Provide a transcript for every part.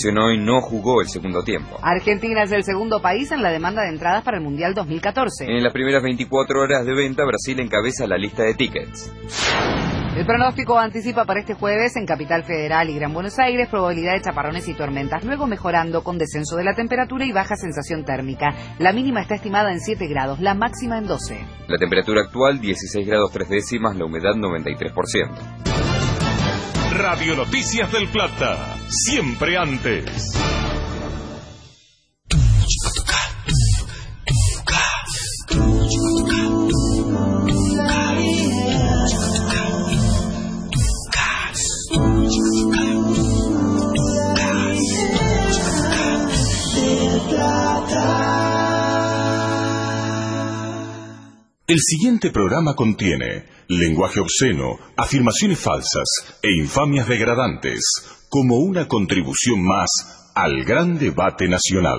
lesionó y no jugó el segundo tiempo. Argentina es el segundo país en la demanda de entradas para el Mundial 2014. En las primeras 24 horas de venta, Brasil encabeza la lista de tickets. El pronóstico anticipa para este jueves en Capital Federal y Gran Buenos Aires probabilidad de chaparrones y tormentas, luego mejorando con descenso de la temperatura y baja sensación térmica. La mínima está estimada en 7 grados, la máxima en 12. La temperatura actual 16 grados 3 décimas, la humedad 93%. Radio Noticias del Plata, siempre antes. El siguiente programa contiene lenguaje obsceno, afirmaciones falsas e infamias degradantes, como una contribución más al gran debate nacional.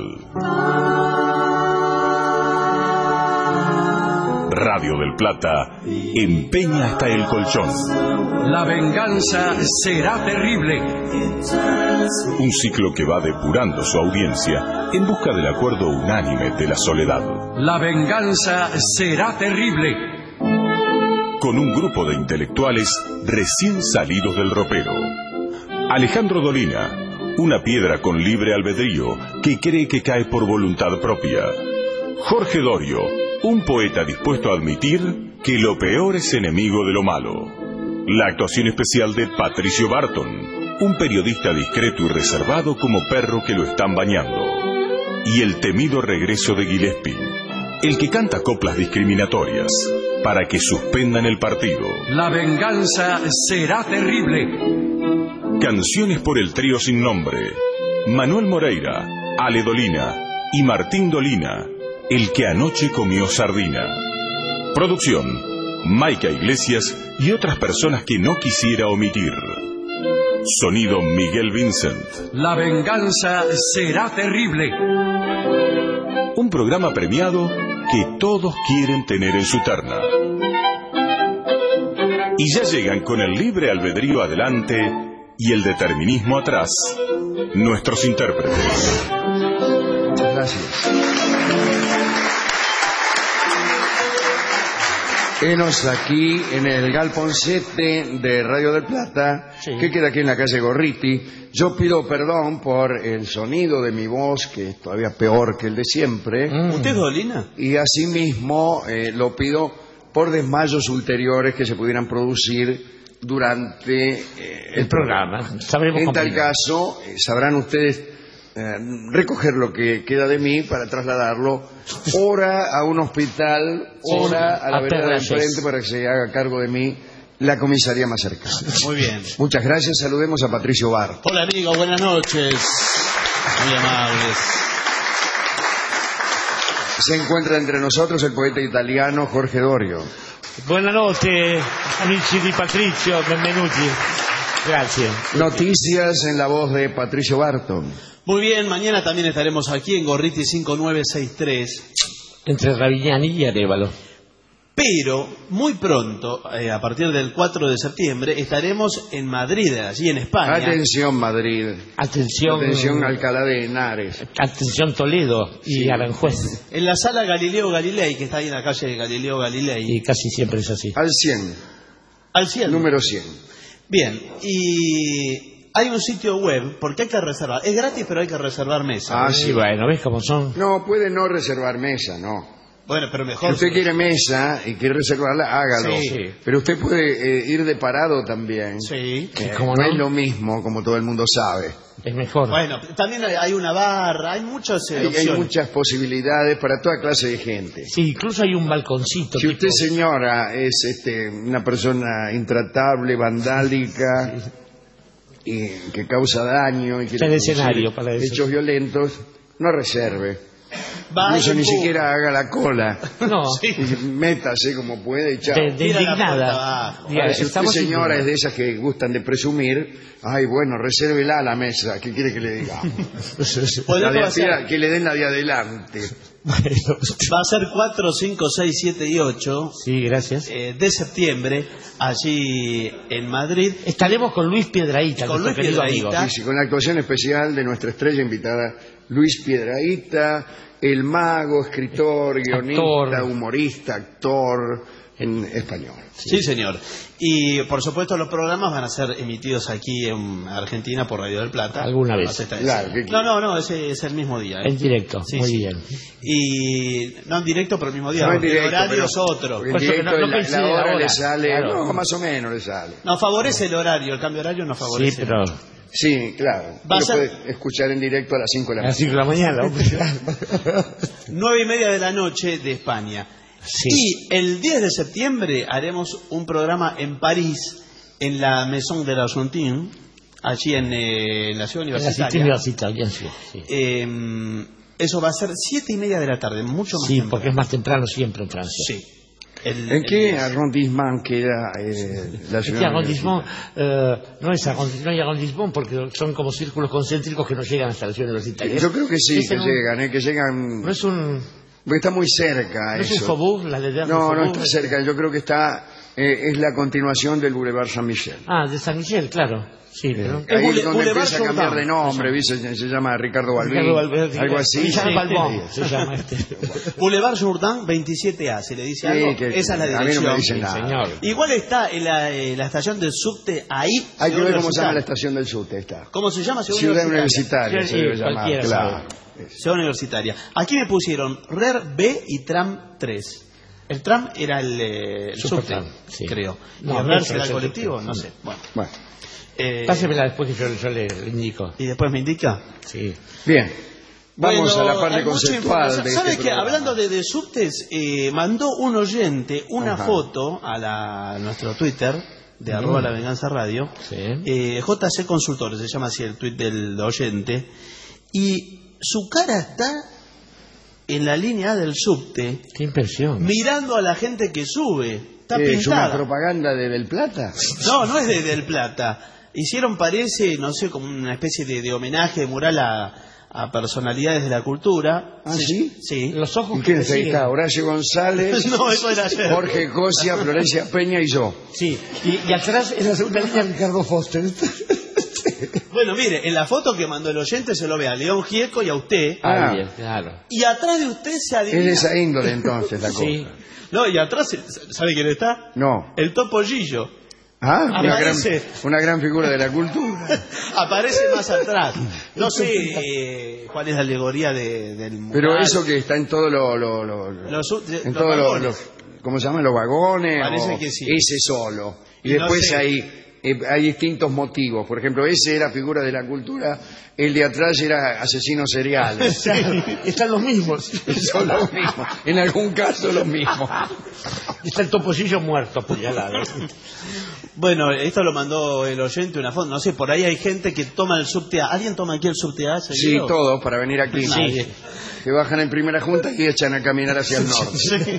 Radio del Plata empeña hasta el colchón. La venganza será terrible. Un ciclo que va depurando su audiencia en busca del acuerdo unánime de la soledad. La venganza será terrible. Con un grupo de intelectuales recién salidos del ropero. Alejandro Dolina, una piedra con libre albedrío que cree que cae por voluntad propia. Jorge Dorio, un poeta dispuesto a admitir que lo peor es enemigo de lo malo. La actuación especial de Patricio Barton, un periodista discreto y reservado como perro que lo están bañando. Y el temido regreso de Gillespie, el que canta coplas discriminatorias para que suspendan el partido. La venganza será terrible. Canciones por el trío sin nombre. Manuel Moreira, Ale Dolina y Martín Dolina, el que anoche comió sardina. Producción, Maica Iglesias y otras personas que no quisiera omitir. Sonido Miguel Vincent. La venganza será terrible. Un programa premiado que todos quieren tener en su terna. Y ya llegan con el libre albedrío adelante y el determinismo atrás, nuestros intérpretes. Muchas gracias. Enos aquí en el Galpón 7 de Radio del Plata, sí, que queda aquí en la calle Gorriti. Yo pido perdón por el sonido de mi voz, que es todavía peor que el de siempre. ¿Usted es Dolina? Y asimismo lo pido por desmayos ulteriores que se pudieran producir durante el programa. En tal caso, sabrán ustedes recoger lo que queda de mí para trasladarlo ora a un hospital, ora a la vereda de enfrente para que se haga cargo de mí la comisaría más cercana. Muy bien. Muchas gracias, saludemos a Patricio Bar. Hola amigo, buenas noches. Muy amables. Se encuentra entre nosotros el poeta italiano Jorge Dorio. Buonanotte, amici di Patrizio, benvenuti. Gracias. Noticias en la voz de Patricio Barton. Muy bien, mañana también estaremos aquí en Gorriti 5963. Entre Ravignani y Arévalo. Pero muy pronto, a partir del 4 de septiembre, estaremos en Madrid, allí en España. Atención Madrid. Atención Alcalá de Henares. Atención Toledo y Aranjuez. En la sala Galileo Galilei, que está ahí en la calle Galileo Galilei. Y casi siempre es así. Al 100. Al 100. Número 100. Bien, y hay un sitio web, porque hay que reservar. Es gratis, pero hay que reservar mesa. Ah, sí. Bueno, ¿ves cómo son? No, puede no reservar mesa, no. Bueno, pero mejor. Si usted quiere mesa y quiere reservarla, hágalo. Sí. Pero usted puede ir de parado también. Sí. No es lo mismo, como todo el mundo sabe. Es mejor. Bueno, también hay una barra, hay muchas opciones. Hay muchas posibilidades para toda clase de gente. Sí, incluso hay un balconcito. Si usted, señora, es una persona intratable, vandálica, y que causa daño y que el escenario para eso. Hechos violentos, no reserve. Incluso ni siquiera haga la cola. No. Sí. Métase como puede y chao. De indignada. Si usted, señora, es de esas que gustan de presumir, ay, bueno, resérvela a la mesa. ¿Qué quiere que le digamos? Que le den la de adelante. Va a ser 4, 5, 6, 7 y 8 Sí, gracias. de septiembre, allí en Madrid. Estaremos con Luis Piedrahíta, Con nuestro Luis querido Piedrahíta. amigo. Sí, con la actuación especial de nuestra estrella invitada Luis Piedrahíta, el mago, escritor, guionista, humorista, actor en español. Sí, señor. Y por supuesto los programas van a ser emitidos aquí en Argentina por Radio del Plata. Alguna vez. Claro, No, ese es el mismo día. En directo, Sí, muy sí. bien. Y no en directo, pero el mismo día. No en porque directo, el horario pero- es otro. porque en Por eso que directo no coincide la la hora hora, le sale, claro. no, más o menos le sale. No favorece el horario, el cambio de horario no Sí, favorece. pero Sí, claro. Va a Lo ser- puede escuchar en directo a las 5 de la a las mañana. 5 de la mañana, hombre. 9:30 de la noche de España. Sí. Y el 10 de septiembre haremos un programa en París, en la Maison de l'Argentine, allí en la ciudad En la universitaria. universitaria, sí. Sí, Eso va a ser 7:30 de la tarde, mucho más sí, temprano. porque es más temprano siempre en Francia. Sí. ¿En qué arrondissement queda la ciudad? Este arrondissement no hay arrondissement porque son como círculos concéntricos que no llegan hasta la ciudad universitaria. Yo creo que sí, Es que en un- llegan, que llegan. No es un... Porque está muy cerca ¿No es eso. un faubourg? La de No está cerca. Yo creo que está. Es la continuación del Boulevard Saint-Michel. Ah, de San Miguel, claro. Sí, pero... Ahí es donde Boulevard empieza a cambiar Jourdan. de nombre, ¿viste? Se llama Ricardo Balbín, Ricardo Valverde, algo así. Richard Sí, Balbón, se llama este. Boulevard Jourdan 27A, se le dice algo. que Esa es la a mí no dirección. me dicen Sí, nada. señor. Igual está en la estación del subte ahí. Hay que Ciudad ver cómo se llama la Universitaria. estación del subte. Está. ¿Cómo se llama? Ciudad Universitaria Sí, se debe llamar, cualquiera claro. Ciudad Universitaria. Aquí me pusieron RER B y Tram 3. El tram era el subte, Supertram, sí. creo. No, ¿Y el no RER es será el el colectivo? subte. No sé. Bueno. Bueno, Pásemela después que yo le indico. ¿Y después me indica? Sí. bien. Vamos Bueno, a la parte hay mucha conceptual información. de ¿Sabes este qué? programa. Hablando de subtes, mandó un oyente una Ajá. foto a nuestro Twitter de arroba la venganza radio. Sí. JC Consultores, se llama así el tweet del oyente. Y su cara está en la línea A del subte, Qué impresión. mirando a la gente que sube. Está ¿Es una pintada. propaganda de Del Plata? No es de Del Plata. Hicieron, parece, no sé, como una especie de homenaje, de mural a personalidades de la cultura. ¿Ah, sí? Sí. Los ojos ¿Y que quién te está ahí? siguen. Está Horacio González, No, eso era ayer. Jorge Cosia, Florencia Peña y yo. Sí, y atrás en la segunda línea Ricardo Foster. Bueno, mire, en la foto que mandó el oyente se lo ve a León Gieco y a usted. Ah. Bien, claro. Y atrás de usted se adivina. Es de esa índole entonces la cosa. Sí. No, y atrás, ¿sabe quién está? No. El Topollillo. Ah, Aparece. una gran figura de la cultura. Aparece más atrás. No sé cuál es la alegoría del mural. Pero eso que está en todo en Los todos vagones. ¿cómo se llaman? Los vagones. Parece o que sí. Ese solo. Y Y no después sé. hay distintos motivos. Por ejemplo, ese era figura de la cultura, el de atrás era asesino serial. Están los mismos. Son los mismos. En algún caso los mismos. Está el topollillo muerto, apuñalado. Bueno, esto lo mandó el oyente una foto. No sé, por ahí hay gente que toma el subte A. ¿Alguien toma aquí el subte A? Sí, seguido? todos para venir aquí. Nadie. Se bajan en primera junta y echan a caminar hacia el norte. Sí.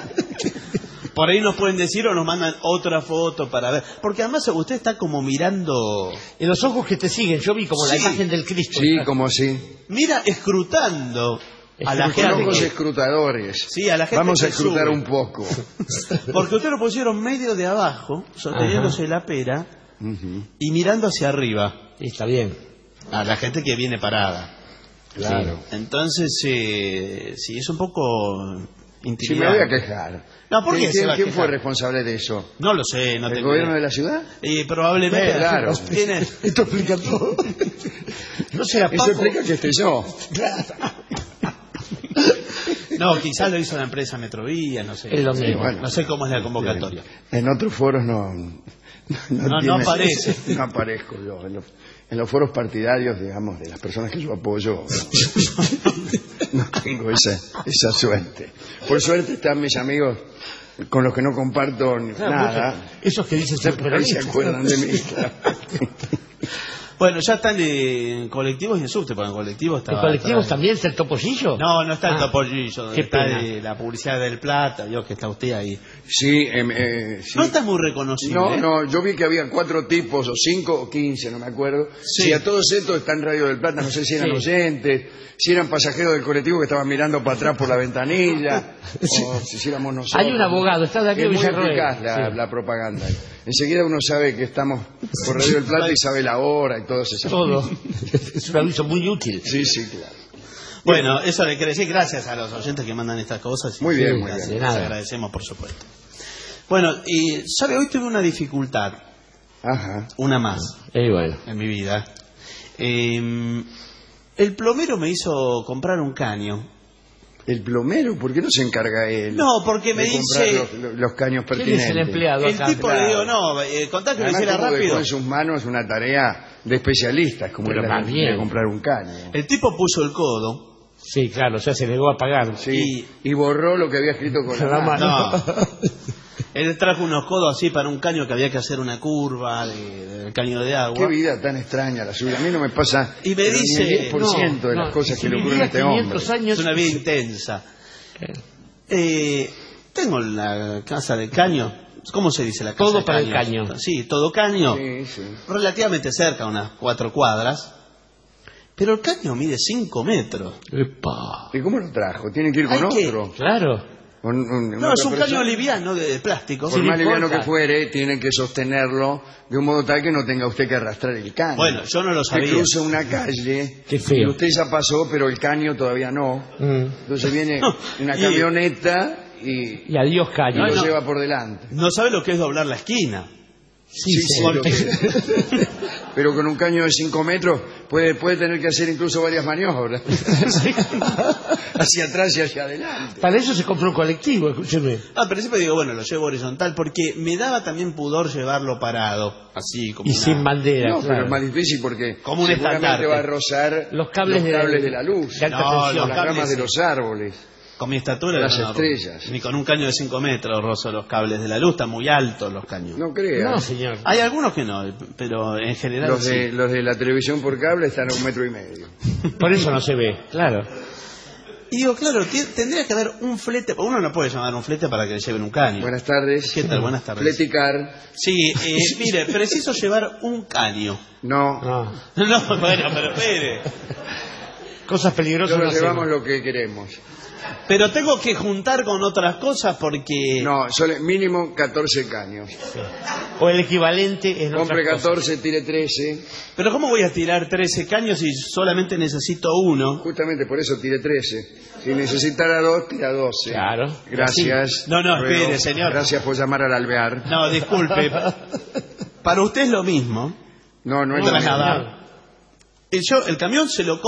Por ahí nos pueden decir o nos mandan otra foto para ver. Porque además usted está como mirando... En los ojos que te siguen, yo vi como la Sí. imagen del Cristo. Sí, como sí. Mira, escrutando a la Con gente ojos que... escrutadores. Sí, a la gente Vamos a que escrutar sube. un poco. Porque usted lo pusieron medio de abajo, sosteniéndose la pera y mirando hacia arriba Está bien. a la gente que viene parada. Claro. Entonces, sí, es un poco Sí, intimidante. me voy a quejar. No, ¿por qué se va a ¿Quién quejar? fue responsable de eso? No lo sé, no ¿El tengo gobierno idea. de la ciudad? Probablemente. Claro. Tiene... Esto explica todo. No será Eso Paco. explica que esté yo. No, quizás lo hizo la empresa Metrovía, no sé. Es lo mismo. Bueno. No sé cómo es la convocatoria. En otros foros no No aparece. No aparezco yo. En los foros partidarios, digamos, de las personas que yo apoyo, no tengo esa suerte. Por suerte están mis amigos con los que no comparto nada. Esos que dicen ser Por ahí se peronistas. acuerdan de mí. Claro. Bueno, ya están en colectivos y en subte, porque en colectivos está... ¿En colectivos también está el Topollillo? No, no está el Topollillo, donde qué está pena. la publicidad del Plata, Dios, que está usted ahí. Sí, sí. No está muy reconocido. No, yo vi que había 4 tipos, o 5 o 15, no me acuerdo. Sí. Sí, a todos estos está en Radio del Plata, no sé si eran oyentes, si eran pasajeros del colectivo que estaban mirando para atrás por la ventanilla, o si éramos nosotros. Hay un abogado, está Darío Es muy Villarroel. eficaz la propaganda. Enseguida uno sabe que estamos por Radio del Plata y sabe la hora y todo eso. Todo. Es un aviso muy útil. Sí, claro. Bueno, eso le quiere decir gracias a los oyentes que mandan estas cosas. Muy bien, muy Gracias, bien. les agradecemos, por supuesto. Bueno, y sabe, hoy tuve una dificultad, Ajá. una más Y bueno. en mi vida. El plomero me hizo comprar un caño. ¿El plomero? ¿Por qué no se encarga él? No, porque me de comprar dice... los caños ¿Quién pertinentes? es el empleado El acá? tipo le digo, no, contá que lo Además, hiciera como dejó rápido. en sus manos una tarea de especialistas, como Pero es la más de bien. comprar un caño. El tipo puso el codo. Sí, claro, o sea, se negó a pagar. Sí, y borró lo que había escrito con la mano. No. Él trajo unos codos así para un caño que había que hacer una curva del caño de agua. Qué vida tan extraña la suya. A mí no me pasa Y me pero dice, ni el 10% de las cosas que le ocurren a este hombre. 500 años. Es una vida intensa. Tengo la casa de caño. ¿Cómo se dice la casa Todo de para el caños? caño. Sí, todo caño. Sí. Relativamente cerca, unas 4 cuadras. Pero el caño mide 5 metros. Epa. ¿Y cómo lo trajo? ¿Tiene que ir con Hay que- otro? Claro. No, es un caño liviano de plástico. Por Sí, más no liviano importa. que fuere, tiene que sostenerlo de un modo tal que no tenga usted que arrastrar el caño. Bueno, yo no lo Se sabía. cruza una calle Qué feo. y usted ya pasó, pero el caño todavía no. Entonces viene una Y- camioneta y Y adiós, caño. lo no. lleva por delante. No sabe lo que es doblar la esquina. Sí, Sí, señor. lo que- pero con un caño de 5 metros puede tener que hacer incluso varias maniobras. Hacia atrás y hacia adelante. Para eso se compró un colectivo, escúcheme. Al principio digo, bueno, lo llevo horizontal porque me daba también pudor llevarlo parado, así como Y una- sin bandera, No, claro. pero es más difícil porque Como un seguramente estandarte. va a rozar Los cables de la luz, de alta No, tensión. las cables, ramas de sí. los árboles. Con mi estatura Las no, estrellas. ni con un caño de 5 metros rozo los cables de la luz, están muy altos los caños. No crea. No, señor. Hay algunos que no, pero en general Los sí. de la televisión por cable están a 1,5 metros. Por eso no se ve, claro. Y digo, claro, tendría que haber un flete, uno no puede llamar un flete para que le lleven un caño. Buenas tardes. ¿Qué tal? Buenas tardes. Fleticar. Sí, mire, preciso llevar un caño. No. No. No, bueno, pero espere. Cosas peligrosas Solo no llevamos hacemos. lo que queremos. Pero tengo que juntar con otras cosas porque... No, mínimo 14 caños. O el equivalente en Compre otras cosas. 14, tire 13. Pero ¿cómo voy a tirar 13 caños si solamente necesito uno? Justamente por eso tire 13. Si necesitara 2, tira 12. Claro. Gracias. No, no, Luego, espere, señor. Gracias por llamar al alvear. No, disculpe. Para usted es lo mismo. No es No, lo mismo. nada. Yo el camión se lo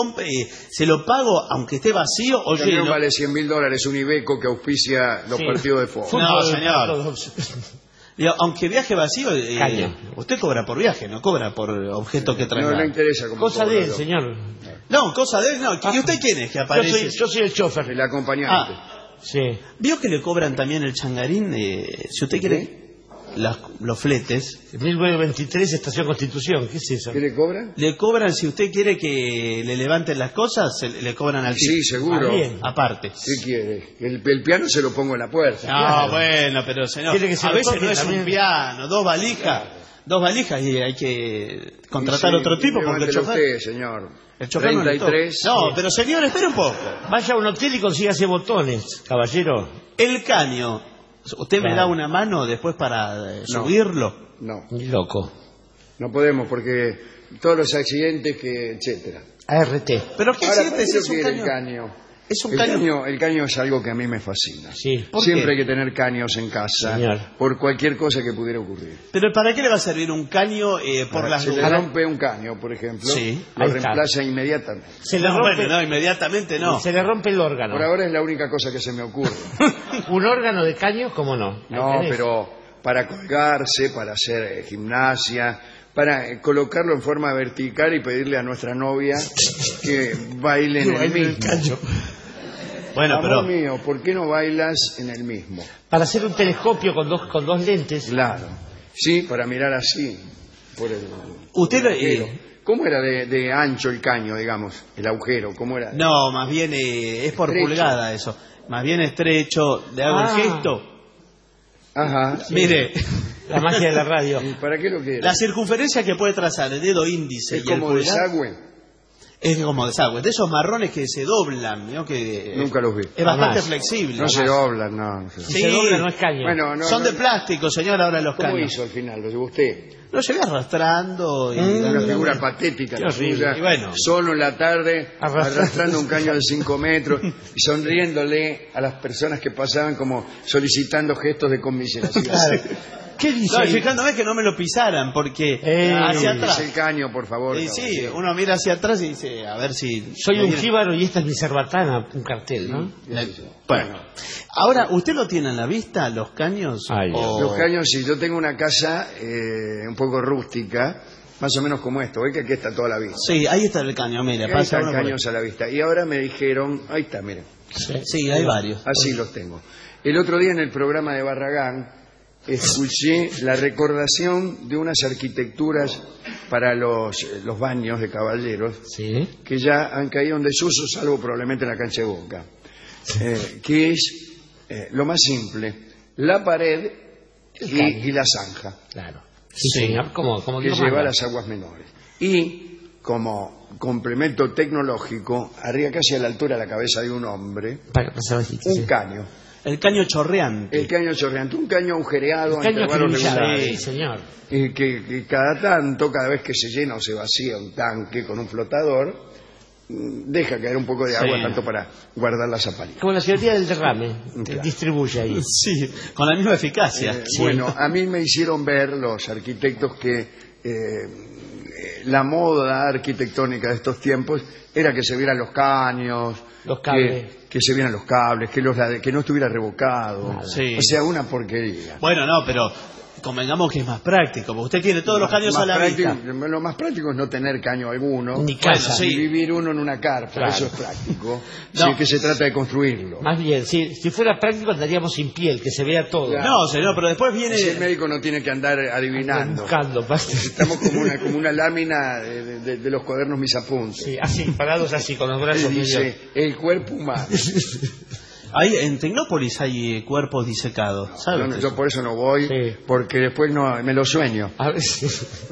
pago aunque esté vacío o El camión lleno. vale $100.000, un Ibeco que auspicia los Sí. partidos de fútbol. No, Fútbol, señor. todos. Digo, aunque viaje vacío, Caño. usted cobra por viaje, no cobra por objeto que No traiga. le interesa como Cosa de él, cobrador. señor. No, cosa de él, no. ¿Y usted quién es que aparece? Yo soy el chofer. El acompañante. Sí. ¿Vio que le cobran también el changarín? Si usted quiere los fletes, 1923, Estación Constitución. ¿Qué es eso? ¿Qué le cobran? le cobran, si usted quiere que le levanten las cosas, le cobran al Sí, tip. seguro. Ah, bien. Aparte. ¿Qué quiere? El piano se lo pongo en la puerta. No, bueno, pero señor, Quiere que se a lo veces toque no es también. un piano, dos valijas y hay que contratar otro tipo porque el Levántelo chofer, usted, señor. el chofer no le toca. 33. No, pero señor, espere un poco. Vaya a un hotel y consígase botones, caballero. El caño, ¿usted me Claro. da una mano después para subirlo? No, Ni loco. no podemos porque todos los accidentes etcétera. ART. Pero ¿qué Ahora, sientes? ¿para Es qué un quiere caño. el caño? Es un caño. El caño es algo que a mí me fascina. Sí. ¿Por Siempre qué? hay que tener caños en casa Señor. por cualquier cosa que pudiera ocurrir. Pero ¿para qué le va a servir un caño por las Se le dudas? rompe un caño, por ejemplo, Sí, lo ahí está. reemplaza inmediatamente. Se le No, rompe, bueno, no, inmediatamente no. se le rompe el órgano. Por ahora es la única cosa que se me ocurre. Un órgano de caño, ¿cómo no? Ahí No, tenés. pero para colgarse, para hacer gimnasia, para colocarlo en forma vertical y pedirle a nuestra novia que baile en el mismo. Bueno, Amor pero mío, ¿por qué no bailas en el mismo? Para hacer un telescopio con dos lentes. Claro. Sí, para mirar así. Por el usted arquero. ¿Cómo era de ancho el caño, digamos, el agujero? ¿Cómo era? No, más bien es por Estrecho. pulgada eso. Más bien estrecho. ¿Le hago el gesto? Ajá. Sí. Mire, La magia de la radio. ¿Y para qué lo quiere? la circunferencia que puede trazar el dedo índice Es y el como pulgar desagüe. es como desagüe. De esos marrones que se doblan, ¿no? Que Nunca los vi. es bastante Jamás. flexible. No se doblan, no. Si Sí. se dobla no es caño. Bueno, no, Son no- de plástico, señor, ahora los ¿Cómo caños. hizo al final? ¿Lo llevó usted? Lo llevé arrastrando y Una dándole figura vuelta. patética, Qué la horrible. suya, Y bueno. solo en la tarde, Arrastrando. arrastrando un caño de 5 metros y sonriéndole a las personas que pasaban como solicitando gestos de conmiseración. ¿Qué dice? No, y ahí? fijándome que no me lo pisaran porque Es hacia atrás. el caño, por favor. Sí, sí, caballero. uno mira hacia atrás y dice, a ver si... Soy un me- jíbaro y esta es mi cerbatana, un cartel, ¿no? Bueno, ahora, ¿usted lo tiene en la vista, los caños? Ay, O- Los caños, sí, yo tengo una casa un poco rústica, más o menos como esto, ¿ve que aquí está toda la vista? Sí, ahí está el caño, mire, Ahí pasa están uno por caños a la vista. Y ahora me dijeron, ahí está, miren, ahí. Sí, hay varios. así los tengo. El otro día en el programa de Barragán escuché la recordación de unas arquitecturas para los baños de caballeros Sí. que ya han caído en desuso, salvo probablemente en la cancha de Boca, que es lo más simple, la pared y la zanja, Claro. Sí, señor. Como que Dios lleva manda. las aguas menores. Y como complemento tecnológico, arriba casi a la altura de la cabeza de un hombre, Para pasar así, un sí. caño. El caño chorreante. El caño chorreante, un caño agujereado a Caño intervalos acribillado, regulares. sí, señor. Y que cada tanto, cada vez que se llena o se vacía un tanque con un flotador, deja caer un poco de agua, Sí. tanto para guardar la zapalilla. Como la secretaría del derrame. Claro. Distribuye ahí. Sí, con la misma eficacia. Sí. Bueno, a mí me hicieron ver los arquitectos que la moda arquitectónica de estos tiempos era que se vieran los caños, Los cables. que se vieran los cables, que no estuviera revocado. Nada. Sí. O sea, una porquería. Bueno, no, pero convengamos que es más práctico, porque usted quiere todos los caños Más a la práctico- vista. Lo más práctico es no tener caño alguno. Ni casa. Bueno, sí. Y vivir uno en una carpa, Claro. eso es práctico. No. Sí, que se trata de construirlo. Más bien, si fuera práctico andaríamos sin piel, que se vea todo. Claro. No, señor, pero después viene... Así el médico no tiene que andar adivinando. Buscando. Estamos como una lámina de los cuadernos mis apuntes. Sí, así, parados así, con los Él brazos medio. dice, el cuerpo humano. En Tecnópolis hay cuerpos disecados, ¿sabe? No, usted yo eso? por eso no voy, Sí. porque después no me lo sueño. A ver si-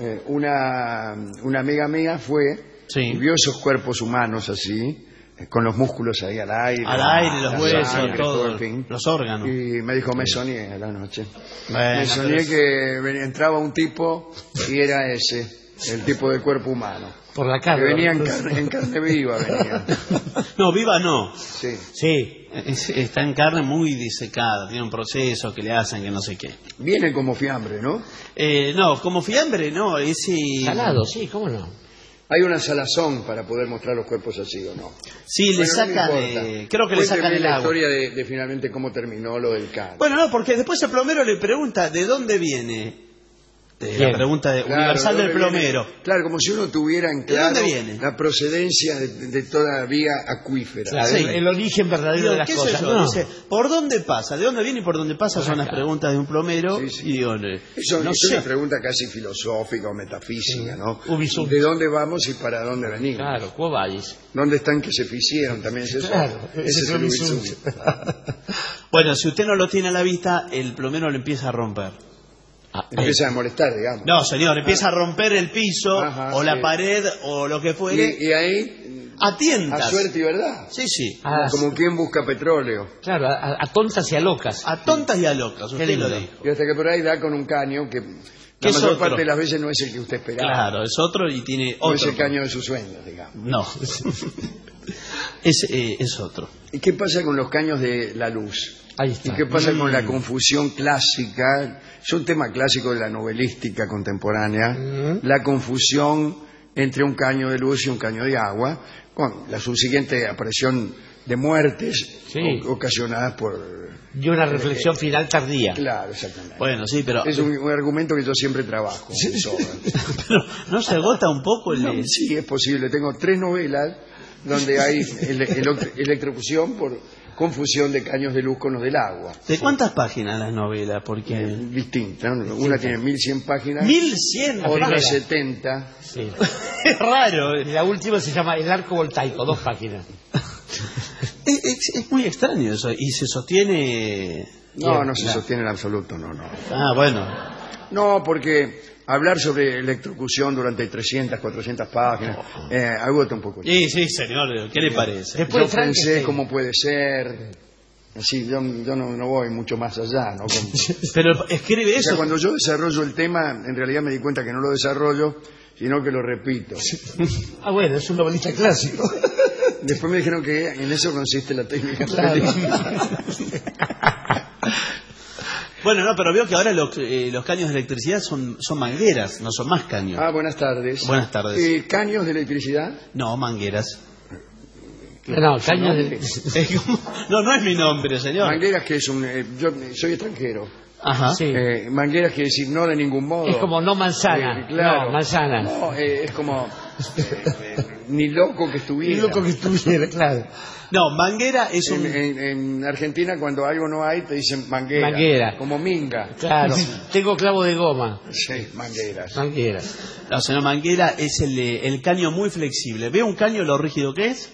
Una amiga mía fue Sí. y vio esos cuerpos humanos así, con los músculos ahí al aire. Al aire, los la huesos, sangre, todo, en fin. los órganos. Y me dijo, me soñé a la noche. Bueno, Me soñé pero- que entraba un tipo y era ese, el tipo de cuerpo humano. Por la Que carne. venía en carne viva, venía. No, viva no. Sí. Sí. Está en carne muy disecada, tiene un proceso que le hacen que no sé qué. Viene como fiambre, ¿no? No, como fiambre, no, ese... Salado, sí, ¿cómo no? Hay una salazón para poder mostrar los cuerpos así, ¿o no? Sí, le Bueno, no me sacan, importa. creo que le sacan Cuénteme el la agua. historia de finalmente cómo terminó lo del caño. Bueno, no, porque después el plomero le pregunta de dónde viene. La Bien. pregunta Claro, universal ¿de del dónde viene? plomero. Claro, como si uno tuviera en ¿De claro dónde viene? la procedencia de toda vía acuífera. Claro, Sí. el origen verdadero Digo, de las ¿qué sé cosas. yo? No. Dice, ¿por dónde pasa? ¿De dónde viene y por dónde pasa? Son las preguntas de un plomero. Sí, sí. Y digo, Eso no es sé. una pregunta casi filosófica o metafísica, ¿no? Ubisum. ¿De dónde vamos y para dónde venimos? Claro, ¿cómo vais? ¿Dónde están que se ficieron? También es eso. Claro, ese ese es el es el Ubisum. Ubisum. Bueno, si usted no lo tiene a la vista, el plomero le empieza a romper. Empieza a molestar, digamos. No, señor, empieza a romper el piso Ajá, o la sí. pared o lo que fuere. Y ahí, A tientas. a suerte y verdad. Sí, sí. Ah, Como quien busca petróleo. Claro, a tontas y a locas. A tontas y a locas, usted lindo. lo dijo. Y hasta que por ahí da con un caño que ¿Qué la es mayor otro? parte de las veces no es el que usted esperaba. Claro, es otro y tiene No es otro. el caño de sus sueños, digamos. No. es otro. ¿Y qué pasa con los caños de la luz? Ahí ¿Y está. qué pasa con la confusión clásica? Es un tema clásico de la novelística contemporánea. La confusión entre un caño de luz y un caño de agua, con la subsiguiente aparición de muertes Sí. ocasionadas por... Y una reflexión final tardía. Claro, exactamente. Bueno, sí, pero, Es un argumento que yo siempre trabajo. me sobra. pero ¿no se agota un poco el... No, sí, es posible. Tengo 3 novelas donde hay electrocución confusión de caños de luz con los del agua. ¿De cuántas páginas la novela? Porque Distinta, ¿no? Una tiene 1100 páginas, 1100, otra 70. Sí. es raro. La última se llama El arco voltaico, 2 páginas. Es muy extraño eso. Y se sostiene. No se sostiene en absoluto, no. Ah, bueno. No, porque hablar sobre electrocución durante 300, 400 páginas agota un poco. Sí, señor, ¿qué le parece? Después Yo pensé cómo puede ser. Así, yo no voy mucho más allá, ¿no? Pero escribe O eso. sea, cuando yo desarrollo el tema, en realidad me di cuenta que no lo desarrollo, sino que lo repito. Ah, bueno, es un novelista clásico. Después me dijeron que en eso consiste la técnica. Claro. Bueno, no, pero veo que ahora los caños de electricidad son mangueras, no son más caños. Ah, buenas tardes. Buenas tardes. ¿Caños de electricidad? No, mangueras. No, caños de... No es mi nombre, señor. Mangueras que es yo soy extranjero. Ajá. Sí. Mangueras quiere decir no de ningún modo. Es como no manzana. Claro. No, manzana. No, es como ni loco que estuviera. Y loco que estuviera, claro. No, manguera es un... En Argentina cuando algo no hay te dicen manguera. Manguera. Como minga. Claro. Tengo clavo de goma. Sí, mangueras. Manguera. No, señor, manguera es el caño muy flexible. ¿Ve un caño lo rígido que es?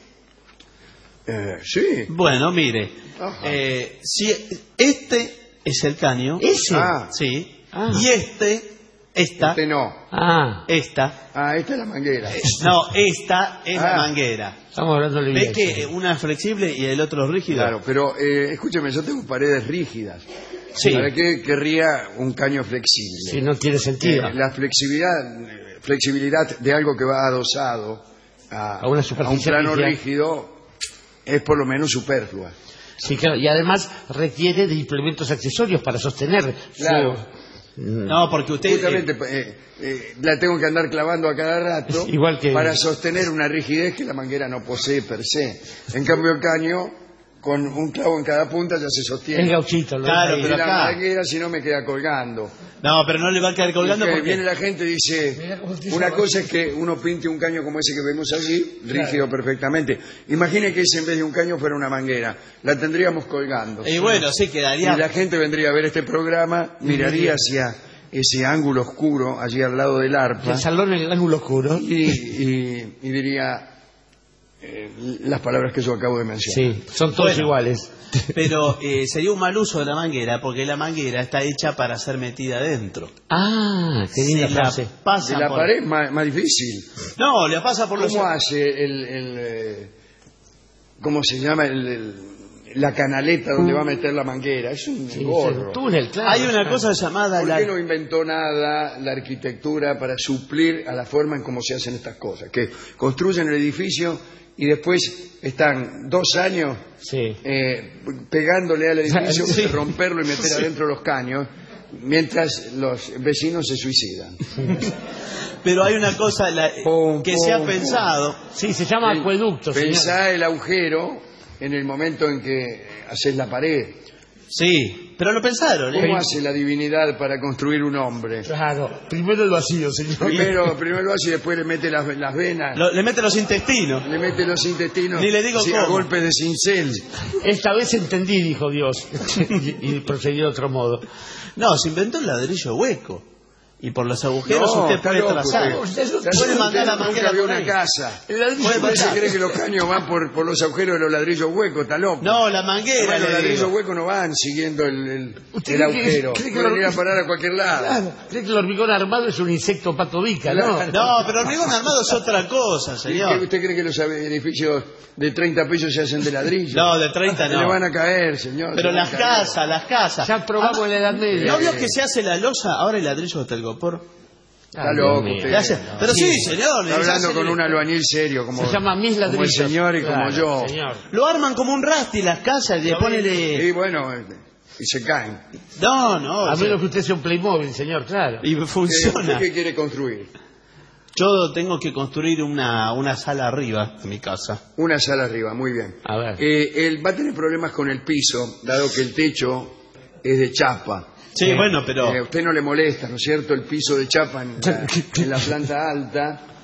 Sí. Bueno, mire. Ajá. Si este es el caño. ¿Ese? Sí. Ah. Y esta. Este no. Esta. Esta es la manguera. No, esta es la manguera. Estamos hablando de ¿Ve que una es flexible y el otro es rígido? Claro, pero escúcheme, yo tengo paredes rígidas. Sí. ¿Para qué querría un caño flexible? Si no tiene sentido. La flexibilidad de algo que va adosado A una a un superficie plano rígida. rígido es por lo menos superflua. Sí, claro. Y además requiere de implementos accesorios para sostener Claro. No, porque usted... Justamente la tengo que andar clavando a cada rato Igual que... para sostener una rigidez que la manguera no posee per se. En cambio el caño, con un clavo en cada punta ya se sostiene. El gauchito. ¿No? Claro, Y pero la acá... manguera si no me queda colgando. No, pero no le va a quedar colgando Porque porque... viene la gente y dice, una cosa es que uno pinte un caño como ese que vemos allí, rígido perfectamente. Imagine que ese en vez de un caño fuera una manguera. La tendríamos colgando. Y bueno, sí, Y quedaría... la gente vendría a ver este programa, miraría hacia ese ángulo oscuro allí al lado del arpa El salón en el ángulo oscuro. y diría las palabras que yo acabo de mencionar. Sí, son todos iguales. Pero sería un mal uso de la manguera porque la manguera está hecha para ser metida adentro. Ah, qué linda Se la frase. pasa De la por... pared más difícil. No, le pasa por los... ¿Cómo hace cómo se llama la canaleta donde va a meter la manguera? Es un gorro. Un túnel, claro. Hay una cosa llamada... ¿Por qué no inventó nada la arquitectura para suplir a la forma en cómo se hacen estas cosas? Que construyen el edificio y después están 2 años Sí. pegándole al edificio, Sí. romperlo y meter adentro los caños, mientras los vecinos se suicidan. Pero hay una cosa que se ha pum. pensado... Sí, se llama acueducto, señor. Pensá el agujero en el momento en que haces la pared. Sí, pero lo pensaron. ¿Cómo hace la divinidad para construir un hombre? Claro. Primero el vacío, señor. Primero lo hace y después le mete las venas, Le mete los intestinos. le mete los intestinos, Ni le digo sí, a cómo. golpes de cincel. Esta vez entendí, dijo Dios. y procedió de otro modo. No, se inventó el ladrillo hueco. Y por los agujeros No, usted está puede loco, trazar. usted. Puede mandar la Nunca manguera vio por una ahí. casa. Puede Usted se mandar. cree que los caños van por los agujeros de los ladrillos huecos, está loco. No, la manguera. Bueno, los le ladrillos digo. huecos no van siguiendo el ¿Usted agujero. cree que Pueden ir a parar a cualquier lado. Claro. ¿Cree que el hormigón armado es un insecto patobica, no? No, pero hormigón armado es otra cosa, ¿Y señor. ¿Usted cree que los edificios de 30 pisos se hacen de ladrillo? No, de 30 Se le no. van a caer, señor. Pero se van las a caer. casas. Ya probamos en la Edad Media. ¿No vio que se hace la losa? Ahora el ladrillo de telgopor. Está loco Dios mío. usted. Le hace- Pero sí, señor. Está hablando con un albañil serio, como, Se llama Mis como el Ladrillos. señor y Claro, como yo. señor. Lo arman como un rasti las casas y le ponen... Y bueno, y se caen. No. A menos que usted sea un Playmobil, señor, claro. Y ¿Usted funciona. qué quiere construir? Yo tengo que construir una sala arriba en mi casa. Una sala arriba, muy bien. A ver. Él va a tener problemas con el piso, dado que el techo es de chapa. Sí, bueno, pero... A usted no le molesta, ¿no es cierto? El piso de chapa en la planta alta.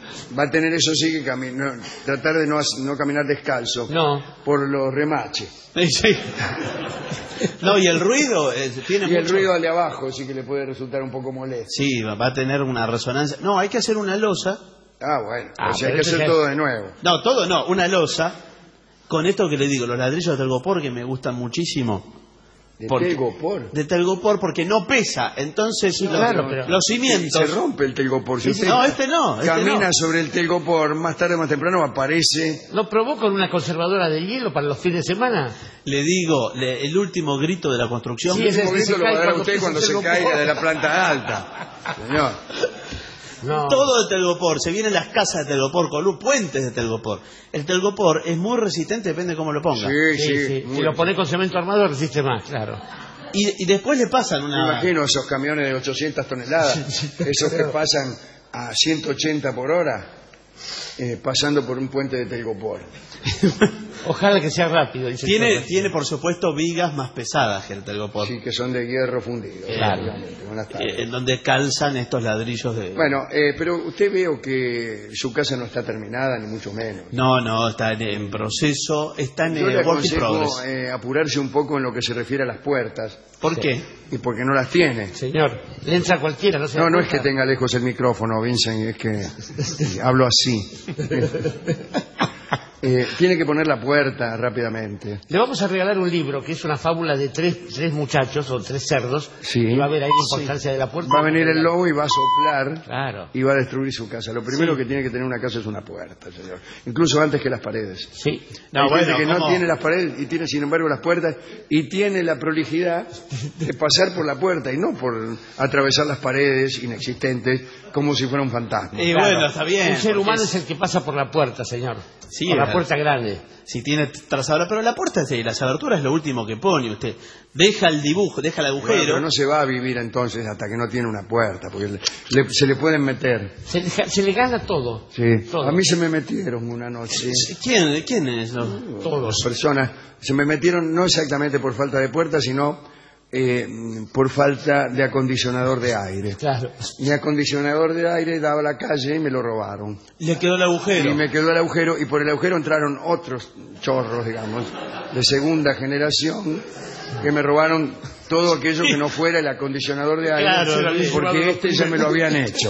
Va a tener eso sí que tratar de no caminar descalzo por los remaches. Sí. No, y el ruido tiene y mucho... el ruido al de abajo sí que le puede resultar un poco molesto. Sí, va a tener una resonancia. No, hay que hacer una losa. Bueno, o sea, hay que hacer todo de nuevo. No, todo no, una losa. Con esto que le digo, los ladrillos de telgopor que me gustan muchísimo. ¿De telgopor? De telgopor porque no pesa, entonces los cimientos... Se rompe el telgopor. Si no, este no. Camina sobre el telgopor, más tarde o más temprano aparece... ¿Lo probó con una conservadora de hielo para los fines de semana? Le digo, el último grito de la construcción... Sí, el último grito lo va a dar usted cuando se caiga de la planta alta. Señor. No. Todo de telgopor, se vienen las casas de telgopor, puentes de telgopor. El telgopor es muy resistente, depende de cómo lo ponga. Sí. Si lo pone con cemento armado resiste más, claro. Y después le pasan una... Me imagino esos camiones de 800 toneladas, esos que pasan a 180 por hora, pasando por un puente de telgopor. Ojalá que sea rápido. Tiene por supuesto vigas más pesadas que el telgopor. Sí, que son de hierro fundido. Claro. En donde calzan estos ladrillos de... Bueno, pero usted veo que su casa no está terminada, ni mucho menos. No, está en proceso, está en Yo le work in aconsejo progress. Apurarse un poco en lo que se refiere a las puertas. ¿Por qué? Y porque no las tiene. Señor, le entra cualquiera, no se No es que tenga lejos el micrófono, Vincent, es que hablo así. Tiene que poner la puerta rápidamente. Le vamos a regalar un libro que es una fábula de tres muchachos o tres cerdos. Sí. Y va a ver ahí la importancia de la puerta. Va a venir el lobo y va a soplar. Claro. Y va a destruir su casa. Lo primero que tiene que tener una casa es una puerta, señor. Incluso antes que las paredes. Sí. Hay gente que no tiene las paredes y tiene sin embargo las puertas y tiene la prolijidad de pasar por la puerta y no por atravesar las paredes inexistentes como si fuera un fantasma. Y bueno, está bien. Un ser humano es el que pasa por la puerta, señor. Sí, por la puerta grande. Si tiene trazadora, pero la puerta y las aberturas es lo último que pone usted. Deja el dibujo, deja el agujero. Bueno, pero no se va a vivir entonces hasta que no tiene una puerta, porque se le pueden meter. Se le gana todo. Sí. Todo. A mí se me metieron una noche. ¿Quién es? Todos. Personas. Se me metieron no exactamente por falta de puerta, sino por falta de acondicionador de aire. Claro. Mi acondicionador de aire daba a la calle y me lo robaron. Le quedó el agujero. Y me quedó el agujero y por el agujero entraron otros chorros, digamos, de segunda generación que me robaron todo aquello que no fuera el acondicionador de aire, claro, porque este ya me lo habían hecho.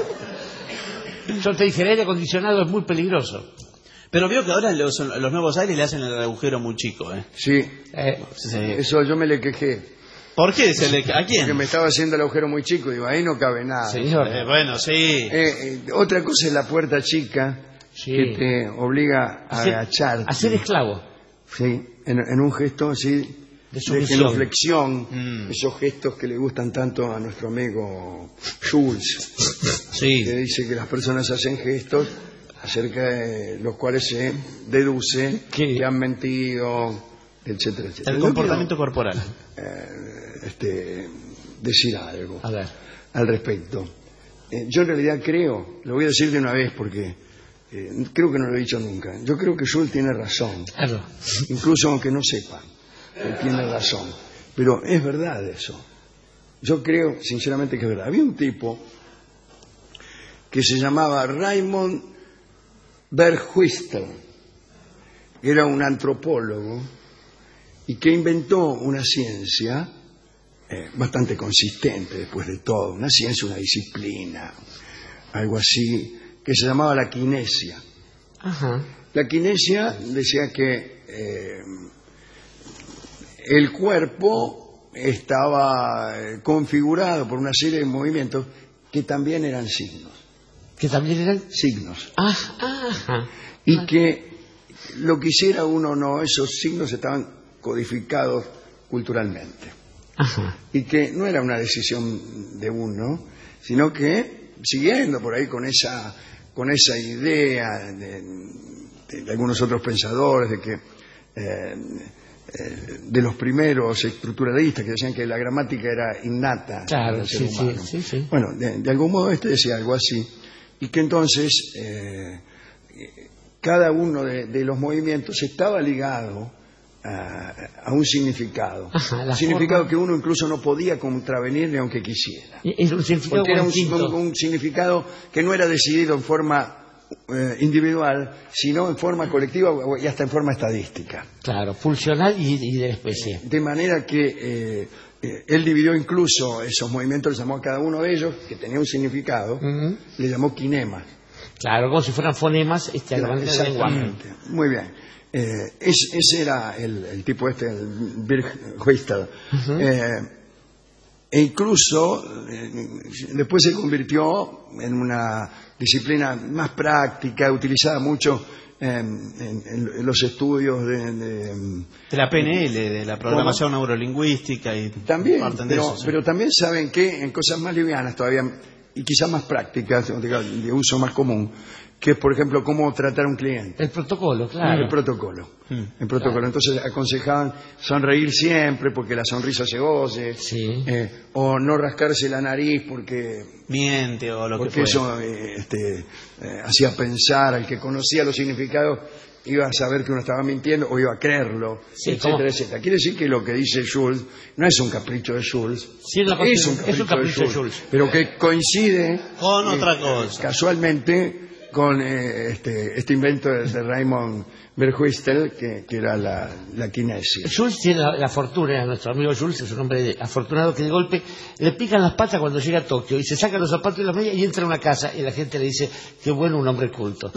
Yo te dije, el aire acondicionado es muy peligroso. Pero veo que ahora los nuevos aires le hacen el agujero muy chico, ¿eh? Sí. Sí. Eso yo me le quejé. ¿Por qué? ¿A quién? Porque me estaba haciendo el agujero muy chico. Digo, ahí no cabe nada. Señor. Bueno, sí. Otra cosa es la puerta chica que te obliga a agacharte. A ser esclavo. Sí, en un gesto así de genuflexión. Esos gestos que le gustan tanto a nuestro amigo Schulz. Sí. Que dice que las personas hacen gestos acerca de los cuales se deduce que han mentido, etcétera, etcétera. El comportamiento corporal. Decir algo A ver. al respecto. Yo en realidad creo, lo voy a decir de una vez porque creo que no lo he dicho nunca, yo creo que Schulz tiene razón. Claro. Incluso aunque no sepa, él tiene razón. Pero es verdad eso. Yo creo sinceramente que es verdad. Había un tipo que se llamaba Raymond Berghuister, que era un antropólogo y que inventó una ciencia bastante consistente después de todo, una ciencia, una disciplina, algo así, que se llamaba la kinesia. Ajá. La kinesia decía que el cuerpo estaba configurado por una serie de movimientos que también eran signos. ¿Que también eran? Signos. Ajá. Y que lo que hiciera uno o no, esos signos estaban codificados culturalmente. Ajá. Y que no era una decisión de uno, sino que siguiendo por ahí con esa idea de algunos otros pensadores de que de los primeros estructuralistas que decían que la gramática era innata Claro, al ser humano. sí. Bueno, de algún modo decía algo así, y que entonces cada uno de los movimientos estaba ligado a un significado. Ajá, significado que uno incluso no podía contravenir ni aunque quisiera. Es un significado porque era distinto. un significado que no era decidido en forma individual, sino en forma colectiva y hasta en forma estadística. Claro, funcional y de la especie. De manera que él dividió incluso esos movimientos, le llamó a cada uno de ellos, que tenía un significado, le llamó kinemas. Claro, como si fueran fonemas a la manera del lenguaje. Muy bien. Ese era el tipo el Birchweister. E incluso después se convirtió en una disciplina más práctica, utilizada mucho en los estudios de la PNL, de la programación neurolingüística y también, eso, sí. Pero también saben que en cosas más livianas todavía y quizás más prácticas, de uso más común, que es, por ejemplo, cómo tratar a un cliente. El protocolo, claro. El protocolo. Claro. Entonces aconsejaban sonreír siempre porque la sonrisa se oye, sí. O no rascarse la nariz porque miente o lo que porque fuera. eso hacía pensar al que conocía los significados iba a saber que uno estaba mintiendo o iba a creerlo, sí, etcétera, etcétera. Quiere decir que lo que dice Schulz no es un capricho de Schulz, sí, es un capricho de Schulz, pero que coincide con otra cosa. Casualmente con este invento de Raymond Birchweister, que era la kinesis. Schulz tiene la fortuna, nuestro amigo Schulz es un hombre afortunado que de golpe le pican las patas cuando llega a Tokio y se saca los zapatos y las medias y entra a una casa y la gente le dice, qué bueno un hombre culto.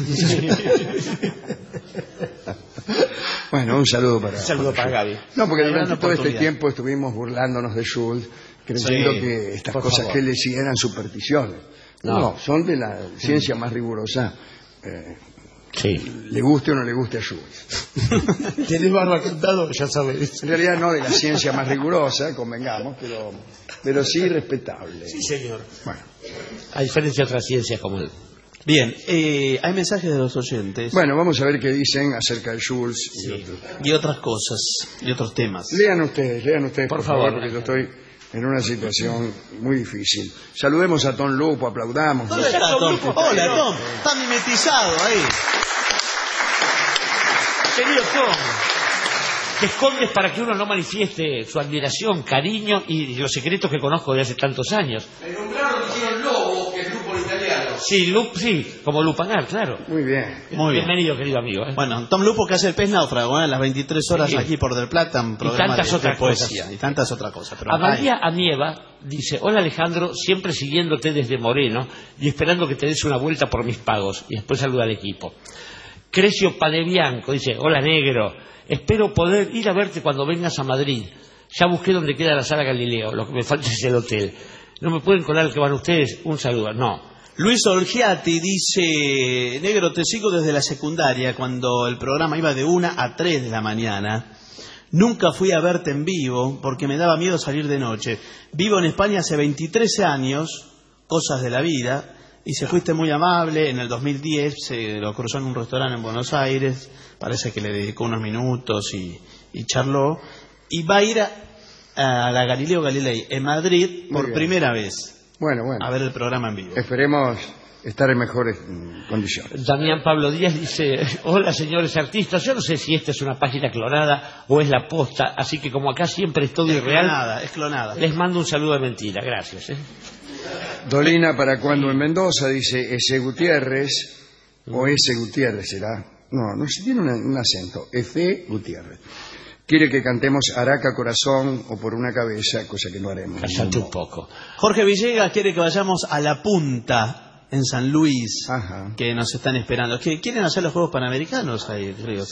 Bueno, un saludo para Gaby. No, porque durante todo este tiempo estuvimos burlándonos de Schulz, creyendo que estas cosas que él decía eran supersticiones. No, son de la ciencia más rigurosa. Sí. Le guste o no le guste a Schulz. ¿Tienes barba cantado? Ya sabes. En realidad no de la ciencia más rigurosa, convengamos, pero sí respetable. Sí, señor. Bueno. A diferencia de otras ciencias como él. Bien, hay mensajes de los oyentes. Bueno, vamos a ver qué dicen acerca de Schulz y otras cosas, y otros temas. Lean ustedes, por favor, porque yo estoy en una situación muy difícil. Saludemos a Tom Lupo, aplaudamos. ¿Dónde está Tom? Hola, Tom. Está mimetizado ahí. Querido Tom, te escondes para que uno no manifieste su admiración, cariño y los secretos que conozco de hace tantos años. Me nombraron dijeron Lobo, que es grupo italiano. Sí, como Lupanar, claro. Muy bien. Bienvenido, querido amigo. Bueno, Tom Lupo, que hace el pez náufrago, a las 23 horas aquí por Del Plata, un programa de poesía. Y tantas otras cosas. Pero María Anieva dice, hola Alejandro, siempre siguiéndote desde Moreno y esperando que te des una vuelta por mis pagos. Y después saluda al equipo. Crescio Panebianco dice, hola negro, espero poder ir a verte cuando vengas a Madrid. Ya busqué donde queda la sala Galileo, lo que me falta es el hotel. ¿No me pueden colar que van ustedes? Un saludo. No. Luis Olgiati dice, negro, te sigo desde la secundaria, cuando el programa iba de 1 a 3 de la mañana. Nunca fui a verte en vivo porque me daba miedo salir de noche. Vivo en España hace 23 años, cosas de la vida, y se fuiste muy amable. En el 2010 se lo cruzó en un restaurante en Buenos Aires, parece que le dedicó unos minutos y charló, y va a ir a la Galileo Galilei en Madrid por primera vez. Bueno. A ver el programa en vivo. Esperemos estar en mejores condiciones. Damián Pablo Díaz dice, hola señores artistas, yo no sé si esta es una página clonada o es la posta, así que como acá siempre es todo irreal, Es clonada. Les mando un saludo de mentira, gracias. Dolina, ¿para cuando en Mendoza? Dice, ese Gutiérrez, o ese Gutiérrez será. No tiene un acento, F. Gutiérrez. Quiere que cantemos Araca Corazón o Por una Cabeza, cosa que no haremos. Cállate un poco. Jorge Villegas quiere que vayamos a La Punta, en San Luis, que nos están esperando. Que quieren hacer los Juegos Panamericanos ahí, creo.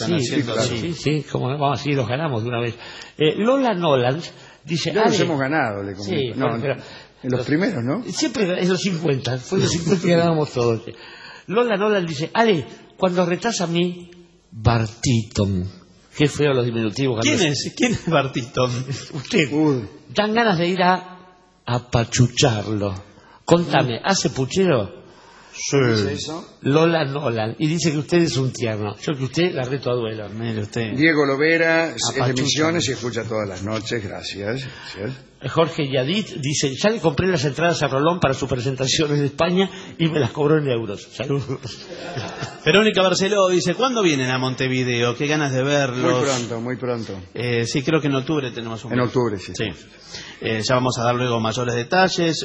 Sí, como no, vamos, así los ganamos de una vez. Lola Noland dice... Ya los hemos ganado, le comento. Sí, pero en los primeros, ¿no? Siempre es los 50, fue los 50 que ganábamos todos. Lola Noland dice, Ale, cuando retás a mí, Bartiton. Qué feo los diminutivos. ¿Quién es Bartiton? Usted. Dan ganas de ir a apachucharlo. Contame, ¿hace puchero? Sí. ¿Dice eso? Lola Nolan. Y dice que usted es un tierno. Yo que usted la reto a duelo. Mire usted. Diego Lovera es de Pachuca. Misiones y escucha todas las noches. Gracias. Jorge Yadit dice, ya le compré las entradas a Rolón para su presentación en España y me las cobró en euros. Saludos. Verónica Barceló dice, ¿cuándo vienen a Montevideo? Qué ganas de verlos. Muy pronto. Sí, creo que en octubre tenemos un... En octubre, sí. Ya vamos a dar luego mayores detalles.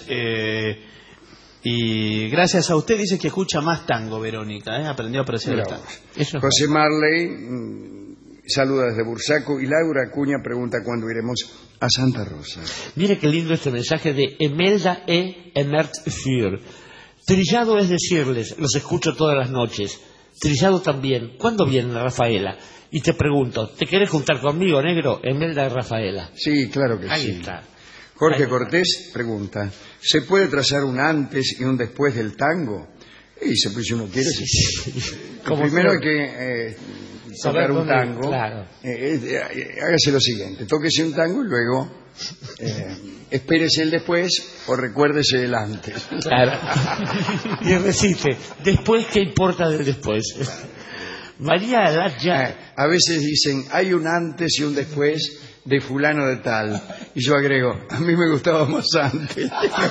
Y gracias a usted dice que escucha más tango, Verónica. Aprendió a apreciar el tango. José Marley saluda desde Bursaco y Laura Acuña pregunta cuándo iremos a Santa Rosa. Mire qué lindo este mensaje de Emelda E. Emert Für. Trillado es decirles, los escucho todas las noches. Trillado también. ¿Cuándo viene Rafaela? Y te pregunto, ¿te querés juntar conmigo, negro? Emelda Rafaela. Sí, claro que Ahí sí. está. Jorge Cortés pregunta, ¿se puede trazar un antes y un después del tango? Y si uno quiere, sí. Primero hay que tocar un tango. Claro. Hágase lo siguiente, tóquese un tango y luego espérese el después o recuérdese el antes. Claro. Y recite, después, ¿qué importa del después? María Alaya. A veces dicen, hay un antes y un después de fulano de tal. Y yo agrego, a mí me gustaba más antes.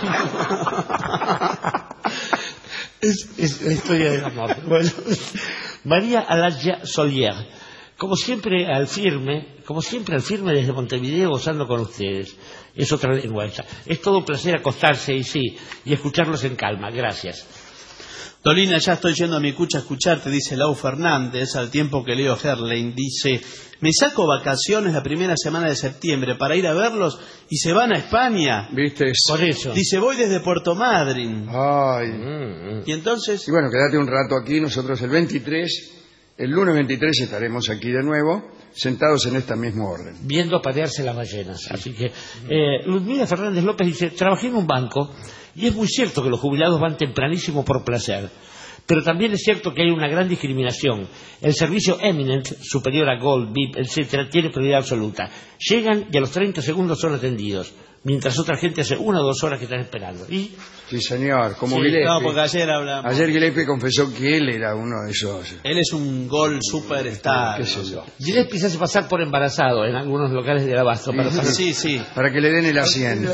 Es la historia del amor. Bueno, María Alaya Solier. Como siempre al firme desde Montevideo gozando con ustedes. Es otra lengua esa. Es todo un placer acostarse y escucharlos en calma. Gracias. Dolina, ya estoy yendo a mi cucha a escucharte, dice Lau Fernández, al tiempo que Leo Herlein dice, me saco vacaciones la primera semana de septiembre para ir a verlos y se van a España. ¿Viste? Por eso. Dice, voy desde Puerto Madryn. Ay. Y entonces... Y bueno, quédate un rato aquí, nosotros el lunes 23 estaremos aquí de nuevo, sentados en este mismo orden. Viendo patearse las ballenas. Sí. Así que, Ludmila Fernández López dice, trabajé en un banco y es muy cierto que los jubilados van tempranísimo por placer. Pero también es cierto que hay una gran discriminación. El servicio Eminent, superior a Gold, VIP, etcétera, tiene prioridad absoluta. Llegan y a los 30 segundos son atendidos, mientras otra gente hace 1 o 2 horas que están esperando. Y... Sí, señor, como sí, Gillespie. No, porque ayer hablamos. Ayer Gillespie confesó que él era uno de esos. Él es un Gold superstar. ¿Qué sé yo? Gillespie se hace pasar por embarazado en algunos locales del abasto. Sí. Para que le den el asiento.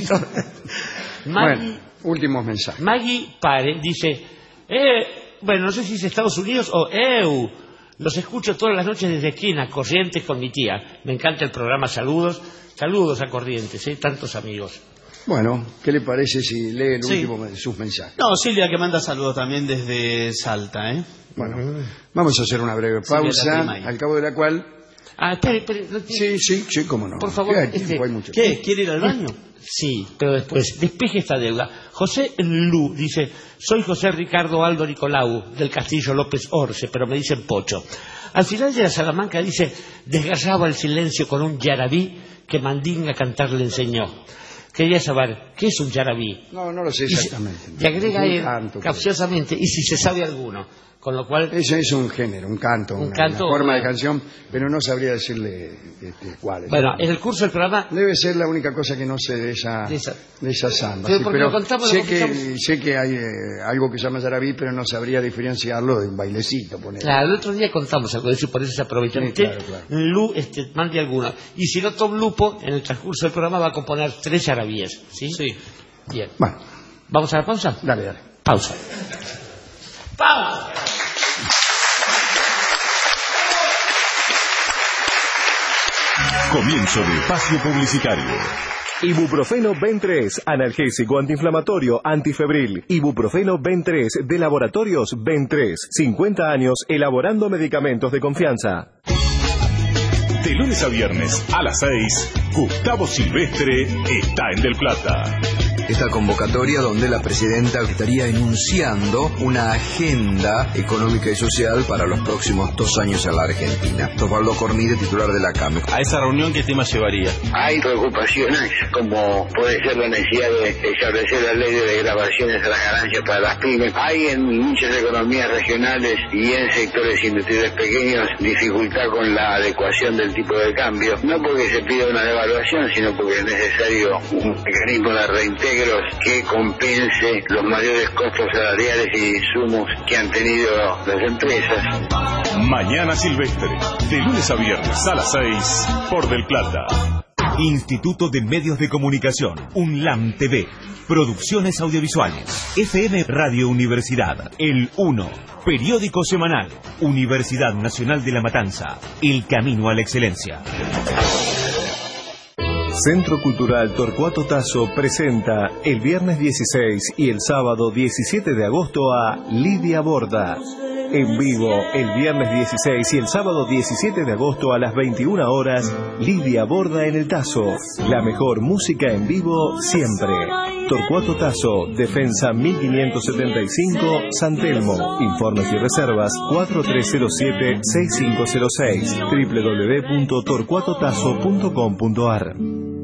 Bueno, últimos mensajes. Maggie Pare dice, bueno, no sé si es Estados Unidos o los escucho todas las noches desde esquina, Corrientes con mi tía. Me encanta el programa, saludos a Corrientes, tantos amigos. Bueno, ¿qué le parece si lee el último de sus mensajes? No, Silvia que manda saludos también desde Salta, Bueno, vamos a hacer una breve pausa, al cabo de la cual... espere. Sí, cómo no. Por favor, ¿Qué? ¿Quiere ir al baño? Sí, pero después, despeje esta deuda. José Lu dice, soy José Ricardo Aldo Nicolau, del Castillo López Orce, pero me dicen Pocho. Al final de la Salamanca dice, desgarraba el silencio con un yarabí que Mandinga cantar le enseñó. Quería saber, ¿qué es un yarabí? No lo sé exactamente. Y agrega él, capciosamente, y si se sabe alguno. Con lo cual... Eso es un género, un canto, una forma de canción, pero no sabría decirle cuál es. Bueno, en el curso del programa... Debe ser la única cosa que no sé de esa samba. Pero sé que hay algo que se llama yarabí, pero no sabría diferenciarlo de un bailecito. Claro, el otro día contamos algo de eso y por eso se aprovecha. Claro. Lu, mande alguno. Y si no, Tom Lupo, en el transcurso del programa, va a componer 3 yarabíes. ¿Sí? Bien. Bueno. ¿Vamos a la pausa? Dale. Pausa. ¡Pausa! Comienzo de espacio publicitario. Ibuprofeno Ben 3, analgésico antiinflamatorio, antifebril. Ibuprofeno Ben 3 de Laboratorios Ben 3. 50 años elaborando medicamentos de confianza. De lunes a viernes a las 6, Gustavo Silvestre está en Del Plata. Esta convocatoria donde la presidenta estaría enunciando una agenda económica y social para los próximos 2 años en la Argentina. Osvaldo Cornide, titular de la CAME. ¿A esa reunión qué tema llevaría? Hay preocupaciones como puede ser la necesidad de establecer la ley de desgravaciones a las ganancias para las pymes. Hay en muchas economías regionales y en sectores industriales pequeños dificultad con la adecuación del tipo de cambio. No porque se pida una devaluación, sino porque es necesario un mecanismo de reintegro negros que compense los mayores costos salariales y insumos que han tenido las empresas. Mañana Silvestre, de lunes a viernes a las 6 por Del Plata. Instituto de Medios de Comunicación, UNLAM TV, Producciones Audiovisuales, FM Radio Universidad, El 1, Periódico Semanal, Universidad Nacional de La Matanza, El Camino a la Excelencia. Centro Cultural Torcuato Tasso presenta el viernes 16 y el sábado 17 de agosto a Lidia Borda. En vivo, el viernes 16 y el sábado 17 de agosto a las 21 horas, Lidia Borda en el Tasso. La mejor música en vivo siempre. Torcuato Tasso, Defensa 1575, San Telmo. Informes y reservas 4307-6506, www.torcuatotasso.com.ar.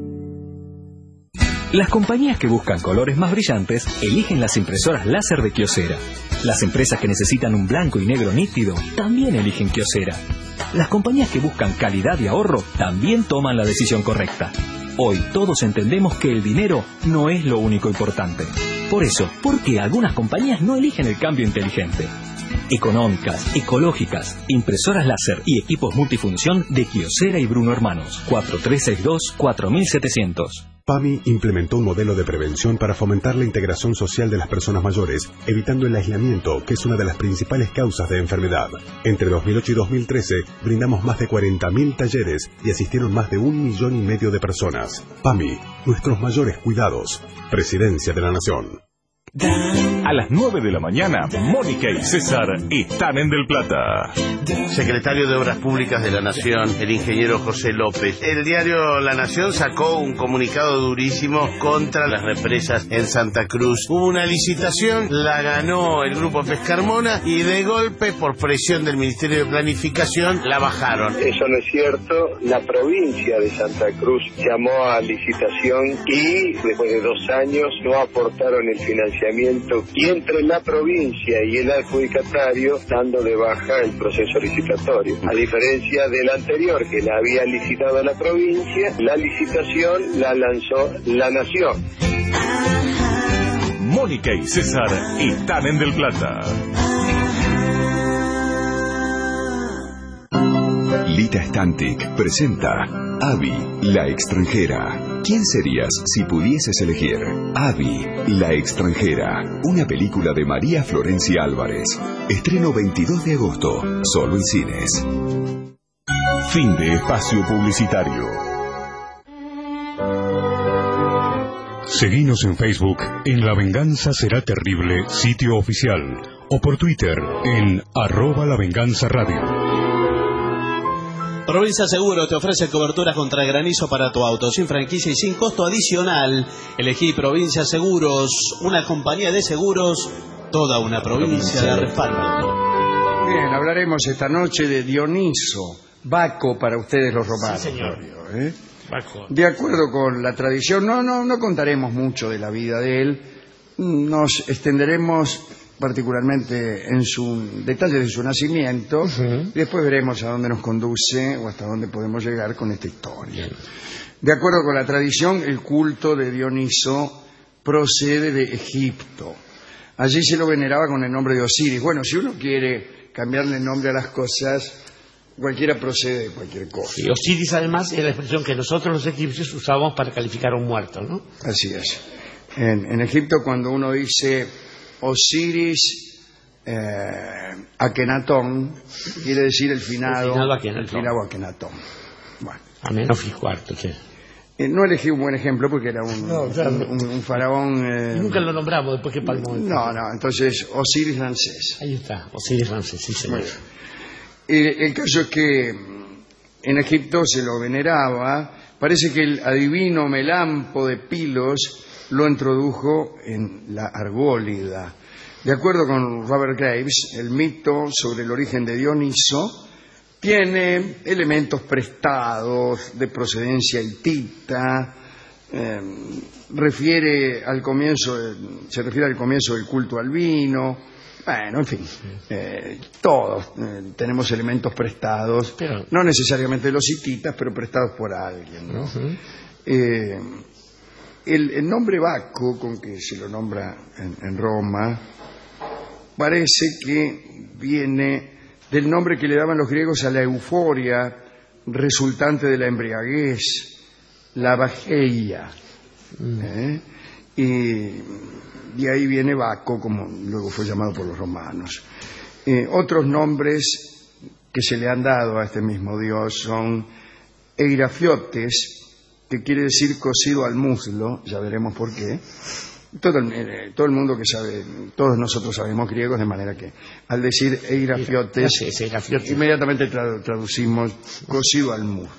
Las compañías que buscan colores más brillantes eligen las impresoras láser de Kyocera. Las empresas que necesitan un blanco y negro nítido también eligen Kyocera. Las compañías que buscan calidad y ahorro también toman la decisión correcta. Hoy todos entendemos que el dinero no es lo único importante. Por eso, ¿por qué algunas compañías no eligen el cambio inteligente? Económicas, ecológicas, impresoras láser y equipos multifunción de Kyocera y Bruno Hermanos. 4362-4700. PAMI implementó un modelo de prevención para fomentar la integración social de las personas mayores, evitando el aislamiento, que es una de las principales causas de enfermedad. Entre 2008 y 2013, brindamos más de 40.000 talleres y asistieron más de 1,5 millones de personas. PAMI, nuestros mayores cuidados. Presidencia de la Nación. A las 9 de la mañana, Mónica y César están en Del Plata. Secretario de Obras Públicas de la Nación, el ingeniero José López. El diario La Nación sacó un comunicado durísimo contra las represas en Santa Cruz. Hubo una licitación, la ganó el Grupo Pescarmona y de golpe, por presión del Ministerio de Planificación, la bajaron. Eso no es cierto. La provincia de Santa Cruz llamó a licitación y después de 2 años no aportaron el financiamiento, y entre la provincia y el adjudicatario dando de baja el proceso licitatorio. A diferencia del anterior, que la había licitado la provincia, la licitación la lanzó la Nación. Mónica y César están en Del Plata. Lita Stantic presenta Abby, la extranjera. ¿Quién serías si pudieses elegir? Abby, la extranjera. Una película de María Florencia Álvarez. Estreno 22 de agosto, solo en cines. Fin de espacio publicitario. Seguinos en Facebook en La Venganza Será Terrible, sitio oficial, o por Twitter en @lavenganzaradio. Provincia Seguro te ofrece cobertura contra granizo para tu auto, sin franquicia y sin costo adicional. Elegí Provincia Seguros, una compañía de seguros, toda una provincia de respaldo. Bien, hablaremos esta noche de Dioniso, Baco para ustedes los romanos. Sí, señor. Baco. De acuerdo con la tradición, no contaremos mucho de la vida de él, nos extenderemos particularmente en su detalle de su nacimiento, y después veremos a dónde nos conduce o hasta dónde podemos llegar con esta historia. De acuerdo con la tradición, el culto de Dioniso procede de Egipto. Allí se lo veneraba con el nombre de Osiris. Bueno, si uno quiere cambiarle el nombre a las cosas, cualquiera procede de cualquier cosa. Y Osiris, además, es la expresión que nosotros los egipcios usábamos para calificar a un muerto, ¿no? Así es. En Egipto, cuando uno dice Osiris Akenatón, quiere decir el finado Akenatón. Bueno. Amenofis IV, sí. No elegí un buen ejemplo porque era un faraón. Nunca lo nombramos después que palmó. No, entonces Osiris Ramsés. Ahí está, Osiris Ramsés, sí, señor. Bueno, el caso es que en Egipto se lo veneraba. Parece que el adivino Melampo de Pilos lo introdujo en la Argólida. De acuerdo con Robert Graves, el mito sobre el origen de Dioniso tiene elementos prestados de procedencia hitita, se refiere al comienzo del culto al vino. Bueno, en fin, todos tenemos elementos prestados, no necesariamente los hititas, pero prestados por alguien, ¿no? El nombre Baco, con que se lo nombra en Roma, parece que viene del nombre que le daban los griegos a la euforia resultante de la embriaguez, la bajeia. Y de ahí viene Baco, como luego fue llamado por los romanos. Otros nombres que se le han dado a este mismo dios son Eirafiotes, que quiere decir cosido al muslo, ya veremos por qué. Todo el mundo que sabe, todos nosotros sabemos griegos, de manera que al decir Eirafiotes, inmediatamente traducimos cosido al muslo.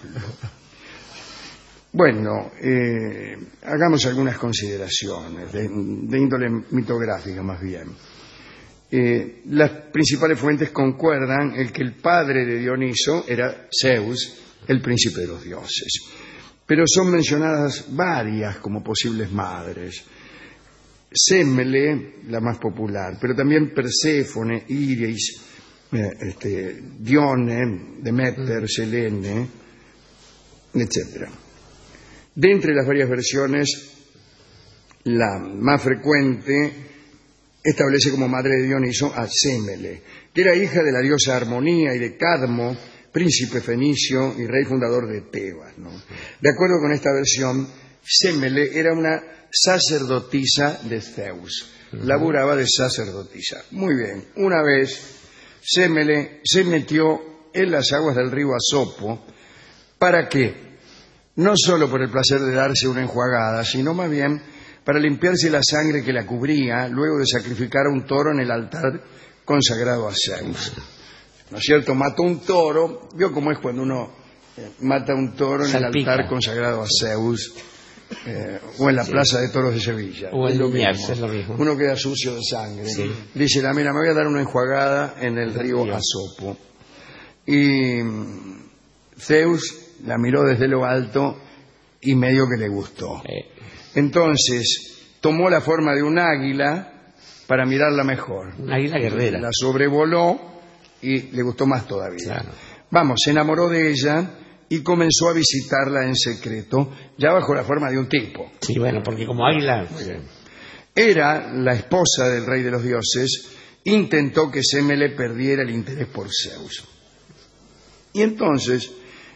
Bueno, hagamos algunas consideraciones de índole mitográfica más bien. Las principales fuentes concuerdan en que el padre de Dioniso era Zeus, el príncipe de los dioses. Pero son mencionadas varias como posibles madres. Sémele, la más popular, pero también Perséfone, Iris, Dione, Demeter, Selene, etc. De entre las varias versiones, la más frecuente establece como madre de Dioniso a Sémele, que era hija de la diosa Armonía y de Cadmo, príncipe fenicio y rey fundador de Tebas, ¿no? De acuerdo con esta versión, Sémele era una sacerdotisa de Zeus, laburaba de sacerdotisa. Muy bien, una vez Sémele se metió en las aguas del río Asopo. ¿Para qué? No solo por el placer de darse una enjuagada, sino más bien para limpiarse la sangre que la cubría luego de sacrificar a un toro en el altar consagrado a Zeus. ¿No es cierto? Mató un toro. ¿Vio cómo es cuando uno mata un toro en el altar consagrado a Zeus? O en la Plaza de Toros de Sevilla. O en Liniers, es lo mismo. Uno queda sucio de sangre. Sí. Dice, mira, me voy a dar una enjuagada en el río Asopo. Y Zeus la miró desde lo alto y medio que le gustó. Entonces, tomó la forma de un águila para mirarla mejor. Una águila guerrera. La sobrevoló y le gustó más todavía. Claro. Vamos, se enamoró de ella y comenzó a visitarla en secreto, ya bajo la forma de un tipo. Sí, bueno, porque como águila... Era la esposa del rey de los dioses, intentó que Sémele perdiera el interés por Zeus. Y entonces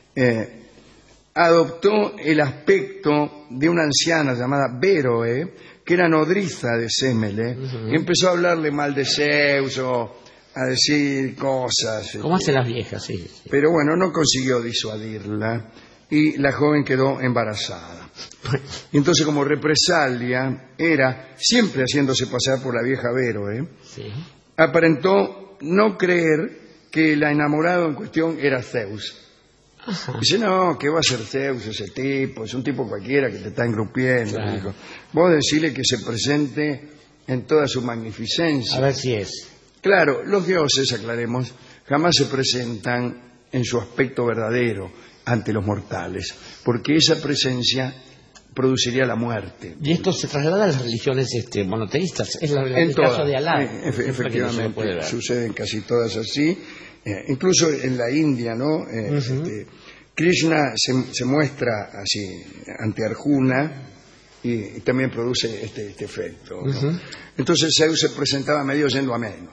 adoptó el aspecto de una anciana llamada Béroe, que era nodriza de Sémele, y empezó a hablarle mal de Zeus o a decir cosas. ¿Cómo hacen las viejas? Sí. Pero bueno, no consiguió disuadirla y la joven quedó embarazada. Y entonces, como represalia, siempre haciéndose pasar por la vieja Béroe, aparentó no creer que el enamorado en cuestión era Zeus. Dice, no, ¿qué va a ser Zeus ese tipo? Es un tipo cualquiera que te está engrupiendo. Claro. Dijo, vos decirle que se presente en toda su magnificencia. A ver si es. Claro, los dioses, aclaremos, jamás se presentan en su aspecto verdadero ante los mortales, porque esa presencia produciría la muerte. Y esto se traslada a las religiones monoteístas. Es el caso de Alá. Efectivamente, suceden casi todas así. Incluso en la India, ¿no? Krishna se muestra así ante Arjuna y también produce este efecto, ¿no? Entonces Zeus se presentaba medio yendo a menos.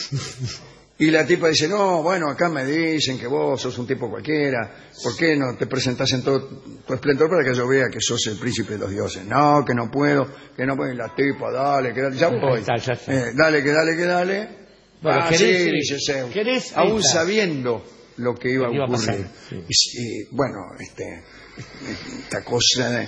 Y la tipa dice, no, bueno, acá me dicen que vos sos un tipo cualquiera, ¿por qué no te presentás en todo tu esplendor para que yo vea que sos el príncipe de los dioses? No, que no puedo. Y la tipa, dale, ya voy. Dale. Bueno, dice Zeus, aún sabiendo lo que iba a ocurrir. Y bueno, esta cosa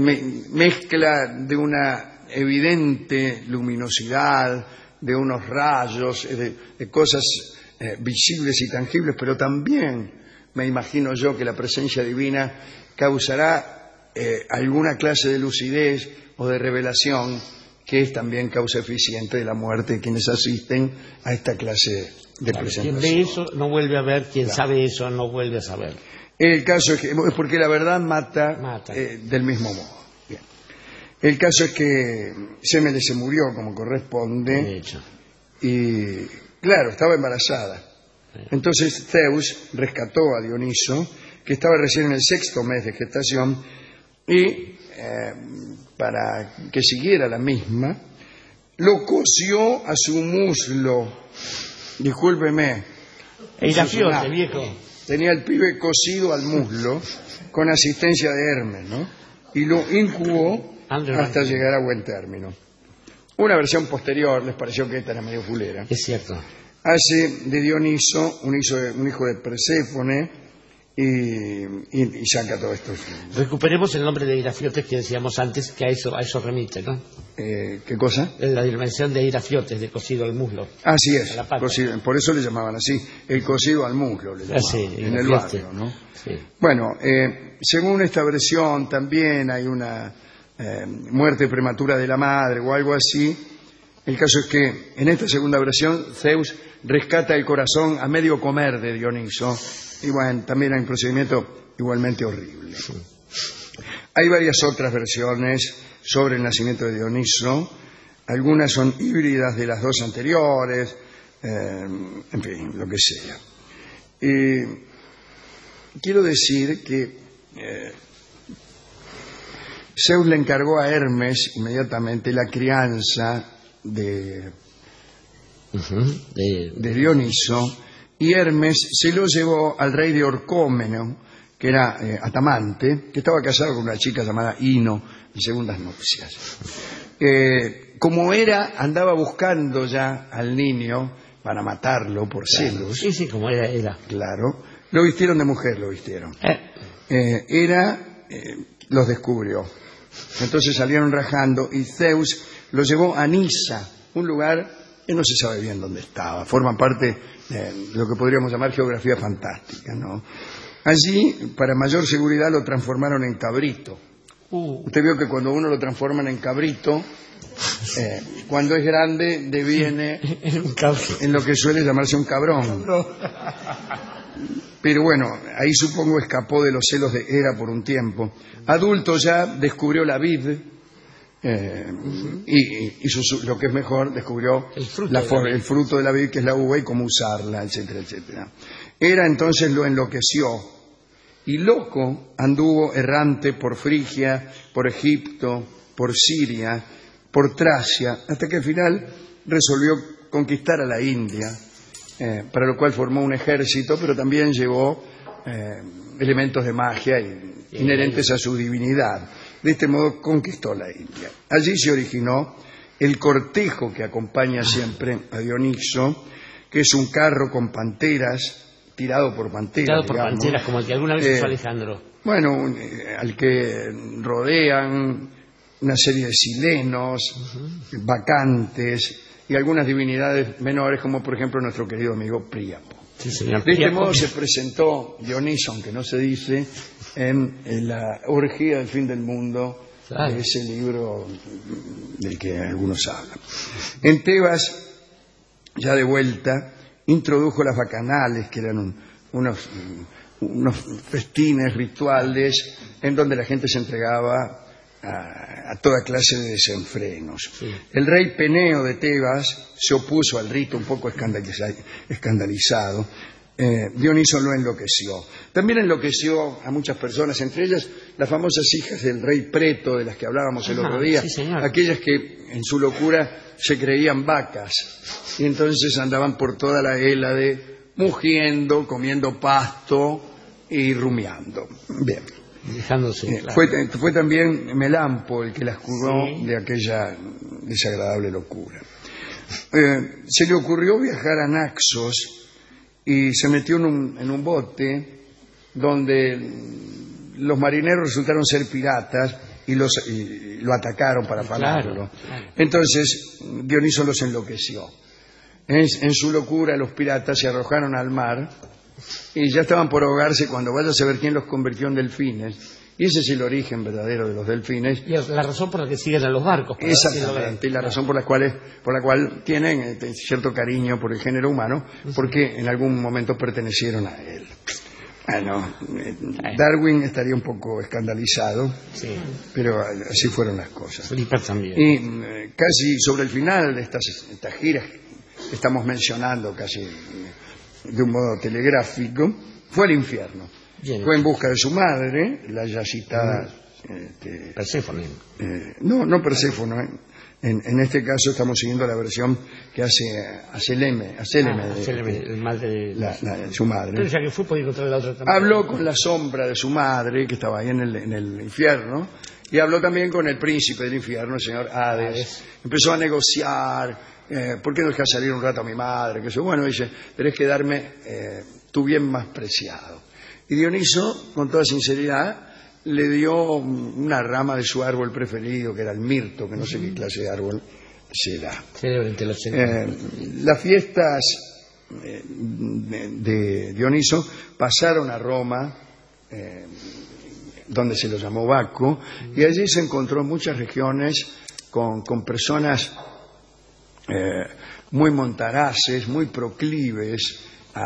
mezcla de una evidente luminosidad, de unos rayos, de cosas visibles y tangibles, pero también me imagino yo que la presencia divina causará alguna clase de lucidez o de revelación, que es también causa eficiente de la muerte de quienes asisten a esta clase de presentación. Quien ve eso no vuelve a ver, quien sabe eso no vuelve a saber. El caso es porque la verdad mata. Del mismo modo. Bien. El caso es que Sémele se murió como corresponde. De hecho. Y claro, estaba embarazada. Entonces Zeus rescató a Dioniso, que estaba recién en el 6º mes de gestación, y para que siguiera la misma, lo cosió a su muslo. Discúlpeme. Eirafiote, viejo. Tenía el pibe cosido al muslo con asistencia de Hermes, ¿no? Y lo incubó hasta llegar a buen término. Una versión posterior les pareció que esta era medio fulera. Es cierto. Hace de Dioniso un hijo de Perséfone y saca todo esto. Recuperemos el nombre de Eirafiotes que decíamos antes, que a eso remite, ¿no? ¿Qué cosa? La dimensión de Eirafiotes, de cosido al muslo. Así es, cosido, por eso le llamaban así, el cosido al muslo, le llamaban, sí, en el barrio, ¿no? Sí. Bueno, según esta versión también hay una muerte prematura de la madre o algo así. El caso es que en esta segunda versión Zeus rescata el corazón a medio comer de Dioniso. Y bueno, también hay un procedimiento igualmente horrible. Hay varias otras versiones sobre el nacimiento de Dioniso. Algunas son híbridas de las dos anteriores. En fin, lo que sea. Quiero decir que Zeus le encargó a Hermes inmediatamente la crianza de Dioniso, y Hermes se lo llevó al rey de Orcómeno, que era Atamante, que estaba casado con una chica llamada Ino en segundas nupcias. Como andaba buscando ya al niño para matarlo por celos. Sí, como era. Claro, lo vistieron de mujer, los descubrió. Entonces salieron rajando y Zeus lo llevó a Nisa, un lugar que no se sabe bien dónde estaba. Forma parte de lo que podríamos llamar geografía fantástica, ¿no? Allí, para mayor seguridad, lo transformaron en cabrito. Usted vio que cuando uno lo transforman en cabrito, cuando es grande deviene en lo que suele llamarse un cabrón. Pero bueno, ahí supongo escapó de los celos de Hera por un tiempo. Adulto ya descubrió la vid y lo que es mejor, descubrió el fruto de la vid, que es la uva, y cómo usarla, etcétera, etcétera. Hera entonces lo enloqueció y loco anduvo errante por Frigia, por Egipto, por Siria, por Tracia, hasta que al final resolvió conquistar a la India, para lo cual formó un ejército, pero también llevó elementos de magia inherentes a su divinidad. De este modo conquistó la India. Allí se originó el cortejo que acompaña siempre a Dioniso, que es un carro con panteras, tirado por panteras, como el que alguna vez hizo Alejandro. Bueno, al que rodean una serie de silenos, bacantes y algunas divinidades menores, como por ejemplo nuestro querido amigo Príapo. Sí, señor. De este modo se presentó Dioniso, aunque no se dice, en la orgía del fin del mundo, de ese libro del que algunos hablan. En Tebas, ya de vuelta, introdujo las bacanales, que eran unos festines rituales en donde la gente se entregaba a toda clase de desenfrenos. Sí. El rey Peneo de Tebas se opuso al rito, un poco escandalizado. Dioniso lo enloqueció. También enloqueció a muchas personas, entre ellas las famosas hijas del rey Preto, de las que hablábamos el otro día, aquellas que en su locura se creían vacas y entonces andaban por toda la Hélade mugiendo, comiendo pasto y rumiando. Bien. Fue también Melampo el que las curó de aquella desagradable locura. Se le ocurrió viajar a Naxos y se metió en un bote donde los marineros resultaron ser piratas y lo atacaron para afanarlo. Entonces Dioniso los enloqueció. En su locura los piratas se arrojaron al mar y ya estaban por ahogarse cuando vaya a saber quién los convirtió en delfines. Y ese es el origen verdadero de los delfines. Y la razón por la que siguen a los barcos. Exactamente, y la razón por la cual tienen cierto cariño por el género humano, porque en algún momento pertenecieron a él. Bueno, Darwin estaría un poco escandalizado, pero así fueron las cosas. Flipper también. Y casi sobre el final de estas giras que estamos mencionando, casi de un modo telegráfico, fue al infierno. Fue en busca de su madre, la ya citada Perséfone. No Perséfone. En este caso estamos siguiendo la versión que hace Seleme, el mal de su madre. Pero ya que fue, podía encontrar la otra también. Habló con la sombra de su madre, que estaba ahí en el infierno, y habló también con el príncipe del infierno, el señor Hades. Empezó a negociar, ¿por qué no dejas salir un rato a mi madre? Bueno, dice, tenés que darme tu bien más preciado. Y Dioniso, con toda sinceridad, le dio una rama de su árbol preferido, que era el mirto, que no sé qué clase de árbol será. Las fiestas de Dioniso pasaron a Roma, donde se lo llamó Baco, y allí se encontró muchas regiones con personas muy montaraces, muy proclives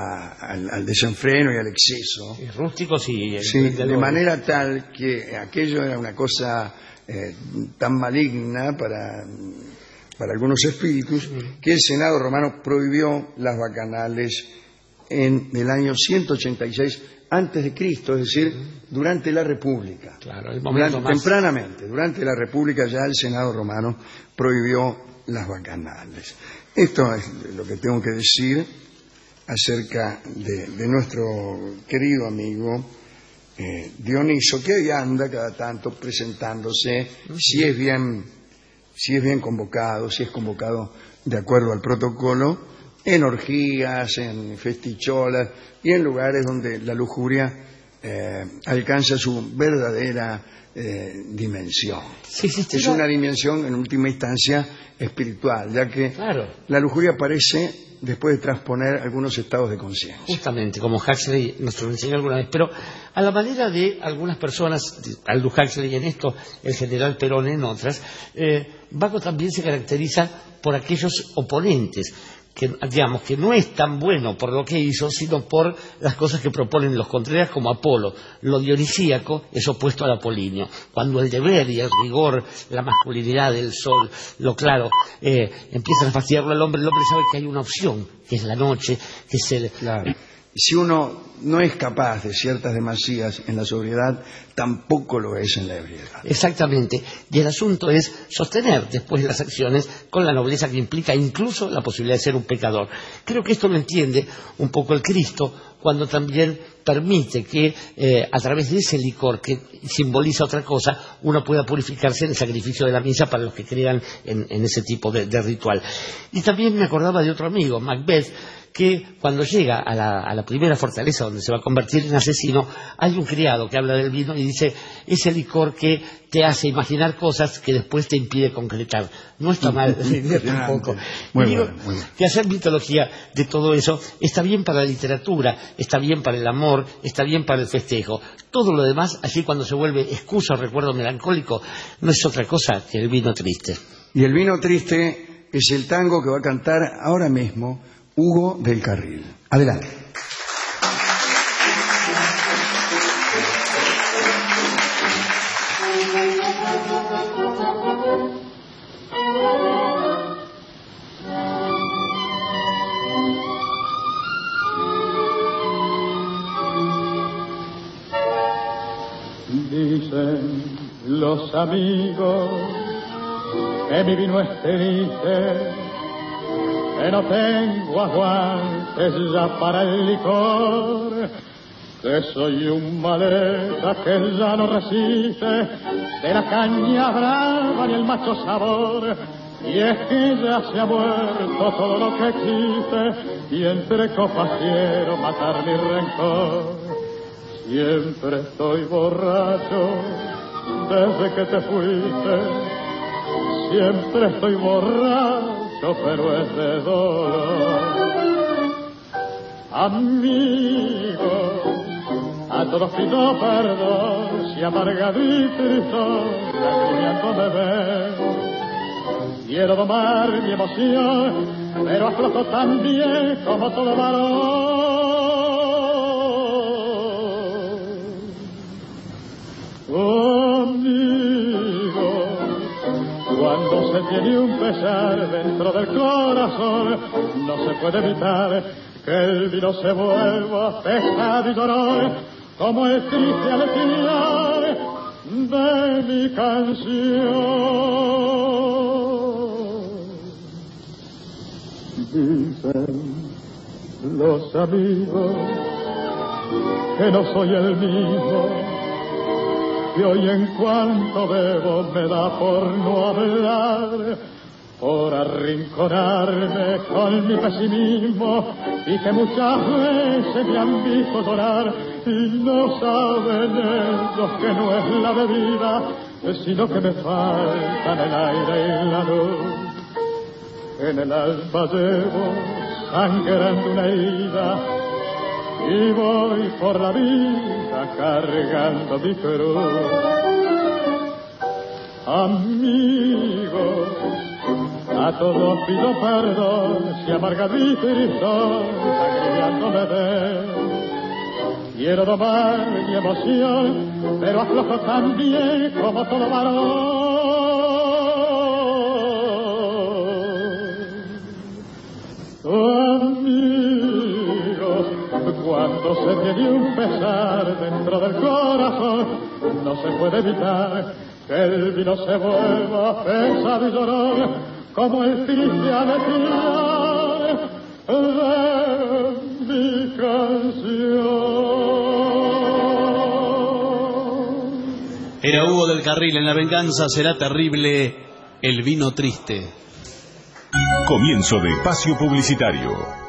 al desenfreno y al exceso. Y rústicos y... Sí, de manera tal que aquello era una cosa tan maligna para algunos espíritus, que el Senado romano prohibió las bacanales en el año 186 antes de Cristo, es decir, durante la República. Claro, el momento más... Tempranamente, durante la República ya el Senado romano prohibió las bacanales. Esto es lo que tengo que decir acerca de nuestro querido amigo Dioniso, que hoy anda cada tanto presentándose, si es bien convocado, si es convocado de acuerdo al protocolo, en orgías, en festicholas y en lugares donde la lujuria alcanza su verdadera dimensión. Es una dimensión en última instancia espiritual, ya que la lujuria aparece después de transponer algunos estados de conciencia. Justamente, como Huxley nos lo enseñó alguna vez, pero a la manera de algunas personas, Aldous Huxley en esto, el general Perón en otras, Baco también se caracteriza por aquellos oponentes, que digamos que no es tan bueno por lo que hizo, sino por las cosas que proponen los contreras, como Apolo. Lo dionisíaco es opuesto al apolíneo. Cuando el deber y el rigor, la masculinidad, el sol, lo claro, empiezan a fastidiarlo al hombre, el hombre sabe que hay una opción, que es la noche, que es el... Claro. Si uno no es capaz de ciertas demasías en la sobriedad, tampoco lo es en la ebriedad. Exactamente. Y el asunto es sostener después las acciones con la nobleza que implica incluso la posibilidad de ser un pecador. Creo que esto lo entiende un poco el Cristo cuando también permite que a través de ese licor que simboliza otra cosa, uno pueda purificarse en el sacrificio de la misa para los que crean en ese tipo de ritual. Y también me acordaba de otro amigo, Macbeth, que cuando llega a la primera fortaleza donde se va a convertir en asesino, hay un criado que habla del vino y dice, ese licor que te hace imaginar cosas que después te impide concretar. No está mal tampoco. Y digo que hacer mitología de todo eso está bien para la literatura, está bien para el amor, está bien para el festejo. Todo lo demás, así cuando se vuelve excusa o recuerdo melancólico, no es otra cosa que el vino triste. Y el vino triste es el tango que va a cantar ahora mismo Hugo del Carril. Adelante. Dicen los amigos que mi vino es triste, que no tengo aguantes ya para el licor, que soy un maleta que ya no resiste de la caña brava ni el macho sabor, y es que ya se ha muerto todo lo que quise, y entre copas quiero matar mi rencor. Siempre estoy borracho desde que te fuiste, siempre estoy borracho, pero es de dolor. Amigo, a todos pido perdón, si amargadito y tristón, me ven. Quiero domar mi emoción, pero aflojo también como todo varón. Amigo, cuando se tiene un pesar dentro del corazón, no se puede evitar que el vino se vuelva pesado y dolor, como el triste aletear de mi canción. Dicen los amigos que no soy el mismo, que hoy en cuanto bebo me da por no hablar, por arrinconarme con mi pesimismo, y que muchas veces me han visto llorar y no saben ellos que no es la bebida, sino que me faltan el aire y la luz. En el alma llevo sangrando una herida y voy por la vida cargando mi cruz. Amigos, a todos pido perdón si amargadito y tristón agriándome ven. Quiero domar mi emoción, pero aflojo también como todo varón. Amigos, cuando se tiene un pesar dentro del corazón, no se puede evitar que el vino se vuelva pesado y llorón, como el triste aletrear de mi canción. Era Hugo del Carril en La Venganza Será Terrible, el vino triste. Comienzo de espacio publicitario.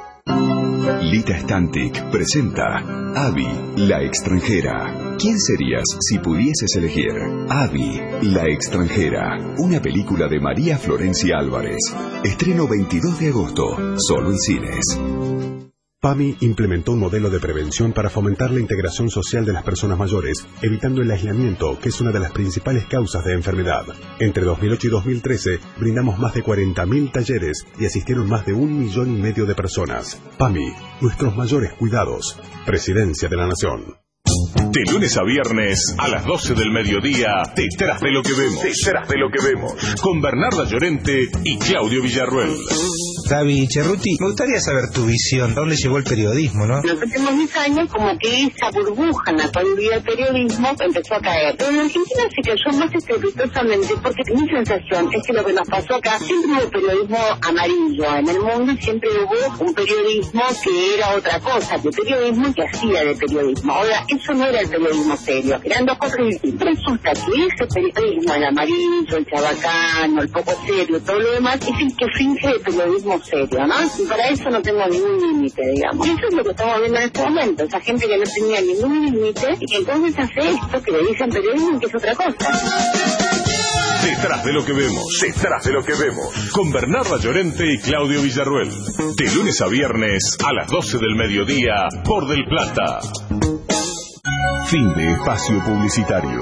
Lita Stantic presenta Abby, la extranjera. ¿Quién serías si pudieses elegir? Abby, la extranjera. Una película de María Florencia Álvarez. Estreno 22 de agosto, solo en cines. PAMI implementó un modelo de prevención para fomentar la integración social de las personas mayores, evitando el aislamiento, que es una de las principales causas de enfermedad. Entre 2008 y 2013, brindamos más de 40.000 talleres y asistieron más de 1,5 millones de personas. PAMI, nuestros mayores cuidados. Presidencia de la Nación. De lunes a viernes, a las 12 del mediodía, Detrás de lo que vemos. Detrás de lo que vemos. Con Bernarda Llorente y Claudio Villarruel. Gaby Cerruti, me gustaría saber tu visión. ¿A dónde llegó el periodismo, no? En los últimos 10 años, como que esa burbuja en la cual vivía el periodismo empezó a caer. Pero en Argentina se cayó más estrepitosamente porque mi sensación es que lo que nos pasó acá siempre hubo periodismo amarillo en el mundo y siempre hubo un periodismo que era otra cosa, de periodismo que hacía de periodismo. Ahora, eso no era el periodismo serio, eran dos cosas distintas. Resulta que ese periodismo, el amarillo, el chabacano, el poco serio, todo lo demás, es el que finge de periodismo serio, ¿no? Y para eso no tengo ningún límite, digamos. Y eso es lo que estamos viendo en este momento, esa gente que no tenía ningún límite y que entonces hace esto que le dicen periodismo, que es otra cosa. Detrás de lo que vemos, detrás de lo que vemos. Con Bernarda Llorente y Claudio Villarruel. De lunes a viernes, a las 12 del mediodía, por Del Plata. Fin de espacio publicitario.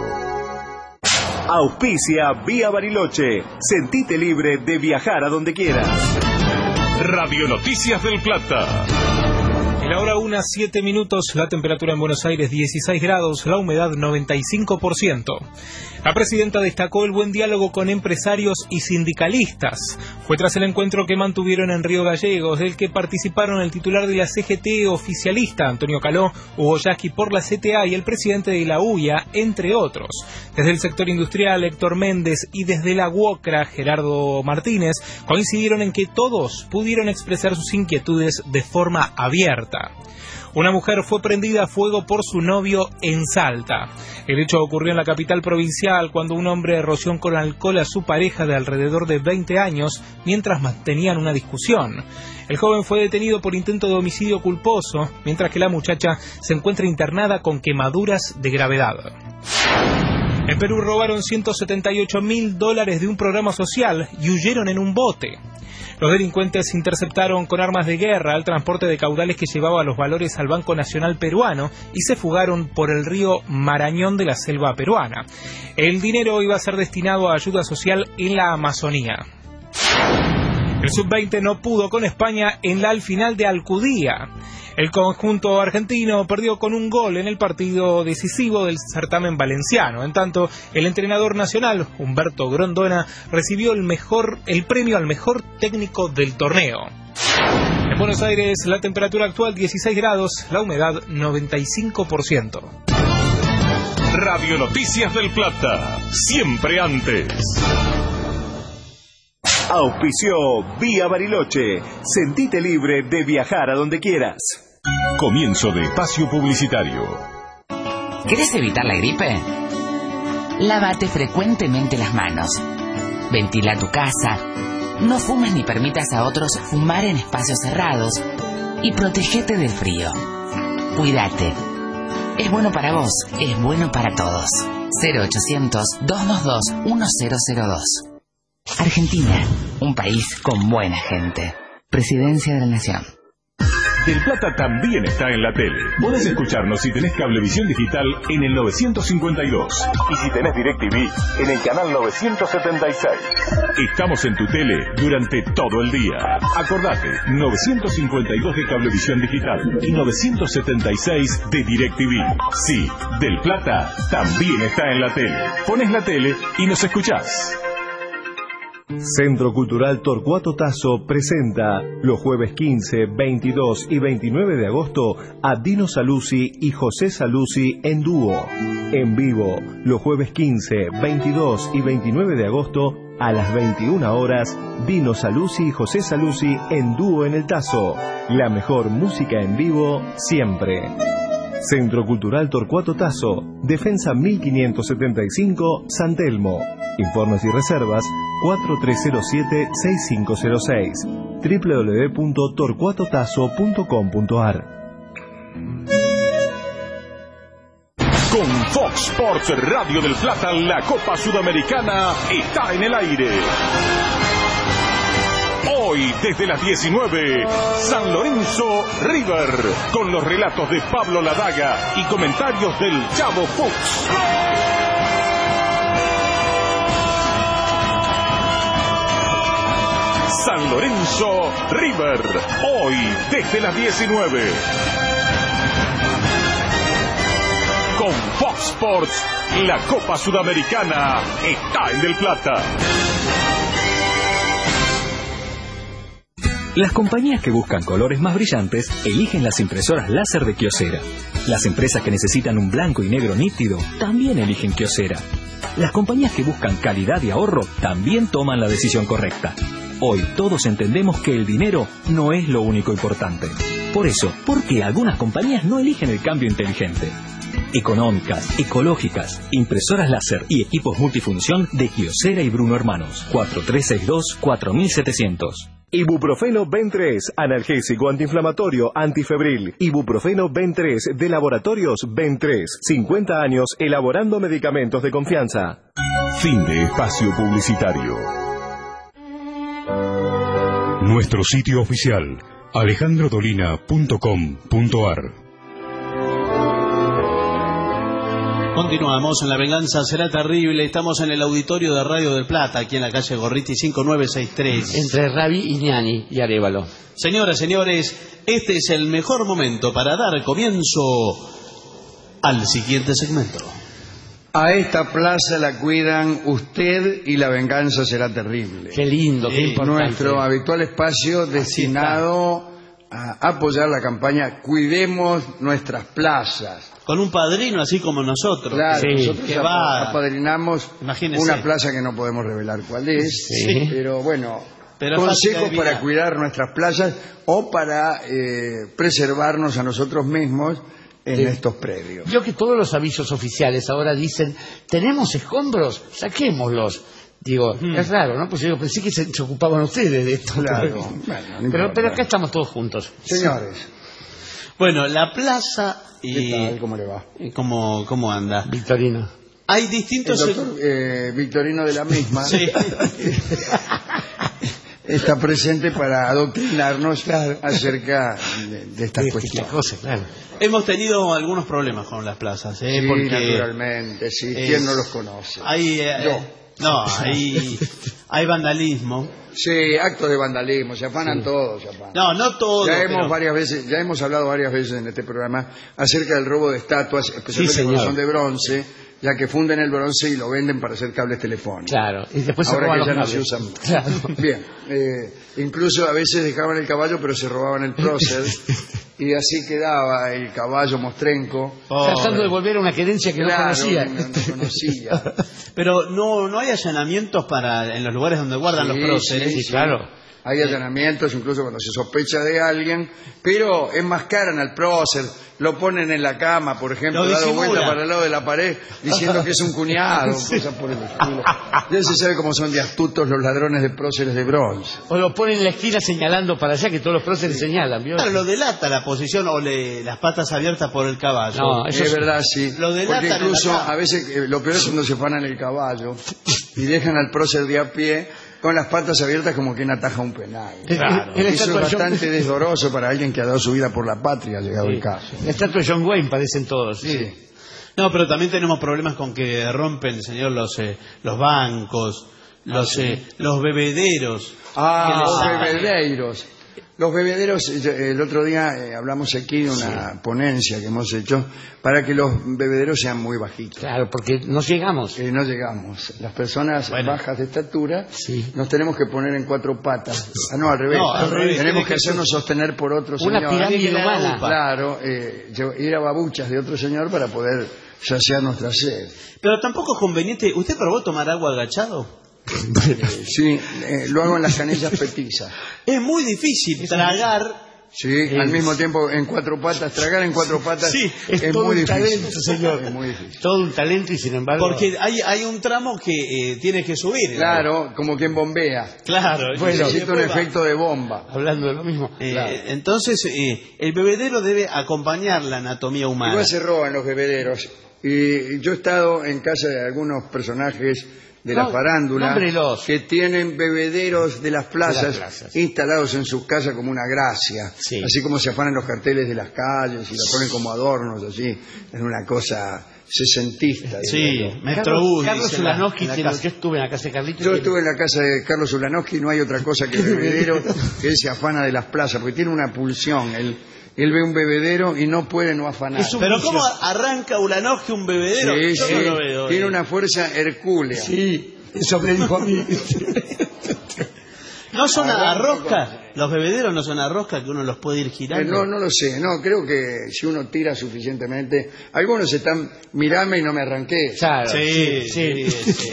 Auspicia Vía Bariloche. Sentite libre de viajar a donde quieras. Radio Noticias del Plata. En la hora 1:07, la temperatura en Buenos Aires 16 grados, la humedad 95%. La presidenta destacó el buen diálogo con empresarios y sindicalistas. Fue tras el encuentro que mantuvieron en Río Gallegos, del que participaron el titular de la CGT oficialista, Antonio Caló, Hugo Yasky por la CTA y el presidente de la UIA, entre otros. Desde el sector industrial, Héctor Méndez, y desde la UOCRA, Gerardo Martínez, coincidieron en que todos pudieron expresar sus inquietudes de forma abierta. Una mujer fue prendida a fuego por su novio en Salta. El hecho ocurrió en la capital provincial cuando un hombre roció con alcohol a su pareja de alrededor de 20 años mientras mantenían una discusión. El joven fue detenido por intento de homicidio culposo, mientras que la muchacha se encuentra internada con quemaduras de gravedad. En Perú robaron $178.000 de un programa social y huyeron en un bote. Los delincuentes interceptaron con armas de guerra el transporte de caudales que llevaba los valores al Banco Nacional Peruano y se fugaron por el río Marañón de la selva peruana. El dinero iba a ser destinado a ayuda social en la Amazonía. El Sub-20 no pudo con España en la final de Alcudía. El conjunto argentino perdió con un gol en el partido decisivo del certamen valenciano. En tanto, el entrenador nacional, Humberto Grondona, recibió el premio al mejor técnico del torneo. En Buenos Aires, la temperatura actual 16 grados, la humedad 95%. Radio Noticias del Plata, siempre antes. Auspició Vía Bariloche. Sentite libre de viajar a donde quieras. Comienzo de espacio publicitario. ¿Querés evitar la gripe? Lávate frecuentemente las manos. Ventila tu casa. No fumes ni permitas a otros fumar en espacios cerrados. Y protégete del frío. Cuídate. Es bueno para vos, es bueno para todos. 0800-222-1002. Argentina, un país con buena gente. Presidencia de la Nación. Del Plata también está en la tele. Podés escucharnos si tenés Cablevisión Digital en el 952. Y si tenés DirecTV en el canal 976. Estamos en tu tele durante todo el día. Acordate, 952 de Cablevisión Digital y 976 de DirecTV. Sí, Del Plata también está en la tele. Ponés la tele y nos escuchás. Centro Cultural Torcuato Tasso presenta los jueves 15, 22 y 29 de agosto a Dino Saluzzi y José Saluzzi en dúo. En vivo, los jueves 15, 22 y 29 de agosto a las 21 horas, Dino Saluzzi y José Saluzzi en dúo en el Tasso. La mejor música en vivo siempre. Centro Cultural Torcuato Tasso, Defensa 1575, San Telmo. Informes y reservas 4307-6506 www.torcuatotasso.com.ar. Con Fox Sports Radio del Plata, la Copa Sudamericana está en el aire. Hoy, desde las 19, San Lorenzo River, con los relatos de Pablo Ladaga y comentarios del Chavo Fuchs. San Lorenzo River, hoy desde las 19. Con Fox Sports, la Copa Sudamericana está en Del Plata. Las compañías que buscan colores más brillantes eligen las impresoras láser de Kyocera. Las empresas que necesitan un blanco y negro nítido también eligen Kyocera. Las compañías que buscan calidad y ahorro también toman la decisión correcta. Hoy todos entendemos que el dinero no es lo único importante. Por eso, ¿por qué algunas compañías no eligen el cambio inteligente? Económicas, ecológicas, impresoras láser y equipos multifunción de Kyocera y Bruno Hermanos. 4362-4700. Ibuprofeno Ben3, analgésico, antiinflamatorio, antifebril. Ibuprofeno Ben3 de Laboratorios Ben3. 50 años elaborando medicamentos de confianza. Fin de espacio publicitario. Nuestro sitio oficial, alejandrodolina.com.ar. Continuamos en La Venganza Será Terrible. Estamos en el auditorio de Radio del Plata, aquí en la calle Gorriti 5963. Entre Rabi, Iñani y Arévalo. Señoras, señores, este es el mejor momento para dar comienzo al siguiente segmento. A esta plaza la cuidan usted y La Venganza Será Terrible. Qué lindo, qué importante. Nuestro habitual espacio destinado a apoyar la campaña Cuidemos Nuestras Plazas. Con un padrino así como nosotros. Claro, sí, nosotros que apadrinamos imagínese. Una plaza que no podemos revelar cuál es, sí. Pero bueno, consejos para cuidar nuestras plazas o para preservarnos a nosotros mismos en estos predios. Yo que todos los avisos oficiales ahora dicen, tenemos escombros, saquémoslos. Digo, es raro, ¿no? Pues yo pensé que se ocupaban ustedes de esto. Claro, bueno, pero acá estamos todos juntos. Señores. Bueno, la plaza y... ¿Qué tal? ¿Cómo le va? ¿Cómo anda? Victorino. Hay distintos... El doctor Victorino de la misma sí. Está presente para adoctrinarnos acerca de estas cuestiones. Cosas, claro. Hemos tenido algunos problemas con las plazas, Sí, porque naturalmente, sí. ¿Quién no los conoce? Hay vandalismo. Sí, actos de vandalismo, se afanan todos. No todos. Ya hemos hablado varias veces en este programa acerca del robo de estatuas, especialmente cuando son de bronce, ya que funden el bronce y lo venden para hacer cables telefónicos. Claro, y después se roban los ya cables. No se usan. Claro. Bien, incluso a veces dejaban el caballo, pero se robaban el prócer. y así quedaba el caballo mostrenco. Tratando de volver a una querencia que no conocía. No conocía. Pero no hay allanamientos en los lugares donde guardan los próceres. Sí, claro. Hay allanamientos incluso cuando se sospecha de alguien, pero enmascaran al prócer, lo ponen en la cama, por ejemplo, dado vuelta para el lado de la pared, diciendo que es un cuñado, cosas por el estilo. Ya se sabe cómo son de astutos los ladrones de próceres de bronce. O lo ponen en la esquina señalando para allá, que todos los próceres señalan, ¿vio? Claro, lo delata la posición o las patas abiertas por el caballo. No, eso es verdad, sí. Lo delata. Porque incluso a veces lo peor es cuando se afanan el caballo y dejan al prócer de a pie con las patas abiertas como quien ataja un penal. Claro. Eso es bastante desdoroso para alguien que ha dado su vida por la patria, llegado el caso. La estatua de John Wayne parecen todos. Sí. No, pero también tenemos problemas con que rompen, señor, los bancos, los bebederos. Los bebederos. Los bebederos, el otro día hablamos aquí de una ponencia que hemos hecho para que los bebederos sean muy bajitos. Claro, porque no llegamos. No llegamos. Las personas bajas de estatura nos tenemos que poner en cuatro patas. No, al revés. No, al revés. Tenemos que hacernos sostener por otro una señor. Una pirámide humana. Claro, ir a babuchas de otro señor para poder saciar nuestra sed. Pero tampoco es conveniente. ¿Usted probó tomar agua agachado? Sí, lo hago en las canillas petizas. Es muy difícil tragar. Sí, al mismo tiempo en cuatro patas, tragar en cuatro patas es todo muy un difícil. Talento, señor. Es muy difícil. Todo un talento y sin embargo... Porque hay un tramo que tiene que subir. Claro, como quien bombea. Claro. Bueno, necesita un efecto de bomba. Hablando de lo mismo. Claro. Entonces, el bebedero debe acompañar la anatomía humana. Igual se roban los bebederos. Y yo he estado en casa de algunos personajes de la farándula que tienen bebederos de las plazas instalados en sus casas como una gracia, así como se afanan los carteles de las calles y los ponen como adornos, así, es una cosa sesentista. Carlos Ulanowski, yo estuve en la casa de Carlitos. Yo estuve en la casa de Carlos Ulanowski, no hay otra cosa que bebedero que él se afana de las plazas, porque tiene una pulsión, él ve un bebedero y no puede no afanar. Pero ¿cómo arranca Ulanowski un bebedero? Sí, Yo no lo veo. Tiene una fuerza hercúlea. Sí, eso me dijo a mí. ¿No son a rosca? ¿Los bebederos no son a rosca que uno los puede ir girando? No lo sé. No, creo que si uno tira suficientemente... Algunos están... Mirame y no me arranqué. Claro, sí.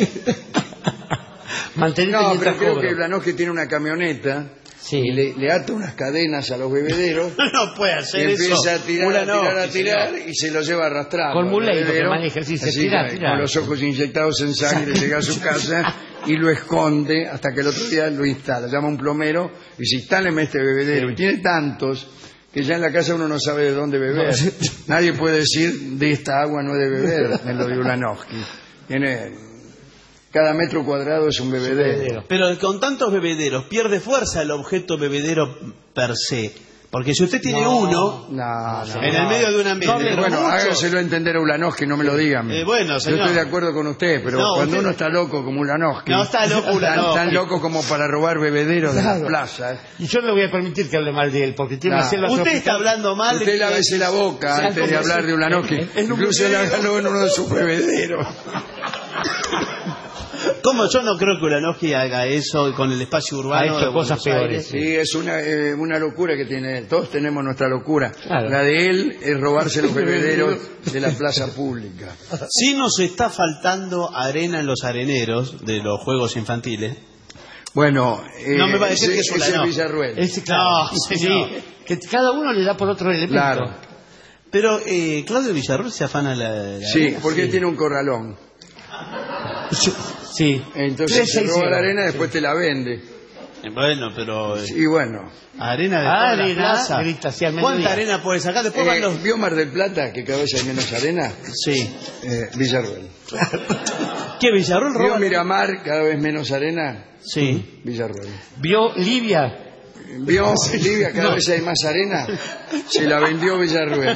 No, pero creo que Ulanowski tiene una camioneta... Y le ata unas cadenas a los bebederos. No puede hacer y eso. Empieza a tirar y se lo lleva arrastrando. Con Muleiro que maneja, con los ojos inyectados en sangre, llega a su casa y lo esconde hasta que el otro día lo instala. Llama a un plomero y dice, instáleme este bebedero. Y tiene tantos que ya en la casa uno no sabe de dónde beber. Nadie puede decir, de esta agua no he de beber, en lo de Ulanowski. Cada metro cuadrado es un bebedero. Pero con tantos bebederos pierde fuerza el objeto bebedero per se. Porque si usted tiene uno en el medio de una mesa... Bueno, hágaselo entender a Ulanowski, no me lo digan. Bueno, señor. Yo estoy de acuerdo con usted, pero cuando uno está loco como Ulanowski... No está loco Ulanowski. Tan loco como para robar bebederos de las plazas. Y yo no le voy a permitir que hable mal de él, porque tiene una selva tropical. Usted está hablando mal... Usted lávese la boca antes de hablar de Ulanowski. Incluso él hágalo en uno de sus bebederos. ¿Cómo? Yo no creo que Ulanowski haga eso con el espacio urbano. Ha hecho cosas peores. Sí, es una locura que tiene él. Todos tenemos nuestra locura. Claro. La de él es robarse los bebederos de la plaza pública. Sí nos está faltando arena en los areneros de los juegos infantiles. Bueno, no me va a decir que es Ulanowski. Ese es Villarruel. Claro, que cada uno le da por otro elemento. Claro. Pero Claudio Villarruel se afana la sí, arena. porque él tiene un corralón. Sí. Entonces se roba la arena y después te la vende. Bueno, pero... Y bueno. Arena de toda la plaza. ¿Cuánta arena puede sacar? Después van los... ¿Vio Mar del Plata, que cada vez hay menos arena? Sí. Villarruel. ¿Qué, Villarruel roba? ¿Vio Miramar, cada vez menos arena? Sí. Villarruel. ¿Vio Libia? ¿Vio Libia, cada vez hay más arena? Se la vendió Villarruel.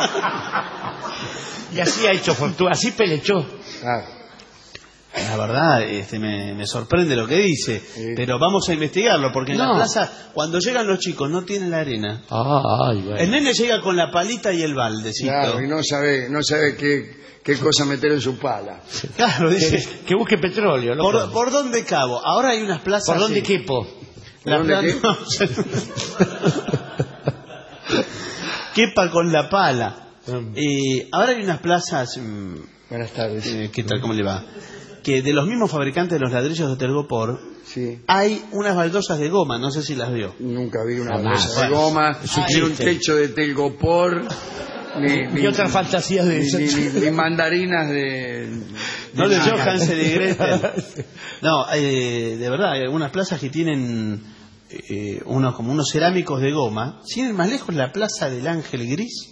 Y así ha hecho fortuna, así pelechó. La verdad, me sorprende lo que dice, pero vamos a investigarlo, porque en la plaza, cuando llegan los chicos, no tienen la arena. Bueno. El nene llega con la palita y el baldecito. Claro, y no sabe qué cosa meter en su pala. Claro, dice que busque petróleo. ¿Por dónde cabo? Ahora hay unas plazas... ¿Por dónde quepo? quepa con la pala. Ahora hay unas plazas... Buenas tardes. ¿Qué tal? ¿Cómo le va? Que de los mismos fabricantes de los ladrillos de Telgopor, hay unas baldosas de goma, no sé si las vio. Nunca vi una baldosa de goma, ni un techo de Telgopor, ni otras fantasías de eso. Ni mandarinas de no de Johansen y Gretel. No, de verdad, hay algunas plazas que tienen como unos cerámicos de goma. Sin ir más lejos, la plaza del Ángel Gris.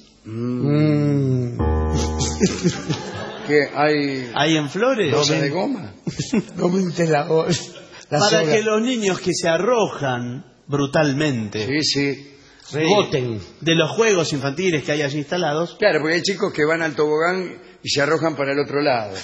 Que hay en Flores baldosa de goma. Para que los niños que se arrojan brutalmente voten de los juegos infantiles que hay allí instalados. Claro, porque hay chicos que van al tobogán y se arrojan para el otro lado.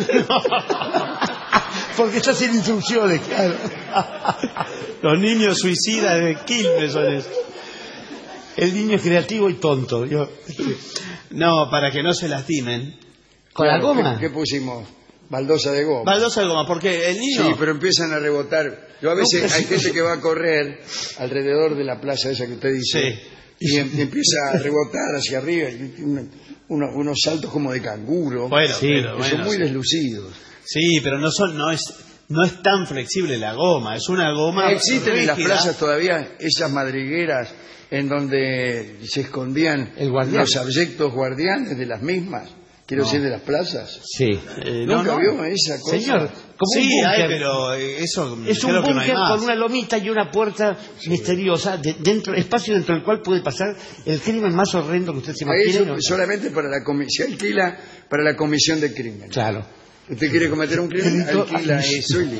Porque está sin instrucciones, claro. Los niños suicidas de Quilmes son esos. El niño es creativo y tonto. No, para que no se lastimen. ¿Con la goma? ¿Qué pusimos? Baldosa de goma. Baldosa de goma, porque el niño... Sí, pero empiezan a rebotar. Yo a veces hay gente que va a correr alrededor de la plaza esa que usted dice y empieza a rebotar hacia arriba y unos saltos como de canguro. Bueno, son muy deslucidos. Sí, pero no es tan flexible la goma, es una goma... Existen en las plazas todavía esas madrigueras en donde se escondían los abyectos guardianes de las mismas. Quiero decir, de las plazas. Sí. ¿Nunca vio esa cosa? Señor, como un búnker. Hay, pero eso es un búnker con una lomita y una puerta misteriosa, espacio dentro del cual puede pasar el crimen más horrendo que usted se imagine. Eso solamente para la comisión, se alquila para la comisión de crimen. Claro. Usted quiere cometer un crimen, alquila eso y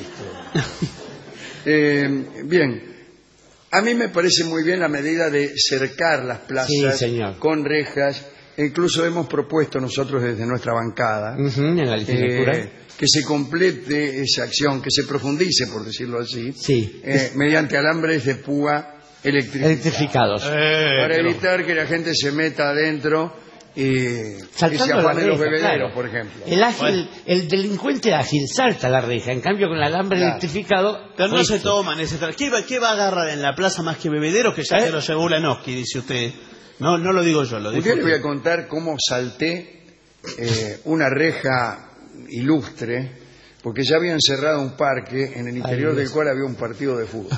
listo. Bien. A mí me parece muy bien la medida de cercar las plazas con rejas. Incluso hemos propuesto nosotros desde nuestra bancada en la literatura que se complete esa acción, que se profundice, por decirlo así, mediante alambres de púa electrificados. Para evitar que la gente se meta adentro y se afane los bebederos, por ejemplo. El delincuente ágil salta la reja, en cambio con el alambre electrificado... Pero no se toman ese... ¿Qué va a agarrar en la plaza más que bebederos? Que ya se lo llevó Ulanowski, dice usted. No lo digo yo, lo digo usted. Le voy a contar cómo salté una reja ilustre, porque ya habían cerrado un parque en el interior del cual había un partido de fútbol.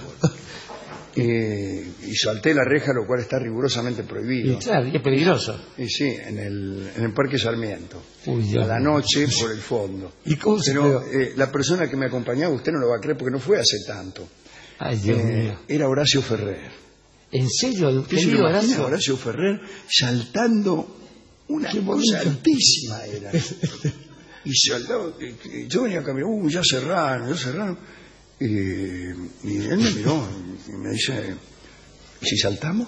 Y salté la reja, lo cual está rigurosamente prohibido. Y claro, y es peligroso. Y sí, en el Parque Sarmiento. A la noche, por el fondo. ¿Y cómo Pero la persona que me acompañaba, usted no lo va a creer porque no fue hace tanto. Ay, Dios mío. Era Horacio Ferrer. ¿En serio? ¿Qué se Horacio Ferrer saltando una cosa altísima era? Y saltaba, yo venía a caminar, ya cerraron. Y él me miró y me dice, ¿si saltamos?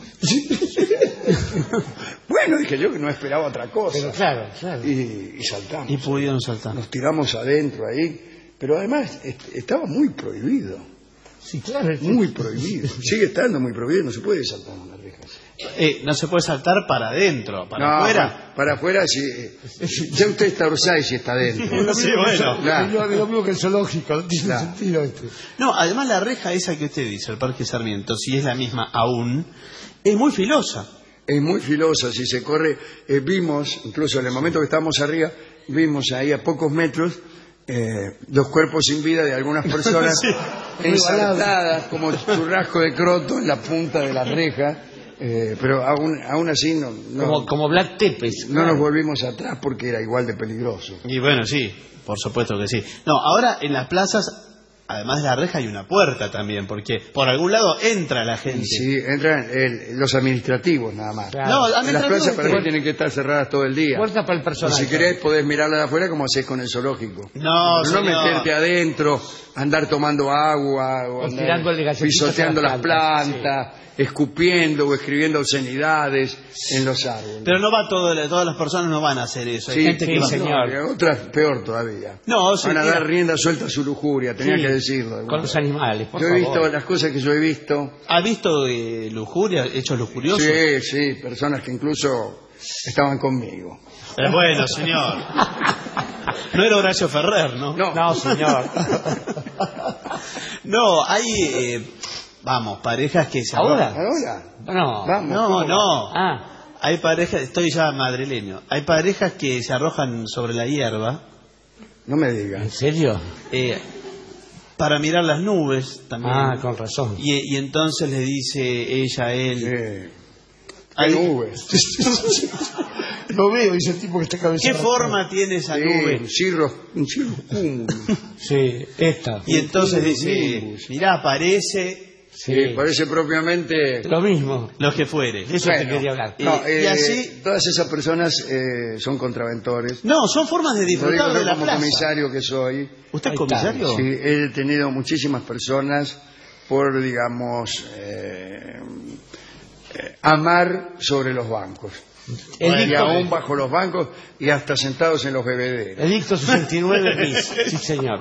Bueno, dije yo que no esperaba otra cosa. Pero claro. Y saltamos. Y pudieron saltar. Nos tiramos adentro ahí, pero además estaba muy prohibido. Sí, claro. Muy prohibido. Sigue estando muy prohibido, no se puede saltar en las rejas. No se puede saltar para adentro, para afuera. Para afuera, ya usted está orsay si está adentro. Sí, bueno. Lo mismo que el zoológico, no tiene sentido esto. No, además la reja esa que usted dice, el Parque Sarmiento, si es la misma aún, es muy filosa. Es muy filosa, si se corre. Vimos, incluso en el momento que estábamos arriba, vimos ahí a pocos metros los cuerpos sin vida de algunas personas ensartadas como churrasco de croto en la punta de la reja, pero aún así no como Black Tepes. No nos volvimos atrás porque era igual de peligroso. Y bueno, sí, por supuesto que sí. No, ahora en las plazas, además de la reja, hay una puerta también, porque por algún lado entra la gente. Sí, entran los administrativos nada más. Claro. No, en las plazas para mí tienen que estar cerradas todo el día. Puerta para el personal. Si querés podés mirarla de afuera como hacés con el zoológico. No, pero no meterte adentro, andar tomando agua o andar pisoteando las plantas, escupiendo o escribiendo obscenidades en los árboles. Pero no va todas las personas no van a hacer eso. Hay gente que va, señor. Otras peor todavía. Van a dar rienda suelta a su lujuria, tenía que decirlo. Con los animales, por favor. Yo he visto las cosas que yo he visto. ¿Ha visto lujuria, hechos lujuriosos? Sí, personas que incluso estaban conmigo. Pero bueno, señor. No era Horacio Ferrer, ¿no? No, señor. No, hay... parejas que se... ¿Ahora? ¿Ahora? No. Vamos. No. Hay parejas, estoy ya madrileño, hay parejas que se arrojan sobre la hierba. No me digas. ¿En serio? Para mirar las nubes también. Ah, con razón. Y entonces le dice ella a él... ¿Qué nubes? Lo veo, dice el tipo que está cabezado. ¿Qué forma tiene esa nube? Un cirrocúmulo. Sí, esta. Y entonces dice, mirá, aparece... Sí, parece propiamente... Lo mismo. Lo que fuere. Eso te quería hablar. Y así... Todas esas personas son contraventores. No, son formas de disfrutar de la como plaza. Comisario que soy. ¿Usted es comisario? Sí, he detenido muchísimas personas por, digamos, amar sobre los bancos. Y aún bajo los bancos y hasta sentados en los bebederos. Edicto 69 bis. Sí, señor.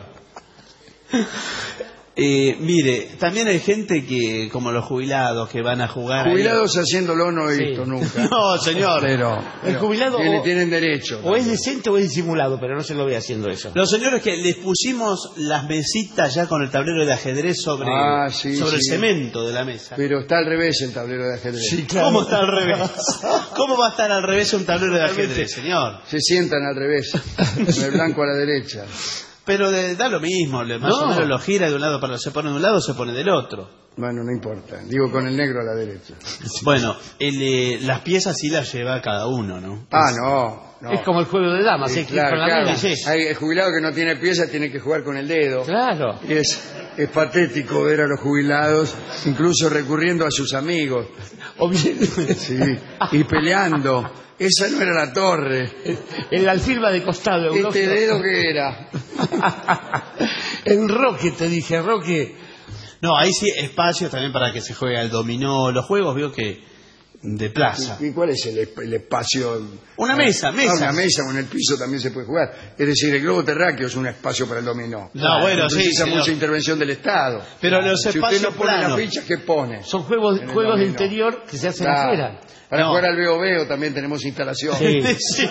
Mire, también hay gente que, como los jubilados, que van a jugar. Jubilados haciéndolo no he visto nunca. No, señor. Pero el jubilado tienen derecho. O es decente o es disimulado, pero no se lo ve haciendo eso. Los señores que les pusimos las mesitas ya con el tablero de ajedrez sobre el cemento de la mesa. Pero está al revés el tablero de ajedrez. Sí, claro. ¿Cómo está al revés? ¿Cómo va a estar al revés un tablero de ajedrez, señor? Se sientan al revés, con el blanco a la derecha. Pero da lo mismo, más o menos lo gira de un lado para se pone de un lado, se pone del otro. Bueno, no importa. Digo, con el negro a la derecha. Bueno, las piezas sí las lleva cada uno, ¿no? Ah, no. Es como el juego de damas, sí, claro. Hay el jubilado que no tiene piezas, tiene que jugar con el dedo. Claro. Y es patético ver a los jubilados incluso recurriendo a sus amigos. Sí, y peleando. Esa no era la torre. El alfil va de costado. ¿Este dedo qué era? En Roque, te dije, Roque. No, ahí sí espacio también para que se juegue al dominó. Los juegos, veo que de plaza. ¿Y cuál es el espacio? Una mesa. Una mesa, o en el piso también se puede jugar. Es decir, el globo terráqueo es un espacio para el dominó. No, bueno, entonces sí. mucha intervención del Estado. Pero los si espacios usted no pone planos. las fichas, ¿qué pone? Son juegos de interior que se hacen afuera. Para jugar al veo también tenemos instalación. Sí.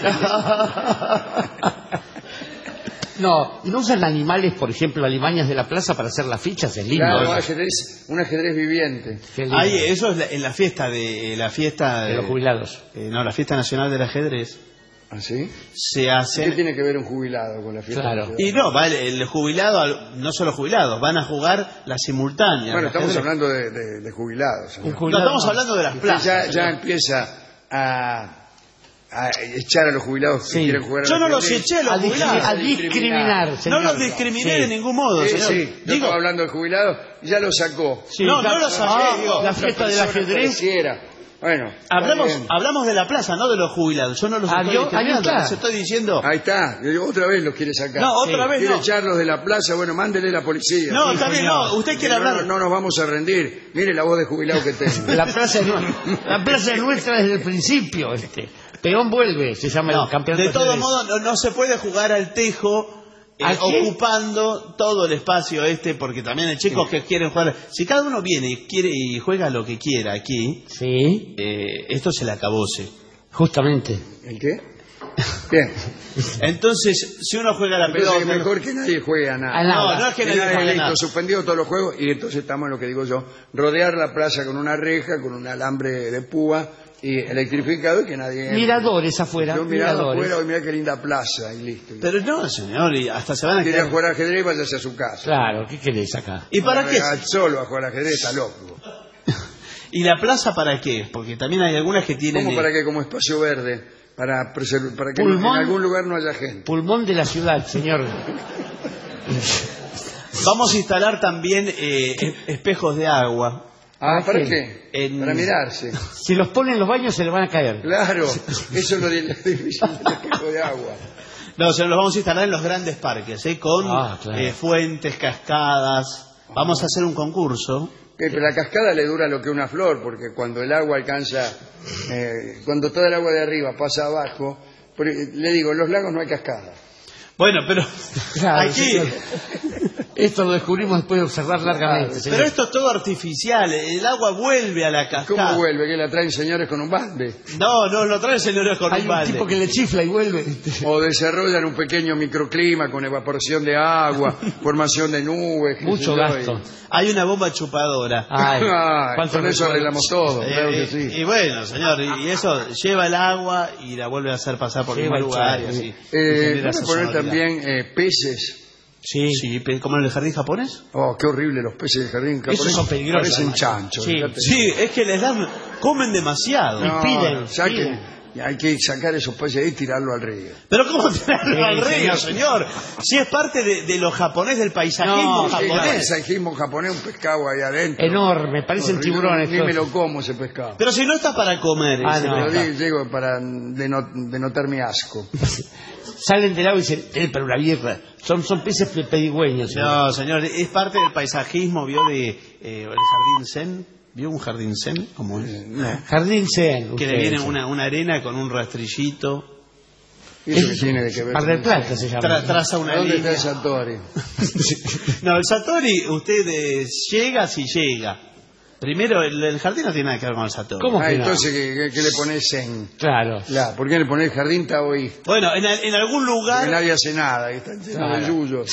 No, ¿y no usan animales, por ejemplo, alimañas de la plaza para hacer las fichas? Es lindo. Claro, un ajedrez viviente. Eso es en la fiesta de los jubilados. No, la fiesta nacional del ajedrez. ¿Ah, sí? Se hace. ¿Qué tiene que ver un jubilado con la fiesta? Claro. Y no, el jubilado, no solo jubilados, van a jugar la simultánea. Bueno, estamos hablando de jubilados. No, estamos hablando de las plazas. Ya empieza a echar a los jubilados que quieren jugar. Yo no los eché a los jubilados. A discriminar, señor. No los discriminé de ningún modo, señor. Sí, yo estaba hablando del jubilado, ya lo sacó. No lo saqué. La fiesta del ajedrez. Bueno, hablamos de la plaza, no de los jubilados. Yo no los estoy discriminando, les estoy diciendo. Ahí está, otra vez los quiere sacar. No, otra vez quiere no. echarlos de la plaza, bueno, mándele la policía. No, también no, usted quiere hablar. No nos vamos a rendir. Mire la voz de jubilado que tengo. La plaza es nuestra desde el principio. Peón vuelve, se llama el campeón. De todo modo, no se puede jugar al tejo ocupando todo el espacio porque también hay chicos que quieren jugar. Si cada uno viene y juega lo que quiera aquí, esto se le acabose. Justamente. ¿El qué? Bien. Entonces, si uno juega la pelota... Es mejor que nadie juegue a nada. No es que nadie juegue a nada. Suspendido todos los juegos y entonces estamos en lo que digo yo, rodear la plaza con una reja, con un alambre de púa y electrificado y que nadie... Miradores afuera. Yo mirando afuera, mirá qué linda plaza y listo. Pero no, señor, y hasta se van a quedar... Quiere jugar al ajedrez, váyase a su casa. Claro, ¿qué querés acá? ¿Y para qué? Solo a jugar al ajedrez, está loco. ¿Y la plaza para qué? Porque también hay algunas que tienen... ¿Cómo para qué? Como espacio verde, para que en algún lugar no haya gente. Pulmón de la ciudad, señor. Vamos a instalar también espejos de agua. ¿Para qué? Para mirarse. Si los ponen en los baños se le van a caer. Claro, eso es lo difícil del espejo de agua. No, se los vamos a instalar en los grandes parques, con fuentes, cascadas. Vamos a hacer un concurso. Pero la cascada le dura lo que una flor, porque cuando el agua alcanza, cuando toda el agua de arriba pasa abajo, le digo, en los lagos no hay cascada. Bueno, pero aquí... Esto lo descubrimos después de observar largamente. Pero esto es todo artificial. El agua vuelve a la cascada. ¿Cómo vuelve? ¿Que la traen señores con un balde? No, lo traen señores con un balde. Hay un tipo que le chifla y vuelve. O desarrollan un pequeño microclima con evaporación de agua, formación de nubes. Mucho gasto. Hay una bomba chupadora. Con eso arreglamos todo. Claro que sí. Y bueno, señor, y eso lleva el agua y la vuelve a hacer pasar por el mismo lugar. Y así. Vamos a poner también peces. Sí, como en el jardín japonés. Oh, qué horrible los peces del jardín japonés. Esos son peligrosos. Parecen chanchos. Sí, es que les dan, comen demasiado. No, piden. Hay que sacar esos peces ahí y tirarlo al río. Pero ¿cómo tirarlo al río, señor? Si es parte de lo japonés, del paisajismo japonés. El paisajismo japonés, un pescado ahí adentro. Enorme, parecen tiburones. Ni me lo como ese pescado. Pero si no está para comer. No. Digo para denotar mi asco. Salen del agua y dicen, para una birra. Son peces pedigüeños. No, señor, es parte del paisajismo, vio el jardín zen. ¿Vio un jardín zen? ¿Cómo es? Jardín zen. Que le viene una arena con un rastrillito. ¿Eso que tiene que ver? Par del Plata se llama. Traza una ¿Dónde línea. está el Satori? No, el Satori, usted llega si llega. Primero, el jardín no tiene nada que ver con el Satori. ¿Cómo que entonces, ¿qué le pones zen? Claro. ¿Por qué le pones jardín taoísta? Bueno, en algún lugar... Porque nadie hace nada, y están llenos de yuyos.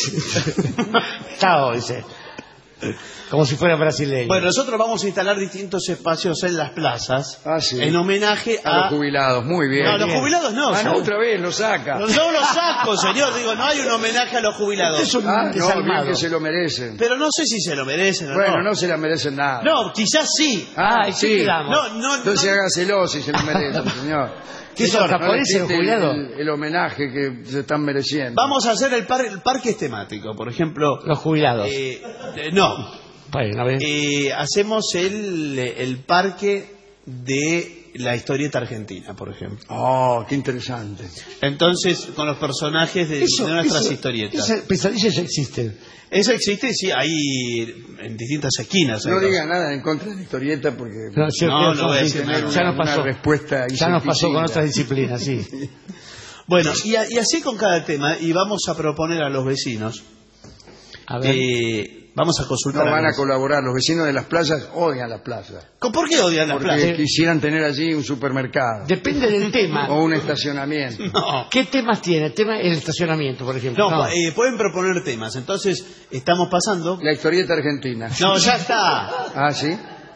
Tao, dice. Como si fuera brasileño. Bueno, nosotros vamos a instalar distintos espacios en las plazas en homenaje a los jubilados. Muy bien. No, los jubilados no. No, otra vez lo saca. No, yo lo saco, señor. Digo, no hay un homenaje a los jubilados. No, bien que se lo merecen. Pero no sé si se lo merecen o bueno, no se la merecen nada. No, quizás sí. Sí. No. Entonces hágaselo si se lo merecen, señor. ¿Qué son japoneses jubilados? El homenaje que se están mereciendo. Vamos a hacer el parque temático, por ejemplo. Los jubilados. No. Bueno, hacemos el parque de la historieta argentina, por ejemplo. Oh, qué interesante. Entonces, con los personajes de nuestras historietas. Esas pesadillas ya existen. Eso existe, sí, hay en distintas esquinas. No diga nada en contra de la historieta porque no voy a decir nada. Ya nos pasó. Ya nos pasó con otras disciplinas, sí. Bueno, y así con cada tema, y vamos a proponer a los vecinos. A ver. Vamos a consultar. No van a colaborar. Los vecinos de las playas odian las playas. ¿Por qué odian las playas? Porque quisieran tener allí un supermercado. Depende del tema. O un estacionamiento. No. ¿Qué temas tiene? El estacionamiento, por ejemplo. No. Pueden proponer temas. Entonces, estamos pasando... La historieta argentina. No, ya está. ¿Sí?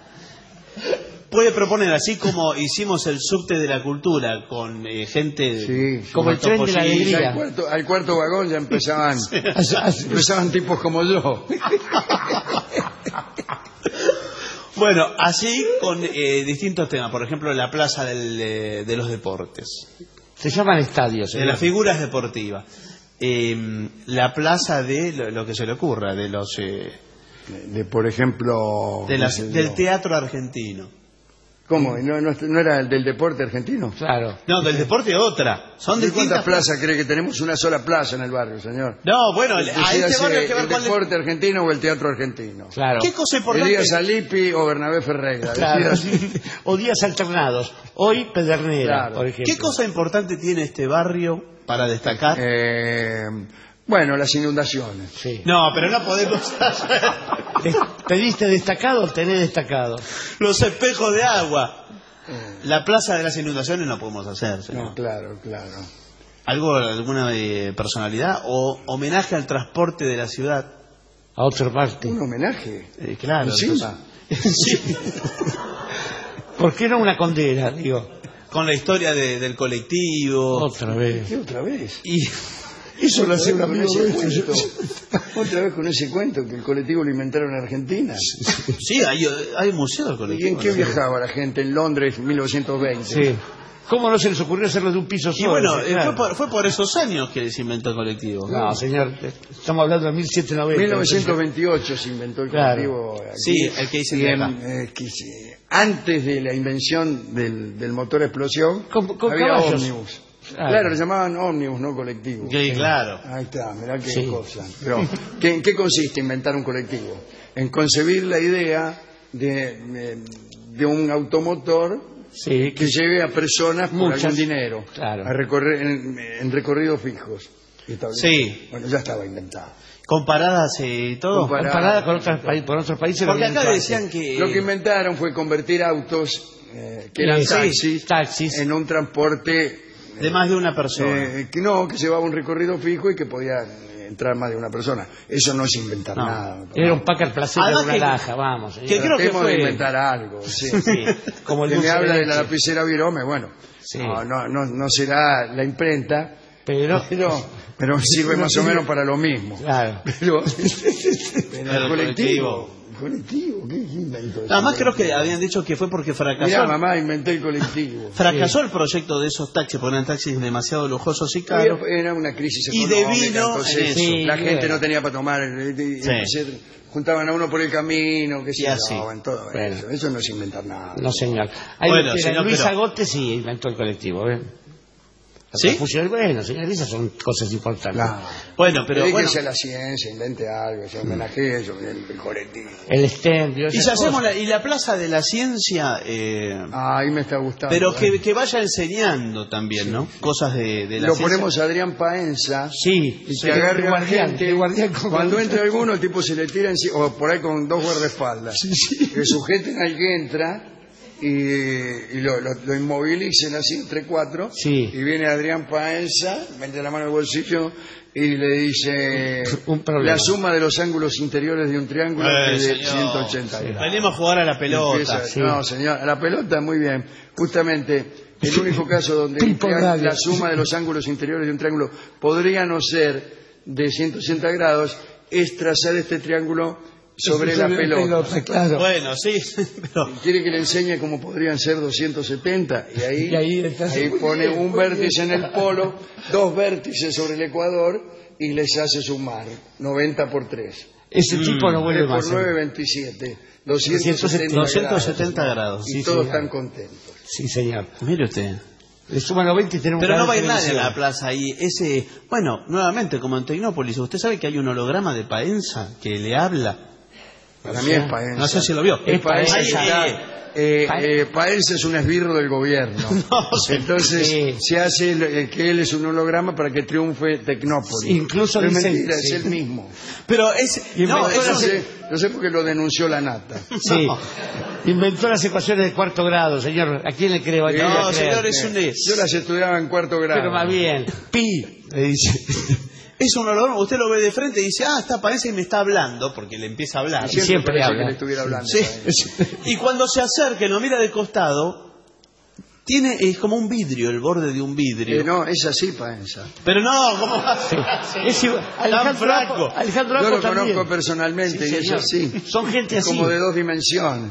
Puede proponer, así como hicimos el subte de la cultura con gente como el tren de la alegría. Al cuarto vagón ya empezaban tipos como yo. Bueno, así con distintos temas. Por ejemplo, la plaza de los deportes. Se llaman estadios. De las figuras deportivas. La plaza de lo que se le ocurra, de los... por ejemplo... del teatro argentino. ¿Cómo? ¿No era el del deporte argentino? Claro. No, del deporte otra. Son ¿Cuántas plazas cree que tenemos? Una sola plaza en el barrio, señor. No, bueno, a este barrio hay que ver el deporte argentino o el teatro argentino. Claro. ¿Qué cosa importante? Elías Alipi o Bernabé Ferreira. Claro. O días alternados. Hoy Pedernera, por ejemplo. ¿Qué cosa importante tiene este barrio para destacar? Bueno, las inundaciones. Sí. No, pero no podemos hacer... Pediste destacado, tenés destacado. Los espejos de agua. La plaza de las inundaciones no podemos hacer, señor. No, claro. ¿Alguna personalidad o homenaje al transporte de la ciudad? A otra parte. ¿Un homenaje? Claro. Encima. Sí. ¿Por qué no una condena, digo? Con la historia del colectivo. Otra vez. ¿Qué otra vez? Eso lo hace un amigo nuestro. Otra vez con ese cuento que el colectivo lo inventaron en Argentina. Sí, hay un museo del colectivo. ¿Y en qué viajaba la gente en Londres en 1920? Sí. ¿Cómo no se les ocurrió hacerlo de un piso solo? Y bueno, claro. fue por esos años que se inventó el colectivo. No, señor, estamos hablando de 1790. 1928 se inventó el colectivo. Aquí. Sí, el que dice antes de la invención del motor a explosión, con había caballos. ómnibus. Claro, le llamaban ómnibus, no colectivo. Sí, claro. Ahí está, mirá qué cosa. Pero, ¿en qué consiste inventar un colectivo? En concebir la idea de un automotor que lleve a personas por algún dinero a recorrer en recorridos fijos. Sí. Bueno, ya estaba inventado. comparadas y todo. Comparada con otros países. Porque acá decían que... Lo que inventaron fue convertir autos que eran taxis en un transporte... de más de una persona. Que llevaba un recorrido fijo y que podía entrar más de una persona. Eso no es inventar nada. Era un Packard Placenta de una laja, vamos. Que creo que fue... de inventar algo. Sí. Como el que me habla de la lapicera Virome, bueno, no será la imprenta, pero sirve más o menos para lo mismo. Claro. Pero el colectivo, ¿qué inventó eso? Además creo que habían dicho que fue porque fracasó. Mirá, mamá, inventé el colectivo. Fracasó el proyecto de esos taxis, porque eran taxis demasiado lujosos y caros. Era una crisis y económica, devino entonces la gente no tenía para tomar, juntaban a uno por el camino, que eso no es inventar nada. No, señor. Luis Agote sí inventó el colectivo, ¿Sí? Bueno, señor, esas son cosas importantes. Claro. Bueno, pero dedíquese a la ciencia, invente algo, se homenajee el colectivo. El STEM, y si hacemos la plaza de la ciencia, ahí me está gustando. Pero que vaya enseñando también, ¿no? Cosas de la Lo ciencia. Ponemos a Adrián Paenza. Sí. Y que agarre a gente. Cuando entre alguno, el tipo se le tira encima, o por ahí con dos guardaespaldas. Que sujeten al que entra. Y lo inmovilicen así entre cuatro, y viene Adrián Paenza, mete la mano en el bolsillo y le dice la suma de los ángulos interiores de un triángulo es de 180 grados. Venimos a jugar a la pelota. No, señor, a la pelota muy bien. Justamente el único caso donde la suma de los ángulos interiores de un triángulo podría no ser de 180 grados es trazar este triángulo sobre la pelota. Claro. Bueno, sí. Pero... ¿Quiere que le enseñe cómo podrían ser 270? Y ahí pone un vértice en el polo, dos vértices sobre el ecuador y les hace sumar 90 por 3. Ese tipo no vuelve más. 3 por 9, 27. 270 grados. Y todos están contentos. Sí, señor. Mire usted. Le suman 90 y tenemos. Pero no va a ir nadie a la plaza ahí. Bueno, nuevamente, como en Tecnópolis, usted sabe que hay un holograma de Paenza que le habla. Para mí es Paenza. No sé si lo vio. Paenza es un esbirro del gobierno. Entonces se hace que él es un holograma para que triunfe Tecnópolis. Incluso es mentira, es el mismo. Pero no sé por qué lo denunció la nata. Sí. Inventó las ecuaciones de cuarto grado, señor. ¿A quién le creo? No, señor, yo las estudiaba en cuarto grado. Pero más bien. Pi, le dice. Es un holograma, usted lo ve de frente y dice, está Paenza y me está hablando, porque le empieza a hablar. Siempre habla. Que le estuviera hablando. Sí. Y cuando se acerca y lo mira de costado, es como un vidrio, el borde de un vidrio. No, es así Paenza. Pero no, ¿cómo va a ser? Es igual. Alejandro yo lo también. Conozco personalmente y es así. Son gente así. Como de 2 dimensiones.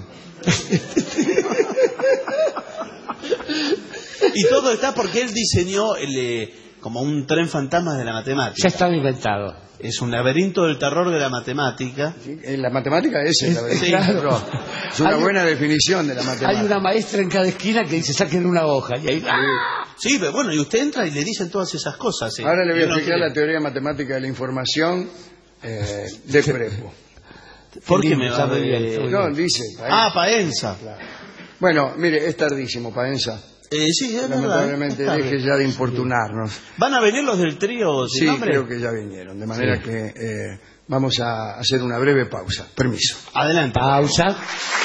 Y todo está porque él diseñó como un tren fantasma de la matemática. Ya está inventado. Es un laberinto del terror de la matemática. Sí, la matemática es el laberinto. Claro. Es una buena definición de la matemática. Hay una maestra en cada esquina que dice, saquen una hoja. Y ahí... Sí, pero bueno, y usted entra y le dicen todas esas cosas. Ahora le voy a explicar la teoría matemática de la información de Prepo. ¿Por qué me va a ver? No, dice Paenza. Paenza. Claro. Bueno, mire, es tardísimo, Paenza. Sí, es lamentablemente verdad. Deje ya de importunarnos. ¿Van a venir los del trío sin nombre? Creo que ya vinieron. De manera que vamos a hacer una breve pausa. Permiso. Adelante. Pausa.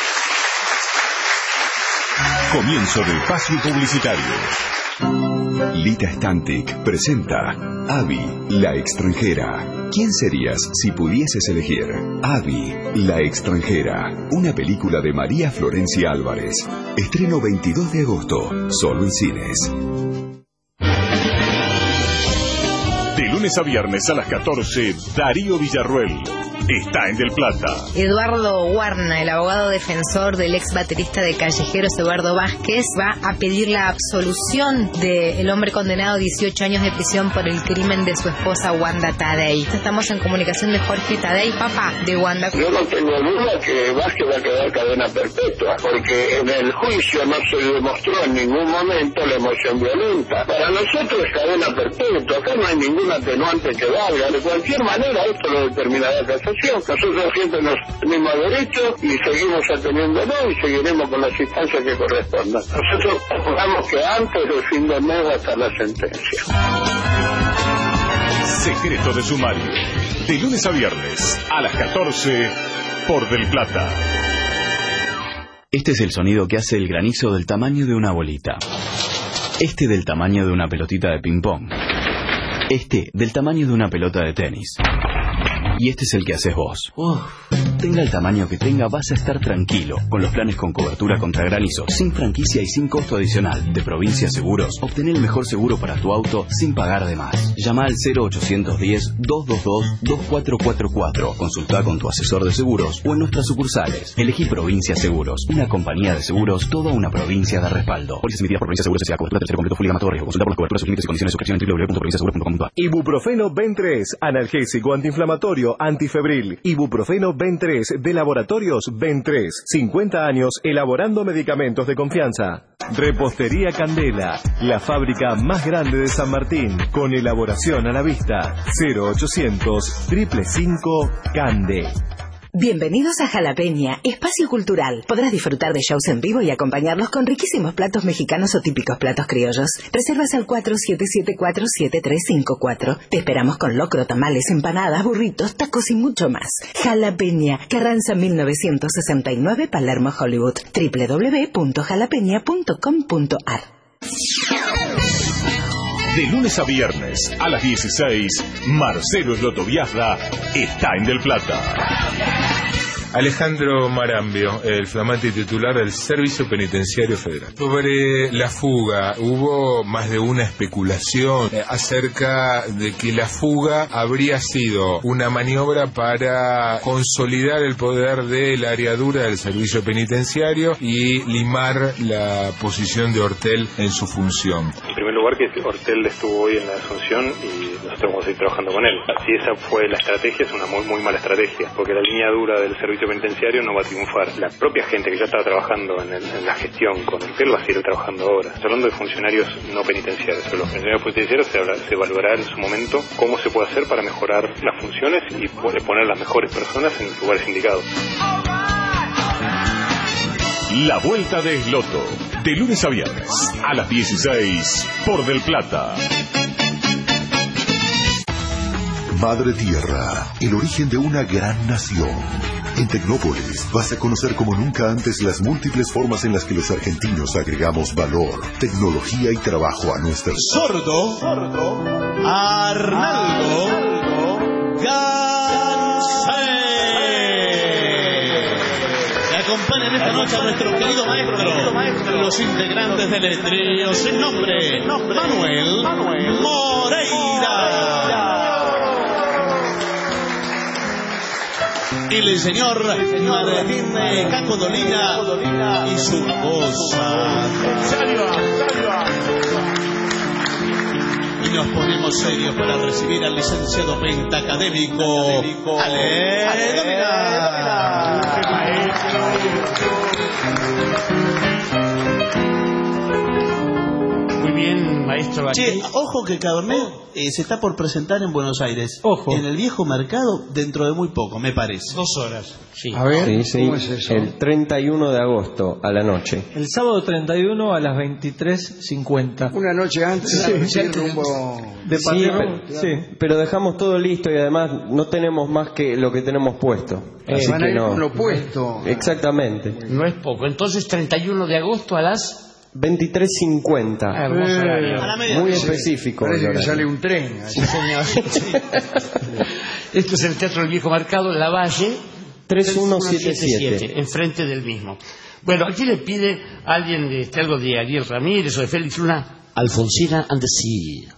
Comienzo del espacio publicitario. Lita Stantic presenta Abby, la extranjera. ¿Quién serías si pudieses elegir? Abby, la extranjera. Una película de María Florencia Álvarez. Estreno 22 de agosto, solo en cines. De lunes a viernes a las 14, Darío Villarruel está en Del Plata. Eduardo Guarna, el abogado defensor del ex baterista de Callejeros Eduardo Vázquez, va a pedir la absolución del hombre condenado a 18 años de prisión por el crimen de su esposa Wanda Tadei. Estamos en comunicación de Jorge Tadei, papá de Wanda. Yo no tengo duda que Vázquez va a quedar cadena perpetua, porque en el juicio no se demostró en ningún momento la emoción violenta. Para nosotros es cadena perpetua, acá no hay ningún atenuante que valga. De cualquier manera esto lo determinará la casación. Nosotros siempre nos tenemos derecho y seguimos atendiéndolo y seguiremos con las instancias que correspondan. Nosotros procuramos que antes del fin de mes va a estar la sentencia. Secreto de sumario. De lunes a viernes, a las 14, por Del Plata. Este es el sonido que hace el granizo del tamaño de una bolita. Este del tamaño de una pelotita de ping-pong. Este del tamaño de una pelota de tenis. Y este es el que haces vos. Tenga el tamaño que tenga, vas a estar tranquilo. Con los planes con cobertura contra granizo, sin franquicia y sin costo adicional. De Provincia Seguros, obtén el mejor seguro para tu auto sin pagar de más. Llama al 0810-222-2444. Consulta con tu asesor de seguros o en nuestras sucursales. Elegí Provincia Seguros, una compañía de seguros, toda una provincia de respaldo. Pólizas emitidas por Provincia Seguros S.A. Cobertura tercero completo, full y gama, todo riesgo. Consulta por las coberturas, sus límites y condiciones de suscripción en www.provinciaseguros.com.ar. Ibuprofeno Ben 3, analgésico, antiinflamatorio, antifebril. Ibuprofeno Ben 3 de Laboratorios Ben 3. 50 años elaborando medicamentos de confianza. Repostería Candela, la fábrica más grande de San Martín, con elaboración a la vista. 0800 555 Cande. Bienvenidos a Jalapeña, espacio cultural. Podrás disfrutar de shows en vivo y acompañarlos con riquísimos platos mexicanos o típicos platos criollos. Reservas al 4774-7354. Te esperamos con locro, tamales, empanadas, burritos, tacos y mucho más. Jalapeña, Carranza 1969, Palermo, Hollywood. www.jalapeña.com.ar. De lunes a viernes, a las 16, Marcelo Slotoviazda está en Del Plata. Alejandro Marambio, el flamante titular del Servicio Penitenciario Federal. Sobre la fuga, hubo más de una especulación acerca de que la fuga habría sido una maniobra para consolidar el poder de la área dura del Servicio Penitenciario y limar la posición de Ortel en su función. En primer lugar, que Ortel estuvo hoy en la Asunción y nosotros vamos a ir trabajando con él. Si esa fue la estrategia, es una muy mala estrategia, porque la línea dura del servicio penitenciario no va a triunfar. La propia gente que ya estaba trabajando en la gestión con Ortel va a seguir trabajando ahora. Estamos hablando de funcionarios no penitenciarios. Pero los funcionarios penitenciarios se evaluará en su momento cómo se puede hacer para mejorar las funciones y poner las mejores personas en los lugares indicados. La Vuelta de Esloto, de lunes a viernes, a las 16, por Del Plata. Madre Tierra, el origen de una gran nación. En Tecnópolis vas a conocer como nunca antes las múltiples formas en las que los argentinos agregamos valor, tecnología y trabajo a nuestra... Sordo, Arnaldo Gansé. Le acompañan esta noche a nuestro querido maestro, los integrantes del trío sin nombre, Manuel Moreira. Y el señor Martín Caco Dolina y su esposa. Y nos ponemos serios para recibir al licenciado pentacadémico Ale Domina. Muy bien, maestro. Che, ojo que Cabernet se está por presentar en Buenos Aires. Ojo. En el viejo mercado dentro de muy poco, me parece. 2 horas. Sí. A ver, sí, ¿cómo es eso? El 31 de agosto a la noche. El sábado 31 a las 23:50. Una noche antes Sí. rumbo de Palermo. Pero dejamos todo listo y además no tenemos más que lo que tenemos puesto. Así van a que ir no. con lo puesto. Exactamente. No es poco. Entonces, 31 de agosto a las... 23:50. Hermoso horario. Muy específico. Parece que sale un tren. Sí, señor. Esto es el Teatro del Viejo Mercado, La Valle, 3177. enfrente del mismo. Bueno, aquí le pide a alguien algo de Ariel Ramírez o de Félix Luna, Alfonsina and the Sea.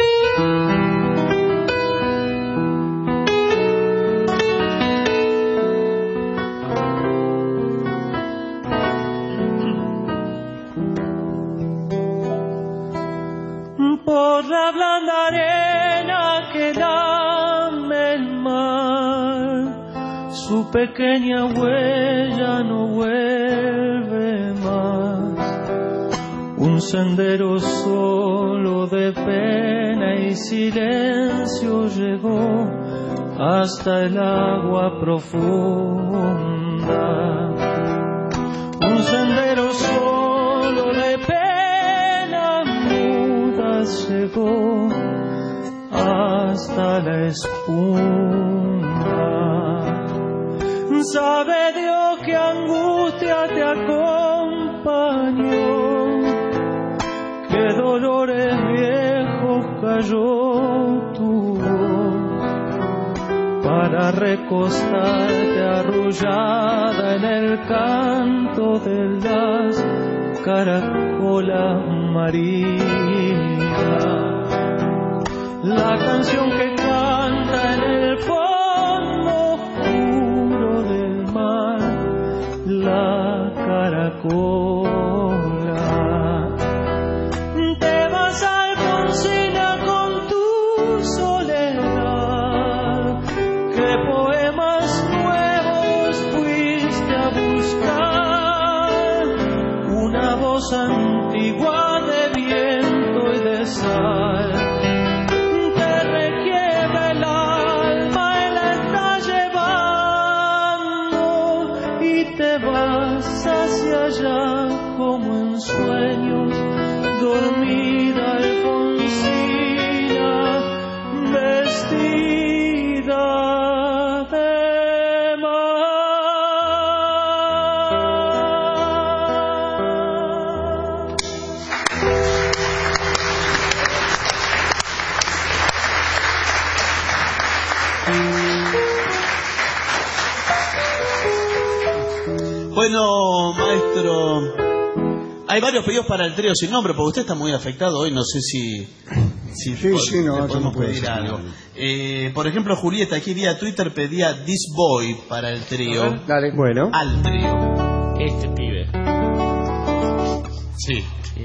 Por la blanda arena que lame el mar, su pequeña huella no vuelve más. Un sendero solo de pena y silencio llegó hasta el agua profunda. Un sendero solo de pena muda llegó hasta la espuma. para recostarte arrullada en el canto de las caracolas marinas. La canción que canta en el fondo oscuro del mar, la caracola. Te vas a Alfonsina con tu soledad, qué poemas nuevos fuiste a buscar, una voz antigua de viento y de sal. Como en sueños, dormida Alfonsina, vestida de Bueno, maestro, hay varios pedidos para el trío sin nombre, porque usted está muy afectado hoy, no sé si no, podemos pedir algo. Por ejemplo, Julieta, aquí vía Twitter pedía This Boy para el trío. Dale. Bueno. Al trío. Este pibe. Sí.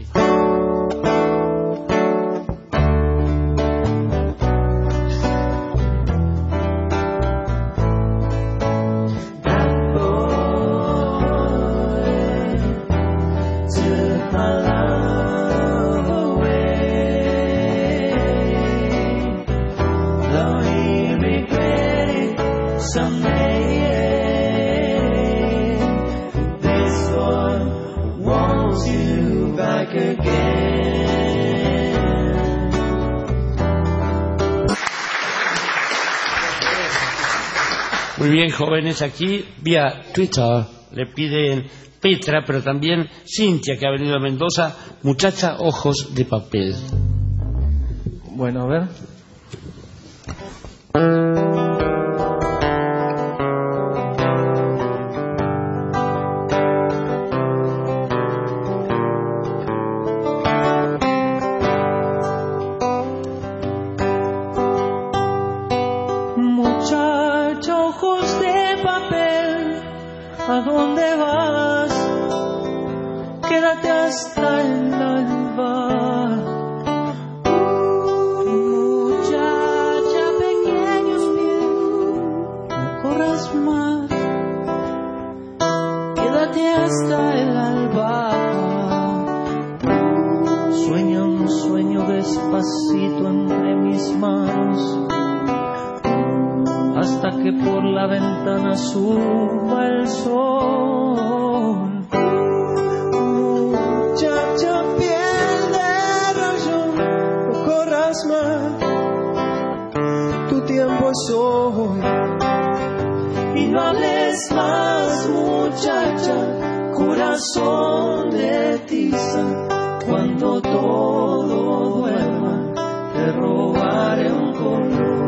Muy bien, jóvenes, aquí vía Twitter le piden Petra, pero también Cintia, que ha venido a Mendoza, muchacha ojos de papel. Bueno, a ver. ¿A dónde vas? Quédate hasta el alba. Muchacha, pequeños pies, no corras más. Quédate hasta el alba. Sueña un sueño despacito entre mis manos, hasta que por la ventana suba el sol. Muchacha, piel de rayón, no corras más, tu tiempo es hoy. Y no hables más, muchacha, corazón de tiza, cuando todo duerma, te robaré un color.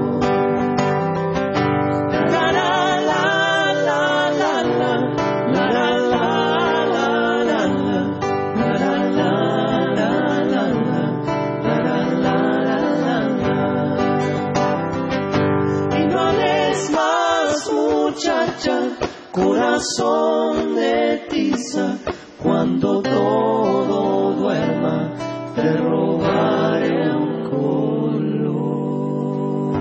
Corazón de tiza, cuando todo duerma, te robaré un color.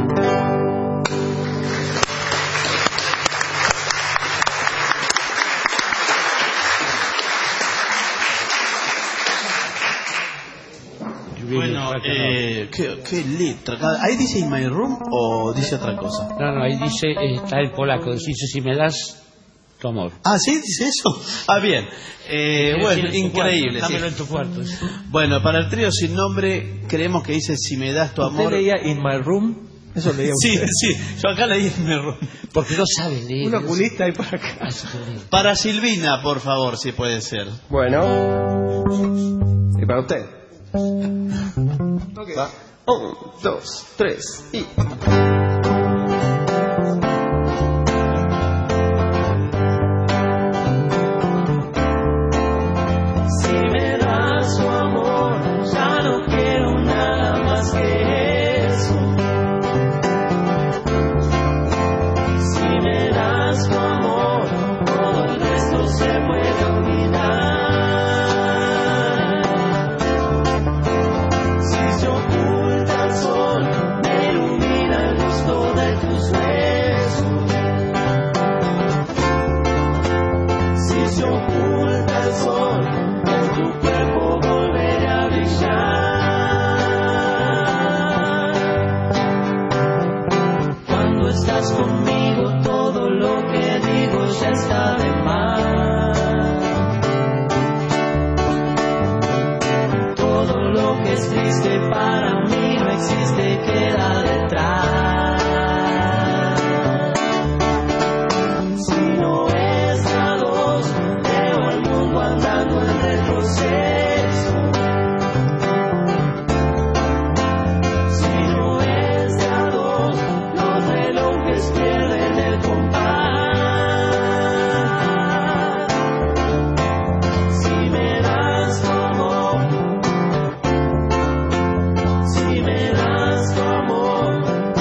Bueno, ¿qué letra? ¿Ahí dice In My Room o dice otra cosa? No, ahí dice, está el polaco, dice si me das tu amor. Ah, ¿sí? ¿Dice eso? Ah, bien. Bueno, increíble. Dámelo en tu cuarto. Bueno, para el trío sin nombre, creemos que dice si me das tu amor. ¿Usted leía In My Room? Eso leía usted. Sí, yo acá leí In My Room. Porque no sabe leer. Un oculista ahí para acá. Para Silvina, por favor, si puede ser. Bueno. Y para usted. Okay. Va. 1, 2, 3 y... das tu amor, todo el resto se puede olvidar. Si se oculta el sol, me ilumina el gusto de tus besos. Si se oculta el sol, en tu cuerpo volveré a brillar. Cuando estás conmigo, todo lo que digo ya está de más. Todo lo que es triste para mí no existe, queda detrás. Si no es a dos, veo el mundo andando en retroceso. Si no es a dos, los relojes pierden el compás. Si me das tu amor, si me das tu amor,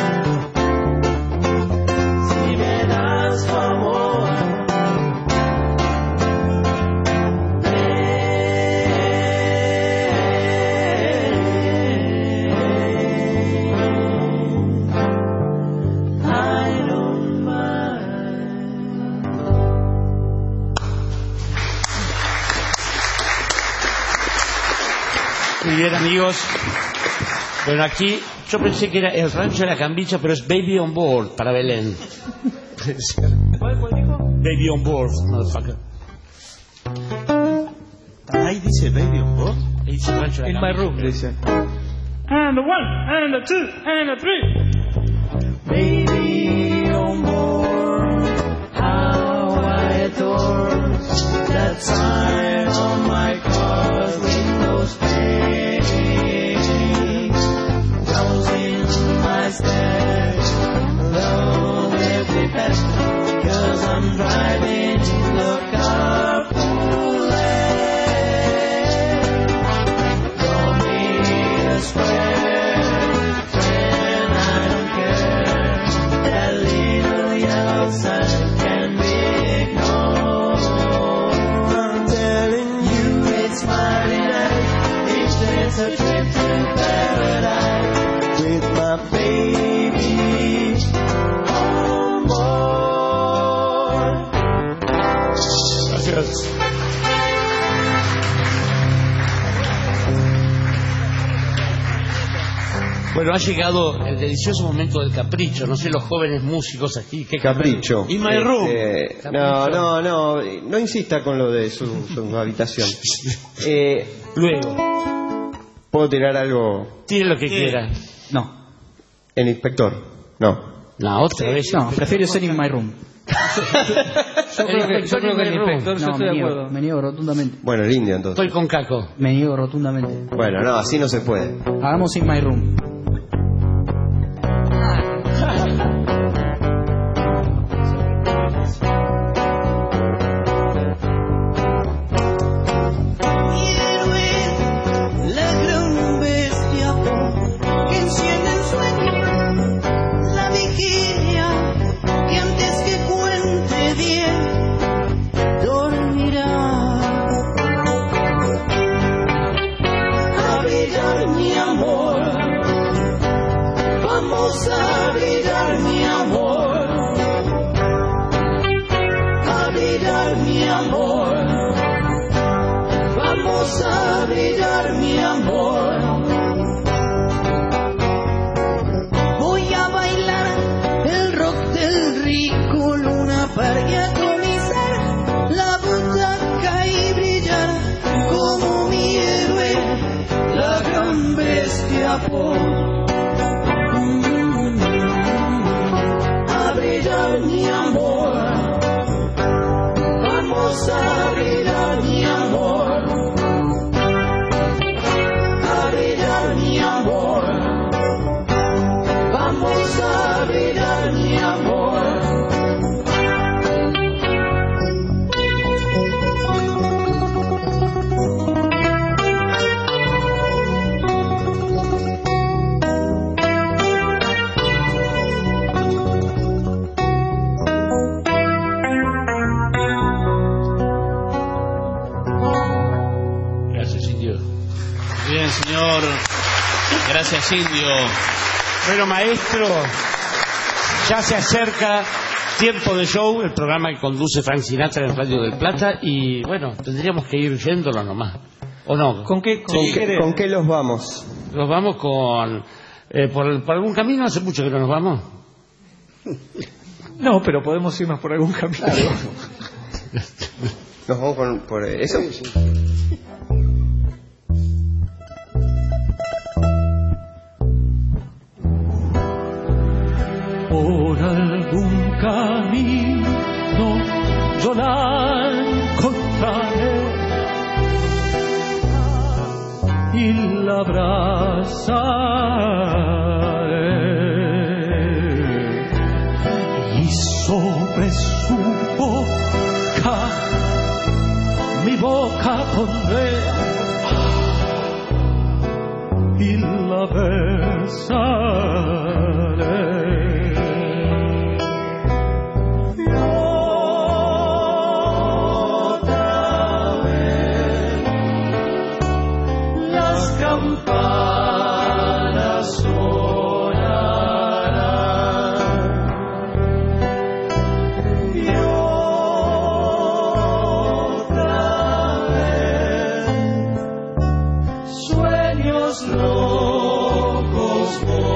si me das tu amor, I don't mind. Muy bien, amigos. Bueno, aquí yo pensé que era el rancho de la Cambicha, pero es Baby on Board para Belén. ¿Cuál dijo? Baby on Board, motherfucker. Ahí dice Baby on Board. Ahí dice el rancho de la In my Cambicha. room, dice. And the one, and the two, and the three. Baby on board, how I adore that sign on my car's window pane. Goes in my stairs, though every best, 'cause I'm driving in the carpool lane. Call me a square, and I don't care. That little yellow sign can be ignored. I'm telling you it's my delight if there's a trip to paradise with my baby on board. Gracias. Bueno, ha llegado el delicioso momento del capricho. No sé, los jóvenes músicos aquí. ¿Qué Capricho. In my room. No insista con lo de su habitación. Luego, ¿Puedo tirar algo? tire lo que quiera. No. El inspector. No. La otra vez. No, prefiero ser in my room. Yo creo que el inspector, yo no, estoy de acuerdo. Me niego rotundamente. Bueno, el indio entonces. Estoy con Caco. Me niego rotundamente. Bueno, no, así no se puede. Hagamos in my room. La gran bestia que enciende el sueño, la vigilia que antes que cuente bien dormirá. A brillar mi amor, vamos a brillar mi amor, a brillar mi amor. Vamos a brillar mi amor. Voy a bailar el rock del rico, luna para atomizar la butaca y brillar como mi héroe, la gran bestia por. A brillar mi amor. Vamos a brillar mi amor. A brillar mi amor. Vamos a brillar mi amor. Gracias, Indio. Bueno, maestro, ya se acerca Tiempo de Show, el programa que conduce Frank Sinatra en Radio del Plata, y bueno, tendríamos que ir yéndolo nomás, ¿o no? ¿Con qué los vamos? Los vamos con... ¿por algún camino? ¿Hace mucho que no nos vamos? No, pero podemos irnos por algún camino. Claro. ¿Nos vamos por eso? Sí. Por algún camino yo la encontraré y la abrazaré, y sobre su boca mi boca pondré y la besaré. Campanas sonarán y otra vez sueños locos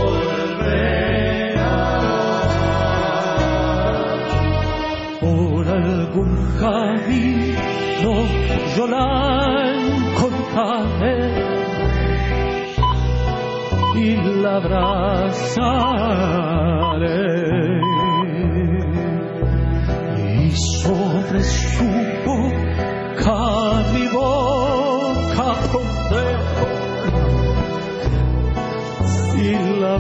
volverán. Por algún camino yo la encontraré y la abrazaré, y sobre su boca mi boca pondré y la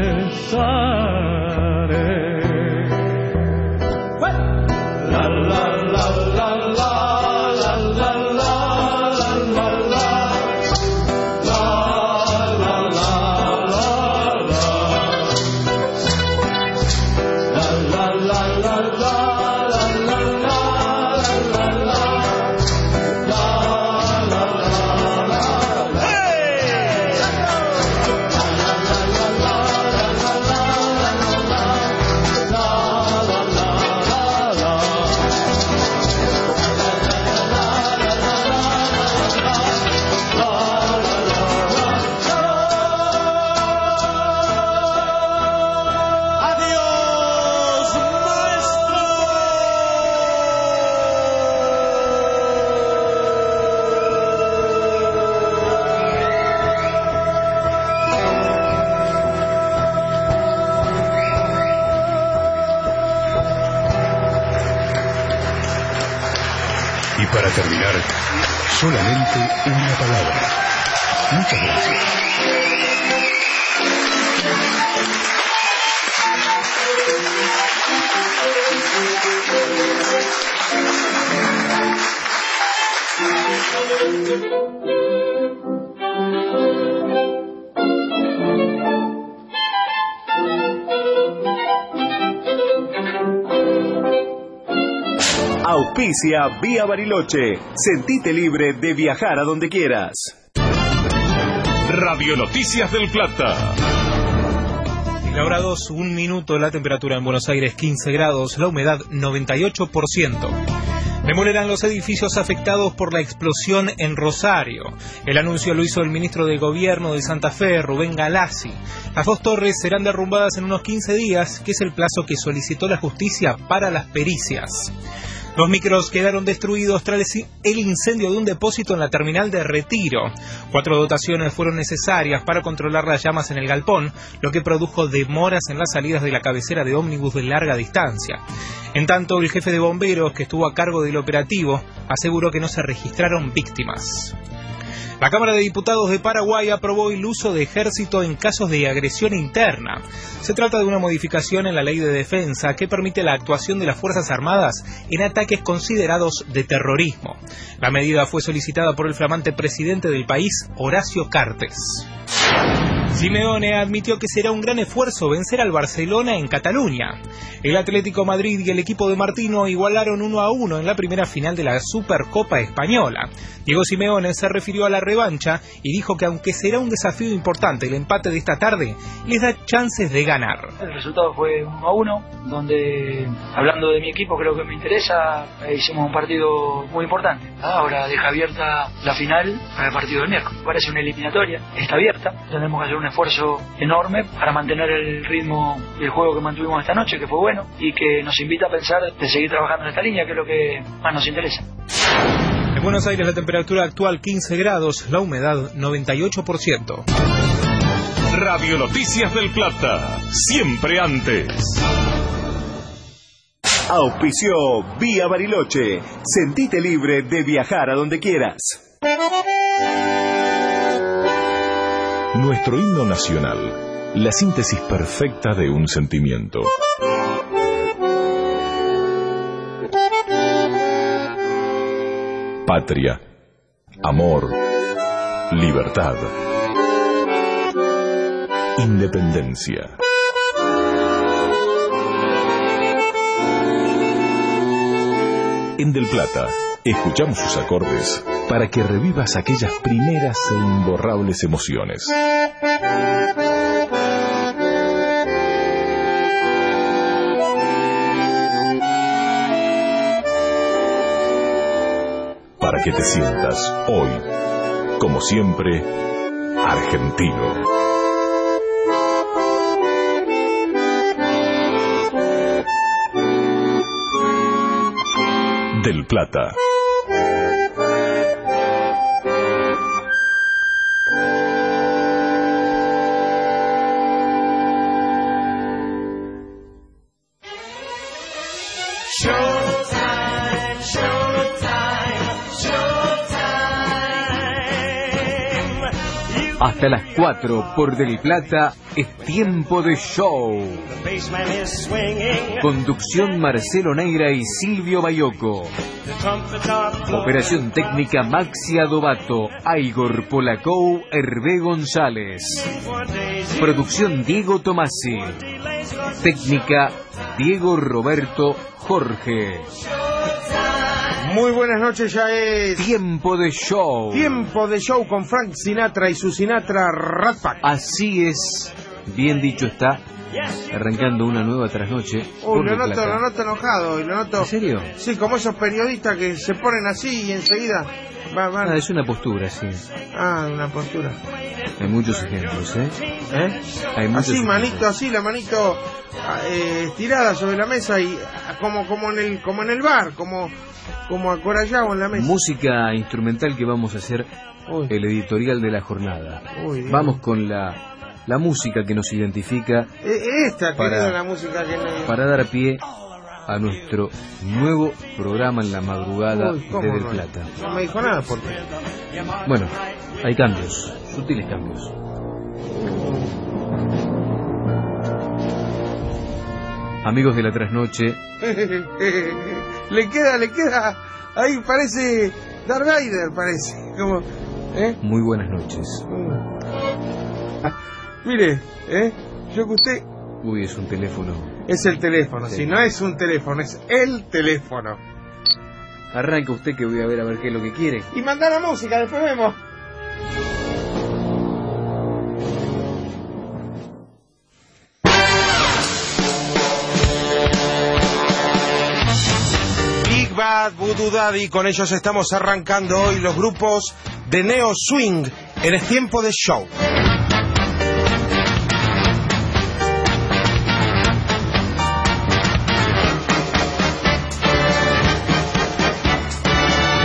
besaré. La la la la la la la la. Para terminar, solamente una palabra. Muchas gracias. Auspicia Vía Bariloche. Sentite libre de viajar a donde quieras. Radio Noticias del Plata. En la hora 2, 1 minuto, la temperatura en Buenos Aires 15 grados, la humedad 98%. Demolerán los edificios afectados por la explosión en Rosario. El anuncio lo hizo el ministro de Gobierno de Santa Fe, Rubén Galassi. Las 2 torres serán derrumbadas en unos 15 días, que es el plazo que solicitó la justicia para las pericias. 2 micros quedaron destruidos tras el incendio de un depósito en la terminal de Retiro. 4 dotaciones fueron necesarias para controlar las llamas en el galpón, lo que produjo demoras en las salidas de la cabecera de ómnibus de larga distancia. En tanto, el jefe de bomberos, que estuvo a cargo del operativo, aseguró que no se registraron víctimas. La Cámara de Diputados de Paraguay aprobó el uso de ejército en casos de agresión interna. Se trata de una modificación en la ley de defensa que permite la actuación de las Fuerzas Armadas en ataques considerados de terrorismo. La medida fue solicitada por el flamante presidente del país, Horacio Cartes. Simeone admitió que será un gran esfuerzo vencer al Barcelona en Cataluña. El Atlético Madrid y el equipo de Martino igualaron 1-1 en la primera final de la Supercopa Española. Diego Simeone se refirió a la revancha y dijo que aunque será un desafío importante el empate de esta tarde, les da chances de ganar. El resultado fue 1-1, donde, hablando de mi equipo, creo que me interesa, hicimos un partido muy importante. Ahora deja abierta la final para el partido del miércoles. Parece una eliminatoria, está abierta, tendremos que hacer un esfuerzo enorme para mantener el ritmo del juego que mantuvimos esta noche, que fue bueno, y que nos invita a pensar de seguir trabajando en esta línea, que es lo que más nos interesa. En Buenos Aires la temperatura actual 15 grados, la humedad 98%. Radio Noticias del Plata, siempre antes. Auspició Vía Bariloche. Sentite libre de viajar a donde quieras. Nuestro himno nacional, la síntesis perfecta de un sentimiento. Patria, amor, libertad, independencia. En Del Plata, escuchamos sus acordes para que revivas aquellas primeras e imborrables emociones. Para que te sientas hoy, como siempre, argentino. Del Plata. Hasta las 4 por Del Plata es tiempo de show. Conducción Marcelo Neira y Silvio Bayoco. Operación técnica Maxi Adobato, Igor Polacou, Hervé González. Producción Diego Tomasi. Técnica Diego Roberto Jorge. Muy buenas noches, ya es Tiempo de Show. Tiempo de Show con Frank Sinatra y su Sinatra Rat Pack. Así es, bien dicho está, arrancando una nueva trasnoche. Uy, lo noto enojado, lo noto. ¿En serio? Sí, como esos periodistas que se ponen así y enseguida van. Ah, es una postura, sí. Ah, una postura. Hay muchos ejemplos, ¿eh? Hay muchos así, ejemplos. manito, así, la manito estirada sobre la mesa y como en el bar, como acorrallado en la mesa. Música instrumental que vamos a hacer. El editorial de la jornada. Vamos con la música que nos identifica. La música que para dar pie a nuestro nuevo programa en la madrugada de Del Plata. No me dijo nada, ¿por qué? Bueno, hay cambios, sutiles cambios. Amigos de la trasnoche. le queda. Ahí parece Darth Vader, parece. Como, Muy buenas noches. Mire, yo que usted... Uy, es un teléfono. Es el teléfono, sí. Si no es un teléfono, es el teléfono. Arranca usted que voy a ver qué es lo que quiere. Y manda la música, después vemos. Big Bad, Voodoo Daddy, con ellos estamos arrancando hoy los grupos de Neo Swing en el tiempo de show.